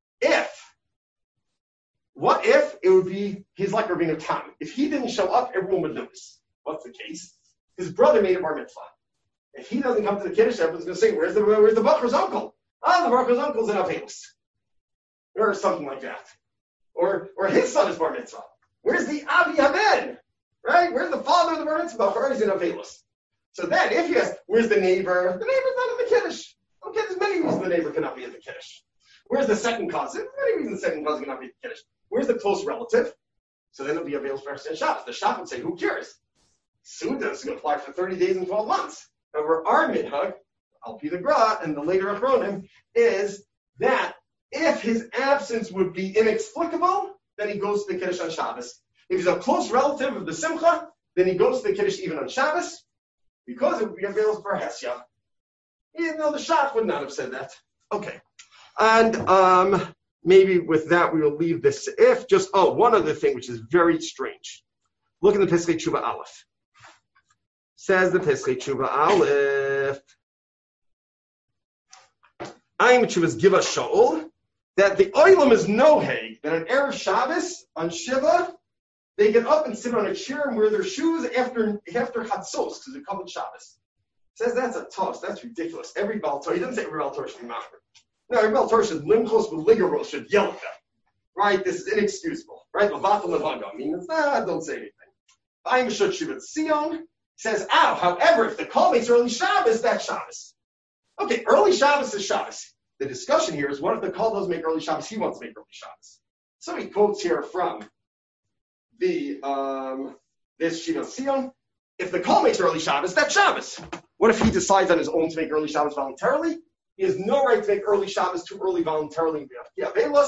A: what if it would be he's like Rabbeinu Tam? If he didn't show up, everyone would notice. What's the case? His brother made a bar mitzvah. If he doesn't come to the kiddush, everyone's going to say, "Where's the bacher's uncle?" The bacher's uncle's in Avelus, or something like that. Or his son is bar mitzvah. Where's the Avi Haben? Right? Where's the father of the bar mitzvah? Or he's in Avelus. So then, if you ask, "Where's the neighbor?" The neighbor's not in the kiddush. Okay, there's many reasons the neighbor cannot be at the kiddush. Where's the second cousin? There's many reasons the second cousin cannot be at the kiddush. Where's the close relative? So then it'll be available for Hesed on Shabbos. The Shach would say, who cares? Suda is going to apply for 30 days and 12 months. However, our minhag, Al Pi the Gra, and the later Achronim, is that if his absence would be inexplicable, then he goes to the Kiddush on Shabbos. If he's a close relative of the Simcha, then he goes to the Kiddush even on Shabbos, because it would be available for Hesed. The Shach would not have said that. Okay. And maybe with that we will leave this if just one other thing which is very strange. Look in the Pesachei Tshuva Aleph. Says the Pesachei Tshuva Aleph. Ayim Tshuva's give us Shaul that the Olam is noheg that on Erev Shabbos on Shiva they get up and sit on a chair and wear their shoes after Chatzos because it comes on Shabbos. Says that's a toss. That's ridiculous. Every Baal Torah, he doesn't say every Baal Torah should be machmer. No, every Baal Torah should limchos b'ligaros should yell at them. Right? This is inexcusable. Right? Levatel levanga. I mean, don't say anything. Ayim Shut Shivat Sion says, however, if the call makes early Shabbos, that's Shabbos. Okay, early Shabbos is Shabbos. The discussion here is what if the call doesn't make early Shabbos, he wants to make early Shabbos. So he quotes here from the this Shivat Sion. If the call makes early Shabbos, that's Shabbos. What if he decides on his own to make early Shabbos voluntarily? He has no right to make early Shabbos too early voluntarily. Yeah, Velos,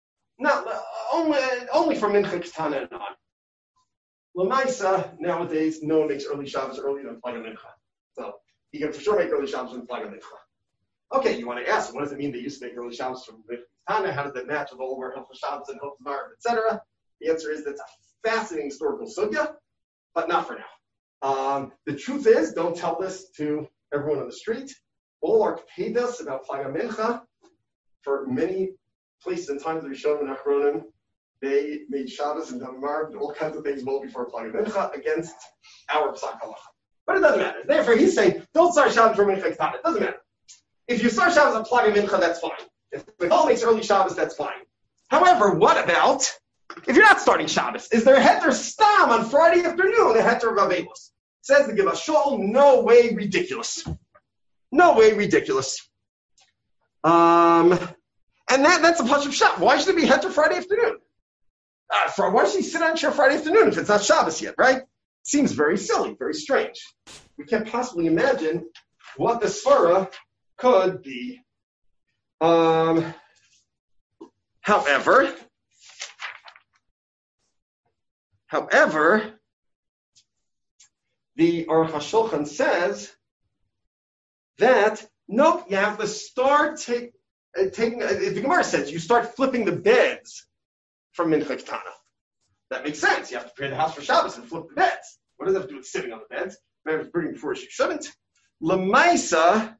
A: only for Mincha Ketana and on. Lamaisa, nowadays, no one makes early Shabbos earlier than Plaga Mincha. So he can for sure make early Shabbos than Plaga Mincha. Okay, you want to ask, what does it mean they used to make early Shabbos from Mincha Ketana? How does that match with all of our Hilchos Shabbos and Hilchos Marav, etc.? The answer is that's a fascinating historical sugya, but not for now. The truth is, don't tell this to everyone on the street. All our kepedas about Plaga Mincha, for many places and times that we showed in Achronim, they made Shabbos and Damar, all kinds of things well before Plaga Mincha against our Psak Halacha. But it doesn't matter. Therefore, he's saying, don't start Shabbos for Mincha Ketana. It doesn't matter. If you start Shabbos on Plaga Mincha, that's fine. If the call makes early Shabbos, that's fine. However, what about if you're not starting Shabbos? Is there a heter stam on Friday afternoon, a heter of Avelos? Says the Givas Shaul, no way ridiculous. No way ridiculous. And that's a punch of shot. Why should it be heter Friday afternoon? Why should he sit on a chair Friday afternoon if it's not Shabbos yet, right? Seems very silly, very strange. We can't possibly imagine what the svara could be. However, the Aruch HaShulchan says that, nope, you have to start taking, the Gemara says, you start flipping the beds from Mincha Ketana. That makes sense. You have to prepare the house for Shabbos and flip the beds. What does that have to do with sitting on the beds? Maybe it's bringing before you shouldn't. Lamaisa,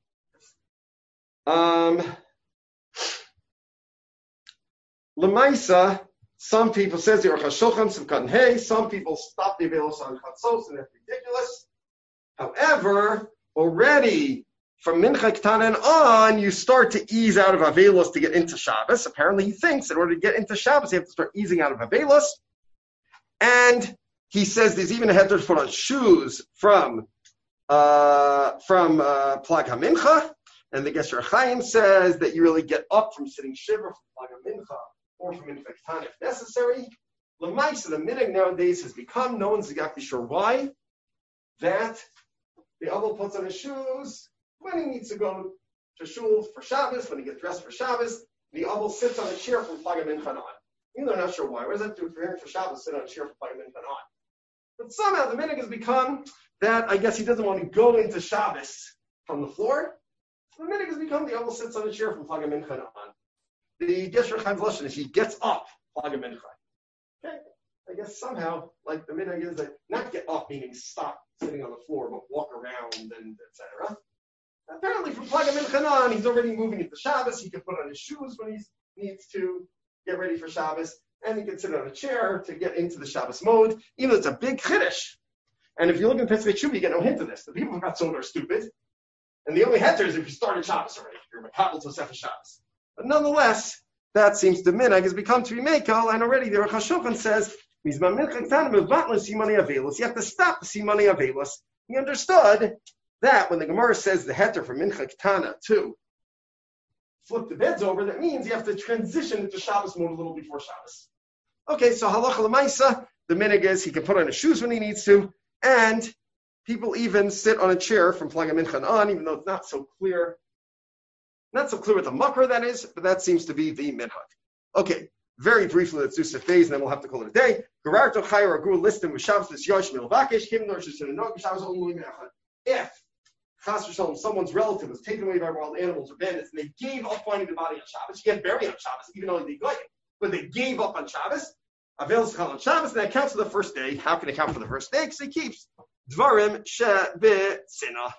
A: some people, says the Aruch HaShulchan, Simchat Hey, some people stop the Avelos on Chatzos, and that's ridiculous. However, already from Mincha Ketana and on, you start to ease out of Avelos to get into Shabbos. Apparently he thinks in order to get into Shabbos, you have to start easing out of Avelos. And he says there's even a heter to put on shoes from Plag HaMincha. And the Gesher Chaim says that you really get up from sitting shiva from Plag HaMincha or from Mincha Ketana if necessary. L'maisa, the minhag nowadays has become, no one's exactly sure why, that the Abel puts on his shoes when he needs to go to shul for Shabbos, when he gets dressed for Shabbos, the Abel sits on a chair from Plag HaMincha on. Even though they're not sure why. What does that do for him for Shabbos, sit on a chair from Plag HaMincha on? But somehow the minhag has become that I guess he doesn't want to go into Shabbos from the floor. So the minhag has become the Abel sits on a chair from Plag HaMincha on. The Gesher Chaim's lashon is he gets up, Plag HaMincha. Okay, I guess somehow, like the minhag is that not get up, meaning stop sitting on the floor, but walk around and etc. Apparently, from Plag HaMincha on, he's already moving into Shabbos. He can put on his shoes when he needs to get ready for Shabbos, and he can sit on a chair to get into the Shabbos mode, even though it's a big chiddush. And if you look in Pesach Tshuva, you get no hint of this. The people who got sold are stupid, and the only heter is if you started Shabbos already. You're makabel to Sefer Shabbos. But nonetheless, that seems to minhag has become to be mekel, and already the Aruch HaShulchan says, you have to stop the simani avelos. He understood that when the Gemara says the heter from Mincha Ketana to flip the beds over, that means you have to transition into Shabbos mode a little before Shabbos. Okay, so halacha l'maisa, the minhag is he can put on his shoes when he needs to, and people even sit on a chair from Plag HaMincha on, even though it's not so clear what the makar that is, but that seems to be the minhag. Okay, very briefly, let's do Sefez, and then we'll have to call it a day. Gerarto Chayr Agur listim with Shabbos this Yosh Milvakish, Kim Nor Shabbos only If Chas v'shalom, someone's relative was taken away by wild animals or bandits, and they gave up finding the body on Shabbos. You can't bury on Shabbos, even though they got it. But they gave up on Shabbos. Avails on Shabbos, and that counts for the first day. How can it count for the first day? Because he keeps Dvarim she'be'tzina.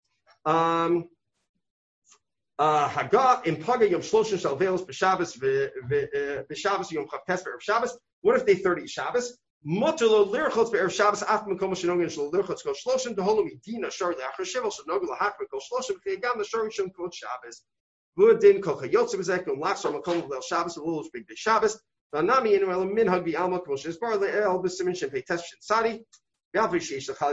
A: Haga impaga yom shloshin shel velos b'Shabbos b'Shabbos yom chavtes b'erev Shabbos. What if they 30 Shabbos? Motelo lirchotz b'erev Shabbos af mekom shenogin shel lirchotz kol shloshin deholu midina shar leachar shevel shenogin lahakme kol shloshin v'chegam l'shar shom kol Shabbos. V'udin kol chayotze b'zek yom lachsar mekom l'el Shabbos v'lulos b'ig day Shabbos. V'anami inu el minhag v'alma kol shesbar le'el b'simin shem pei tes shen sadi. What does he say? If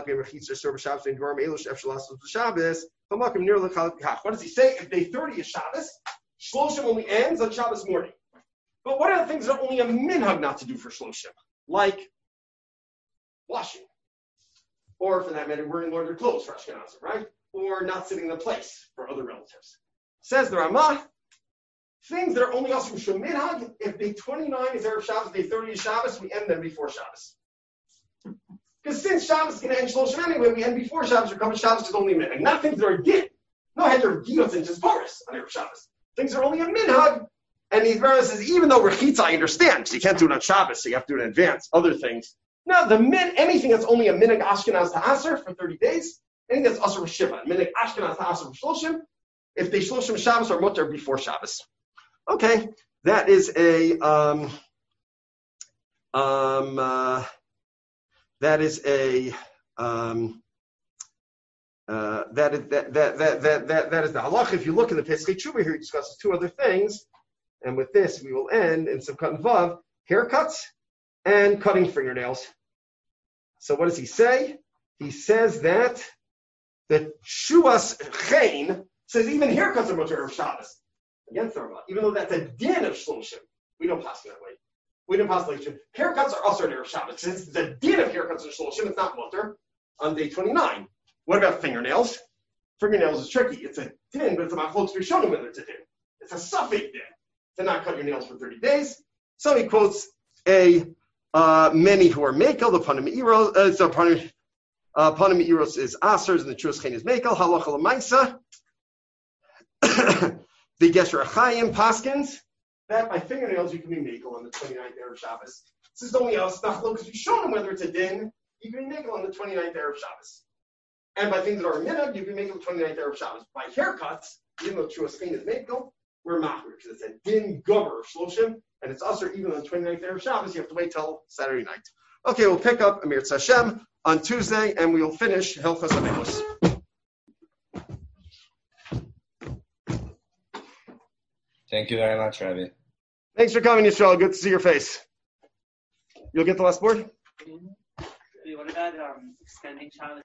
A: they 30 is Shabbos, Shloshim only ends on Shabbos morning. But what are the things that are only a minhag not to do for Shloshim? Like washing. Or for that matter, wearing laundry clothes for Ashkenazim, right? Or not sitting in the place for other relatives. Says the Ramah, things that are only us from Shul minhag, if day 29 is Erev Shabbos, day 30 is Shabbos, we end them before Shabbos. Because since Shabbos is going to end Shloshim anyway, we end before Shabbos, or come Shabbos is only a minhag. Not things that are din. No heter giyot and just boris on Erev Shabbos. Things are only a minhag. And the Gemara says, even though rechitza, I understand, because you can't do it on Shabbos, so you have to do it in advance. Other things. No, anything that's only a minhag Ashkenaz to Aser for 30 days, anything that's Aser for Shiva, minhag Ashkenaz to Aser for Shloshim, if they Shloshim Shabbos or mutter before Shabbos. Okay, that is a that is the halach. If you look in the Pesach Tshuva here, he discusses two other things, and with this we will end in Simchat and Vav: haircuts and cutting fingernails. So what does he say? He says that the Shuas Chain says even haircuts are mutter of Shabbos against the Ramah, even though that's a din of Shloshim. We don't pass it that way. We didn't pass like haircuts are also Erev Shabbos. Since the din of haircuts in Shloshim, it's not mutter on day 29. What about fingernails? Fingernails is tricky. It's a din, but it's a machlokes rishonim whether it's a din. It's a suffix din to not cut your nails for 30 days. So he quotes many who are mekel. The Panim Eros is asers, and the Truas Chain is mekel. Halacha l'maisa. The Gesher Achayim paskins that by fingernails you can be mekel on the 29th Erev Shabbos. This is only a machlokes because we show them whether it's a din, you can be mekel on the 29th Erev Shabbos. And by things that are a minhag, you can make them 29th Erev Shabbos. By haircuts, even though Truas Chain is mekel, we're machmir because it's a din gover of Shloshim, and it's usher even on the 29th Erev Shabbos. You have to wait till Saturday night. Okay, we'll pick up Amir Tzashem on Tuesday, and we will finish Hilchos Avelos.
G: Thank you very much, Rabbi.
A: Thanks for coming, Yisrael. Good to see your face. You'll get the last board?
B: What about extending Shabbos?